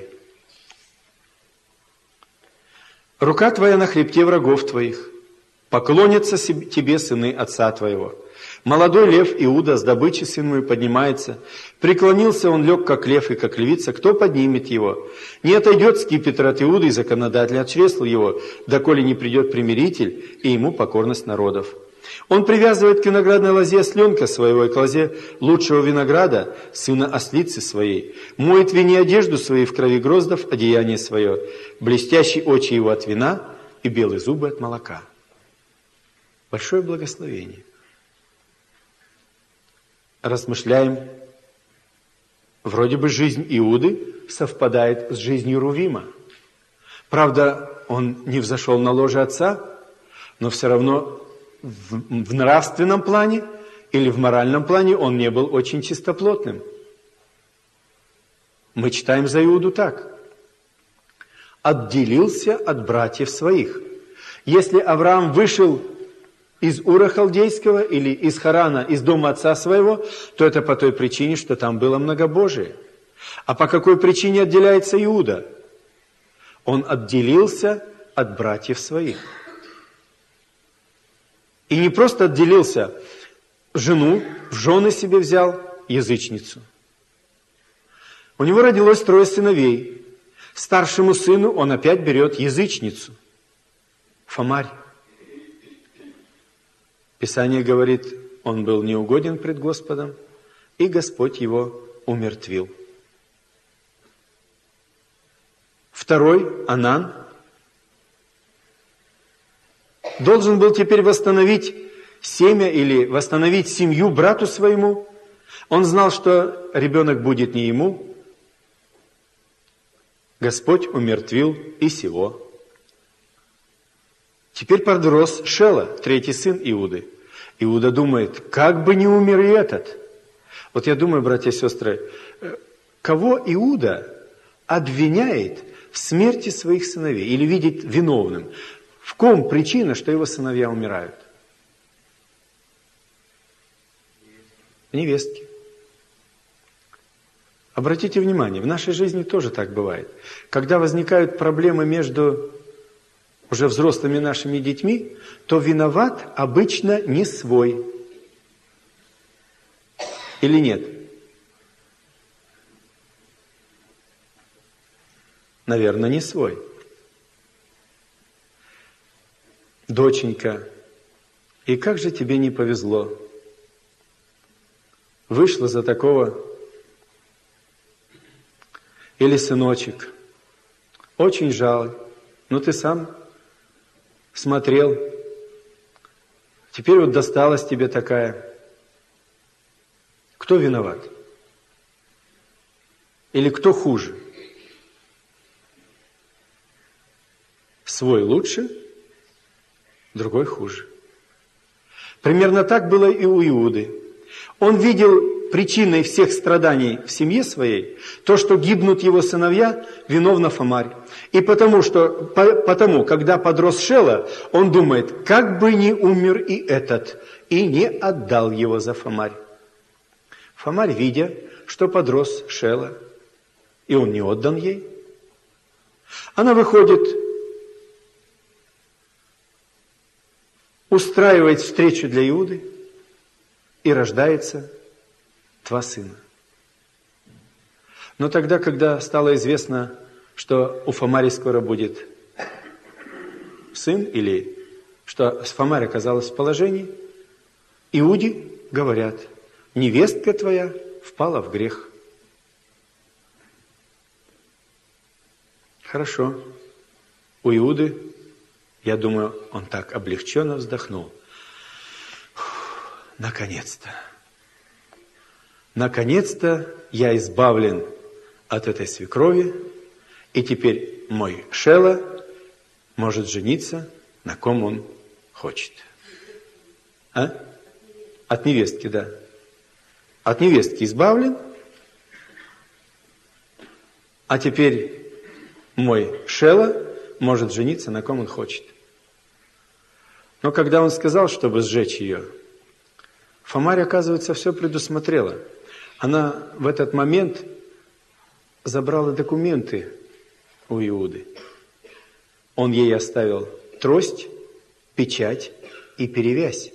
Рука твоя на хребте врагов твоих, поклонятся тебе сыны отца твоего. Молодой лев Иуда с добычей сыною поднимается. Преклонился он, лег как лев и как львица. Кто поднимет его? Не отойдет скипетр от Иуды, и законодатель от чресла его, доколе не придет примиритель, и ему покорность народов. Он привязывает к виноградной лозе осленка своего и к лозе лучшего винограда сына ослицы своей. Моет вине одежду своей в крови гроздов, одеяние свое. Блестящие очи его от вина и белые зубы от молока. Большое благословение. Размышляем. Вроде бы жизнь Иуды совпадает с жизнью Рувима. Правда, он не взошел на ложе отца, но все равно в нравственном плане или в моральном плане он не был очень чистоплотным. Мы читаем за Иуду так: отделился от братьев своих. Если Авраам вышел из Ура Халдейского или из Харана, из дома отца своего, то это по той причине, что там было многобожие. А по какой причине отделяется Иуда? Он отделился от братьев своих. И не просто отделился, жену в жены себе взял, язычницу. У него родилось 3 сыновей. Старшему сыну он опять берет язычницу, Фомарь. Писание говорит, он был неугоден пред Господом, и Господь его умертвил. Второй, Анан, должен был теперь восстановить семя или восстановить семью брату своему. Он знал, что ребенок будет не ему. Господь умертвил и сего. Теперь подрос Шела, 3-й сын Иуды. Иуда думает, как бы не умер и этот. Вот я думаю, братья и сестры, кого Иуда обвиняет в смерти своих сыновей или видит виновным? В ком причина, что его сыновья умирают? В невестке. Обратите внимание, в нашей жизни тоже так бывает. Когда возникают проблемы между уже взрослыми нашими детьми, то виноват обычно не свой. Или нет? Наверное, не свой. Доченька И как же тебе не повезло. Вышла за такого. Или сыночек. Очень жаль. Но ты сам смотрел. Теперь вот досталась тебе такая. Кто виноват? Или кто хуже? Свой лучше, другой хуже. Примерно так было и у Иуды. Он видел причиной всех страданий в семье своей то, что гибнут его сыновья, виновна Фомарь. И потому, когда подрос Шела, он думает, как бы не умер и этот, и не отдал его за Фомарь. Фомарь, видя, что подрос Шела, и он не отдан ей, она выходит, устраивает встречу для Иуды, и рождается 2 сына. Но тогда, когда стало известно, что у Фомари скоро будет сын, или что Фомарь оказалась в положении, Иуде говорят, невестка твоя впала в грех. Хорошо. У Иуды, я думаю, он так облегченно вздохнул. Наконец-то. Наконец-то я избавлен от этой свекрови, и теперь мой Шела может жениться, на ком он хочет. А? От невестки, да. От невестки избавлен, а теперь мой Шела может жениться, на ком он хочет. Но когда он сказал, чтобы сжечь ее, Фомарь, оказывается, все предусмотрела. Она в этот момент забрала документы у Иуды. Он ей оставил трость, печать и перевязь.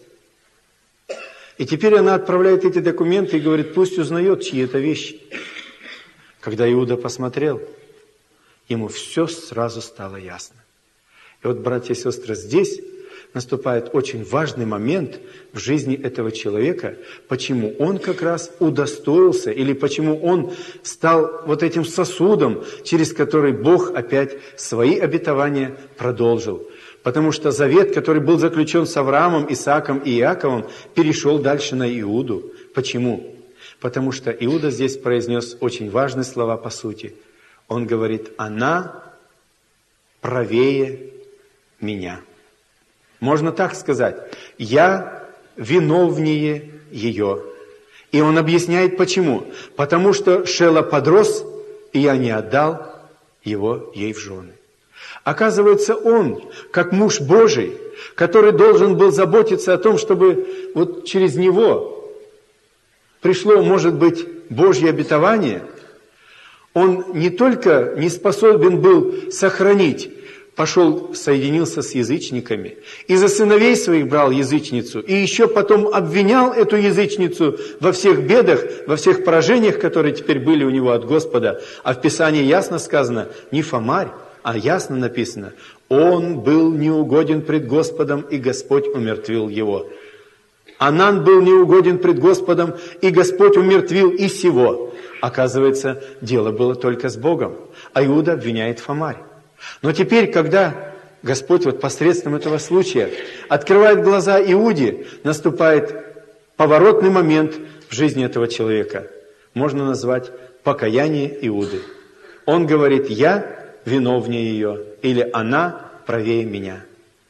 И теперь она отправляет эти документы и говорит, пусть узнает, чьи это вещи. Когда Иуда посмотрел, ему все сразу стало ясно. И вот, братья и сестры, здесь наступает очень важный момент в жизни этого человека, почему он как раз удостоился, или почему он стал вот этим сосудом, через который Бог опять свои обетования продолжил. Потому что завет, который был заключен с Авраамом, Исааком и Иаковом, перешел дальше на Иуду. Почему? Потому что Иуда здесь произнес очень важные слова по сути. Он говорит, она правее меня. Можно так сказать, я виновнее ее. И он объясняет почему. Потому что Шела подрос, и я не отдал его ей в жены. Оказывается, он, как муж Божий, который должен был заботиться о том, чтобы вот через него пришло, может быть, Божье обетование, он не только не способен был сохранить, пошел, соединился с язычниками, и за сыновей своих брал язычницу, и еще потом обвинял эту язычницу во всех бедах, во всех поражениях, которые теперь были у него от Господа. А в Писании ясно сказано, не Фомарь, а ясно написано, он был неугоден пред Господом, и Господь умертвил его. Анан был неугоден пред Господом, и Господь умертвил и сего. Оказывается, дело было только с Богом, а Иуда обвиняет Фомарь. Но теперь, когда Господь вот посредством этого случая открывает глаза Иуде, наступает поворотный момент в жизни этого человека. Можно назвать покаяние Иуды. Он говорит, я виновнее ее, или она правее меня.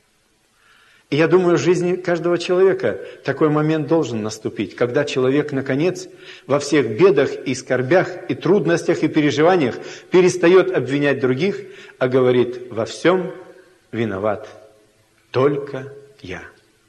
И я думаю, в жизни каждого человека такой момент должен наступить, когда человек, наконец, во всех бедах и скорбях, и трудностях, и переживаниях перестает обвинять других, а говорит, во всем виноват только я.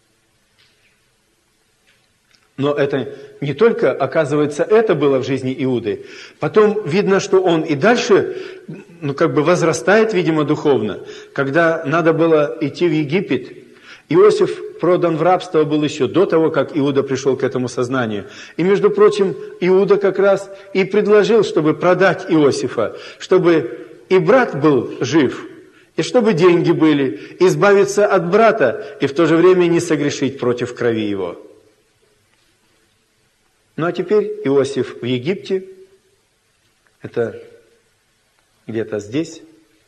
Но это не только, оказывается, это было в жизни Иуды. Потом видно, что он и дальше, возрастает, видимо, духовно. Когда надо было идти в Египет, Иосиф продан в рабство был еще до того, как Иуда пришел к этому сознанию. И, между прочим, Иуда как раз и предложил, чтобы продать Иосифа, чтобы и брат был жив, и чтобы деньги были, избавиться от брата и в то же время не согрешить против крови его. Ну а теперь Иосиф в Египте, это где-то здесь,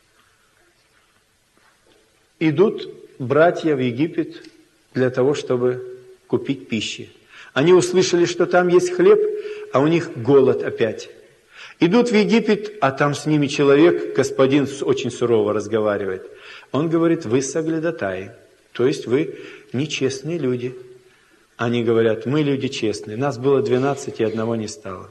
идут братья в Египет для того, чтобы купить пищи. Они услышали, что там есть хлеб, а у них голод опять. Идут в Египет, а там с ними человек, господин очень сурово разговаривает. Он говорит: вы соглядатаи, то есть вы нечестные люди. Они говорят: мы люди честные, нас было 12 и одного не стало.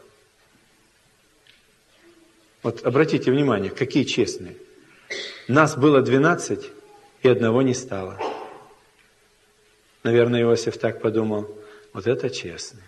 Вот обратите внимание, какие честные. Нас было 12 и одного не стало. Наверное, Иосиф так подумал: вот это честные.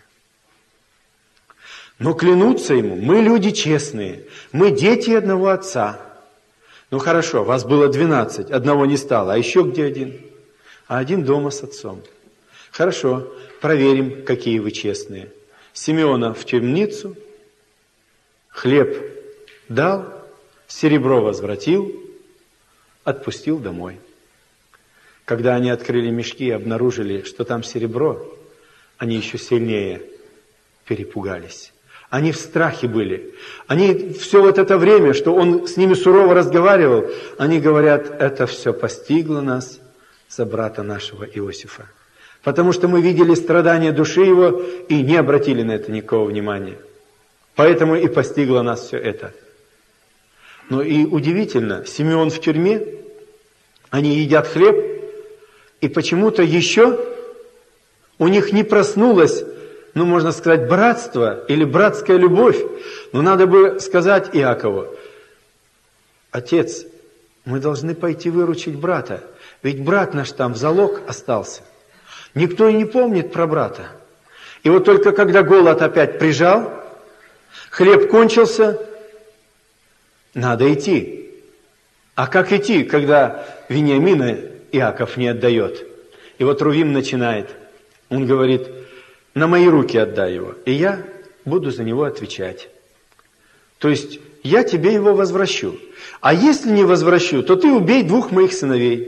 Но клянутся ему: мы люди честные, мы дети одного отца. Ну хорошо, вас было 12, одного не стало, а еще где один? А один дома с отцом. Хорошо, проверим, какие вы честные. Симеона в темницу, хлеб дал, серебро возвратил, отпустил домой. Когда они открыли мешки и обнаружили, что там серебро, они еще сильнее перепугались. Они в страхе были. Они все вот это время, что он с ними сурово разговаривал, они говорят: это все постигло нас за брата нашего Иосифа. Потому что мы видели страдания души его и не обратили на это никакого внимания. Поэтому и постигло нас все это. Но и удивительно, Симеон в тюрьме, они едят хлеб, и почему-то еще у них не проснулось, ну, можно сказать, братство или братская любовь. Но надо бы сказать Иакову: отец, мы должны пойти выручить брата, ведь брат наш там в залог остался. Никто и не помнит про брата. И вот только когда голод опять прижал, хлеб кончился, надо идти. А как идти, когда Вениамина Иаков не отдает? И вот Рувим начинает. Он говорит: на мои руки отдай его, и я буду за него отвечать. То есть я тебе его возвращу. А если не возвращу, то ты убей 2 моих сыновей.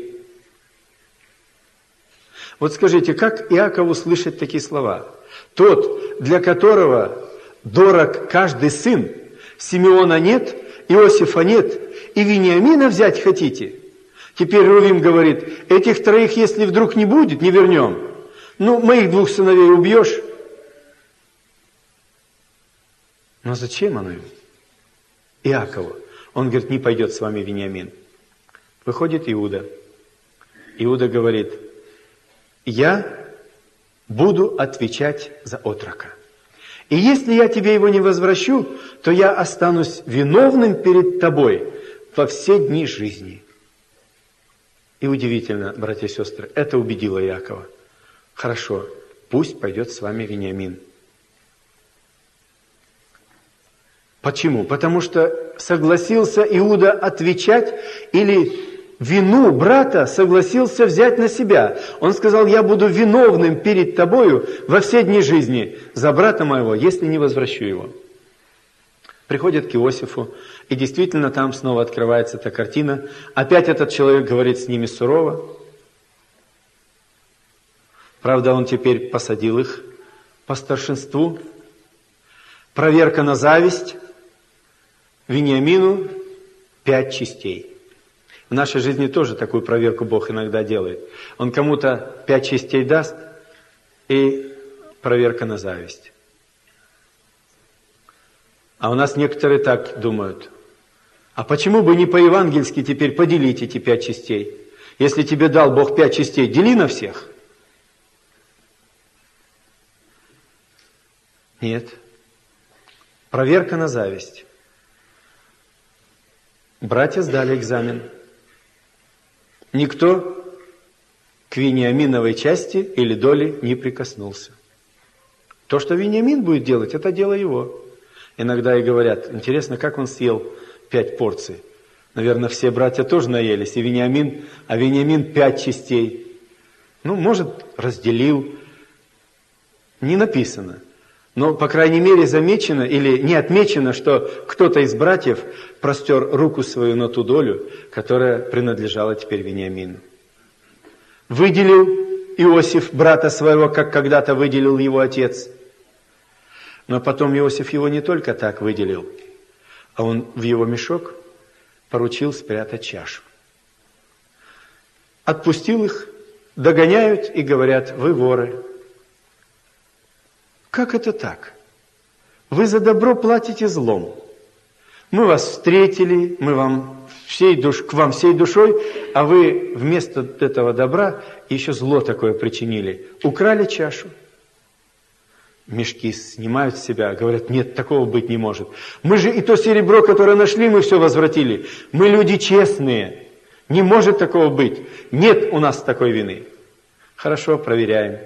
Вот скажите, как Иакову слышать такие слова? Тот, для которого дорог каждый сын, Симеона нет, Иосифа нет, и Вениамина взять хотите? Теперь Рувим говорит: этих 3, если вдруг не будет, не вернем. Ну, моих 2 сыновей убьешь. Но зачем оно ему? Иакову. Он говорит: не пойдет с вами Вениамин. Выходит Иуда. Иуда говорит: я буду отвечать за отрока. И если я тебе его не возвращу, то я останусь виновным перед тобой во все дни жизни. И удивительно, братья и сестры, это убедило Иакова. Хорошо, пусть пойдет с вами Вениамин. Почему? Потому что согласился Иуда отвечать, или вину брата согласился взять на себя. Он сказал: я буду виновным перед тобою во все дни жизни за брата моего, если не возвращу его. Приходят к Иосифу, и действительно там снова открывается эта картина. Опять этот человек говорит с ними сурово. Правда, он теперь посадил их по старшинству. Проверка на зависть. Вениамину 5 частей. В нашей жизни тоже такую проверку Бог иногда делает. Он кому-то 5 частей даст, и проверка на зависть. А у нас некоторые так думают: а почему бы не по-евангельски теперь поделить эти 5 частей? Если тебе дал Бог 5 частей, дели на всех. Нет. Проверка на зависть. Братья сдали экзамен. Никто к Вениаминовой части или доле не прикоснулся. То, что Вениамин будет делать, это дело его. Иногда и говорят: интересно, как он съел 5 порций. Наверное, все братья тоже наелись, и Вениамин, а Вениамин 5 частей. Ну, может, разделил. Не написано. Но, по крайней мере, замечено или не отмечено, что кто-то из братьев простер руку свою на ту долю, которая принадлежала теперь Вениамину. Выделил Иосиф брата своего, как когда-то выделил его отец. Но потом Иосиф его не только так выделил, а он в его мешок поручил спрятать чашу. Отпустил их, догоняют и говорят: вы воры. Как это так? Вы за добро платите злом. Мы вас встретили, мы к вам всей душой, а вы вместо этого добра еще зло такое причинили. Украли чашу. Мешки снимают с себя, говорят: нет, такого быть не может. Мы же и то серебро, которое нашли, мы все возвратили. Мы люди честные. Не может такого быть. Нет у нас такой вины. Хорошо, проверяем.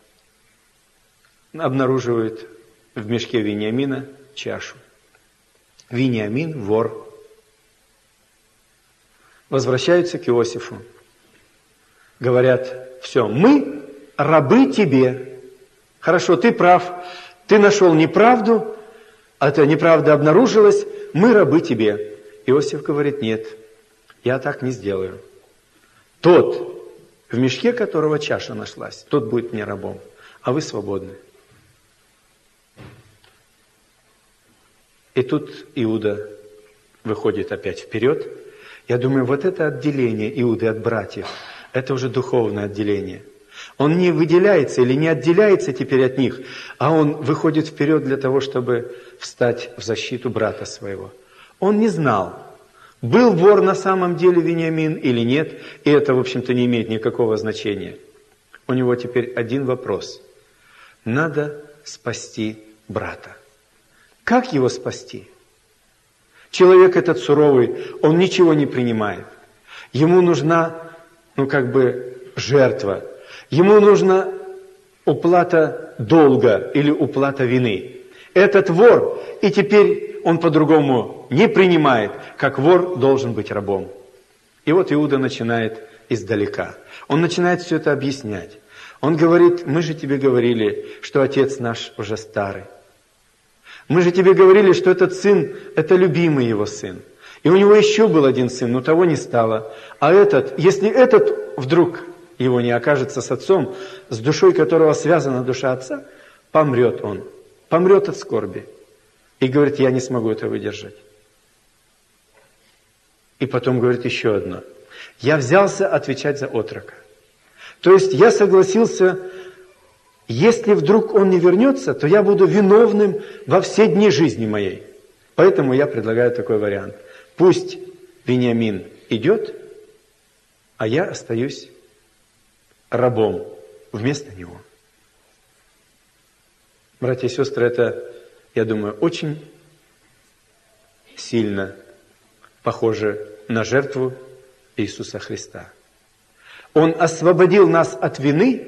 Обнаруживают в мешке Вениамина чашу. Вениамин вор. Возвращаются к Иосифу. Говорят: все, мы рабы тебе. Хорошо, ты прав. Ты нашел неправду, а эта неправда обнаружилась. Мы рабы тебе. Иосиф говорит: нет, я так не сделаю. Тот, в мешке которого чаша нашлась, тот будет мне рабом, а вы свободны. И тут Иуда выходит опять вперед. Я думаю, вот это отделение Иуды от братьев, это уже духовное отделение. Он не выделяется или не отделяется теперь от них, а он выходит вперед для того, чтобы встать в защиту брата своего. Он не знал, был вор на самом деле Вениамин или нет, и это, в общем-то, не имеет никакого значения. У него теперь один вопрос. Надо спасти брата. Как его спасти? Человек этот суровый, он ничего не принимает. Ему нужна, жертва. Ему нужна уплата долга или уплата вины. Этот вор, и теперь он по-другому не принимает, как вор должен быть рабом. И вот Иуда начинает издалека. Он начинает все это объяснять. Он говорит: мы же тебе говорили, что отец наш уже старый. Мы же тебе говорили, что этот сын, это любимый его сын. И у него еще был один сын, но того не стало. А если этот вдруг его не окажется с отцом, с душой которого связана душа отца, помрет он. Помрет от скорби. И говорит: я не смогу это выдержать. И потом говорит еще одно. Я взялся отвечать за отрока. То есть я согласился, если вдруг он не вернется, то я буду виновным во все дни жизни моей. Поэтому я предлагаю такой вариант. Пусть Вениамин идет, а я остаюсь рабом вместо него. Братья и сестры, это, я думаю, очень сильно похоже на жертву Иисуса Христа. Он освободил нас от вины,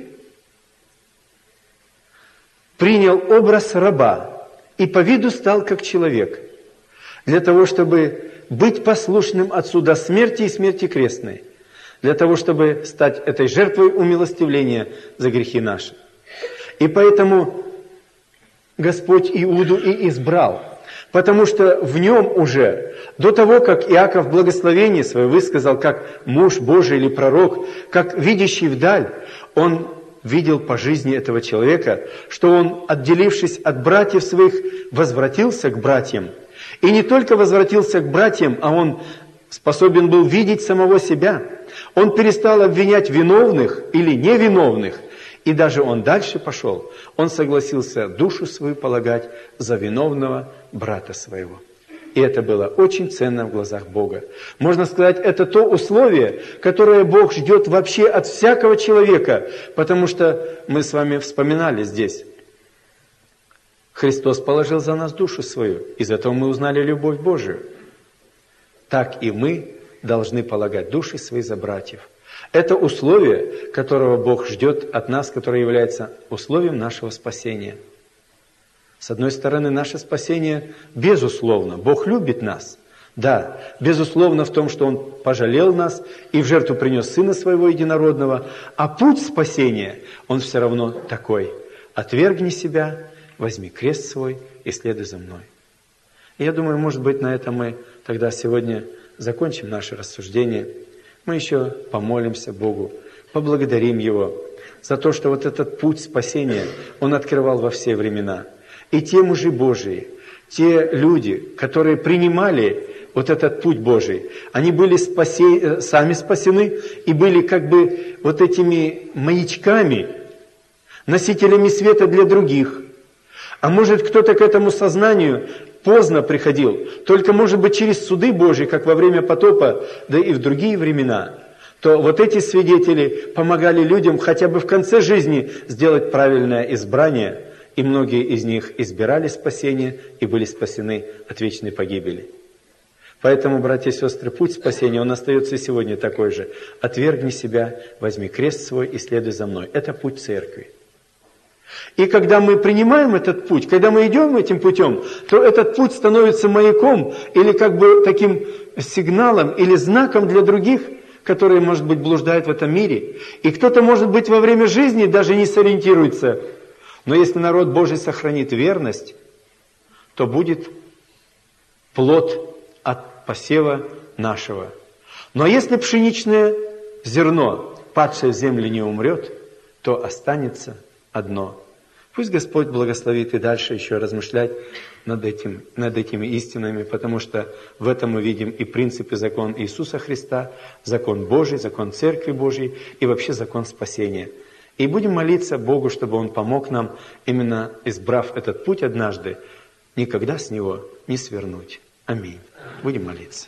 принял образ раба и по виду стал как человек, для того, чтобы быть послушным Отцу до смерти и смерти крестной, для того, чтобы стать этой жертвой умилостивления за грехи наши. И поэтому Господь Иуду и избрал, потому что в нем уже, до того, как Иаков благословение свое высказал, как муж Божий или пророк, как видящий вдаль, он видел по жизни этого человека, что он, отделившись от братьев своих, возвратился к братьям. И не только возвратился к братьям, а он способен был видеть самого себя. Он перестал обвинять виновных или невиновных, и даже он дальше пошел. Он согласился душу свою полагать за виновного брата своего. И это было очень ценно в глазах Бога. Можно сказать, это то условие, которое Бог ждет вообще от всякого человека, потому что мы с вами вспоминали здесь. Христос положил за нас душу свою, из этого мы узнали любовь Божию. Так и мы должны полагать души свои за братьев. Это условие, которого Бог ждет от нас, которое является условием нашего спасения. С одной стороны, наше спасение безусловно. Бог любит нас. Да, безусловно в том, что Он пожалел нас и в жертву принес Сына Своего Единородного. А путь спасения, он все равно такой. Отвергни себя возьми крест свой и следуй за мной. И я думаю, может быть, на этом мы тогда сегодня закончим наше рассуждение. Мы еще помолимся Богу, поблагодарим Его за то, что вот этот путь спасения Он открывал во все времена. И те мужи Божии, те люди, которые принимали вот этот путь Божий, они были сами спасены и были как бы вот этими маячками, носителями света для других. А может, кто-то к этому сознанию поздно приходил, только, может быть, через суды Божьи, как во время потопа, да и в другие времена, то вот эти свидетели помогали людям хотя бы в конце жизни сделать правильное избрание, и многие из них избирали спасение и были спасены от вечной погибели. Поэтому, братья и сестры, путь спасения, он остается и сегодня такой же. Отвергни себя, возьми крест свой и следуй за мной. Это путь церкви. И когда мы принимаем этот путь, когда мы идем этим путем, то этот путь становится маяком или как бы таким сигналом или знаком для других, которые, может быть, блуждают в этом мире. И кто-то, может быть, во время жизни даже не сориентируется. Но если народ Божий сохранит верность, то будет плод от посева нашего. Но если пшеничное зерно, падшее в землю, не умрет, то останется одно. Пусть Господь благословит и дальше еще размышлять над этими истинами, потому что в этом мы видим и принцип, и закон Иисуса Христа, закон Божий, закон Церкви Божьей и вообще закон спасения. И будем молиться Богу, чтобы Он помог нам, именно избрав этот путь однажды, никогда с него не свернуть. Аминь. Будем молиться.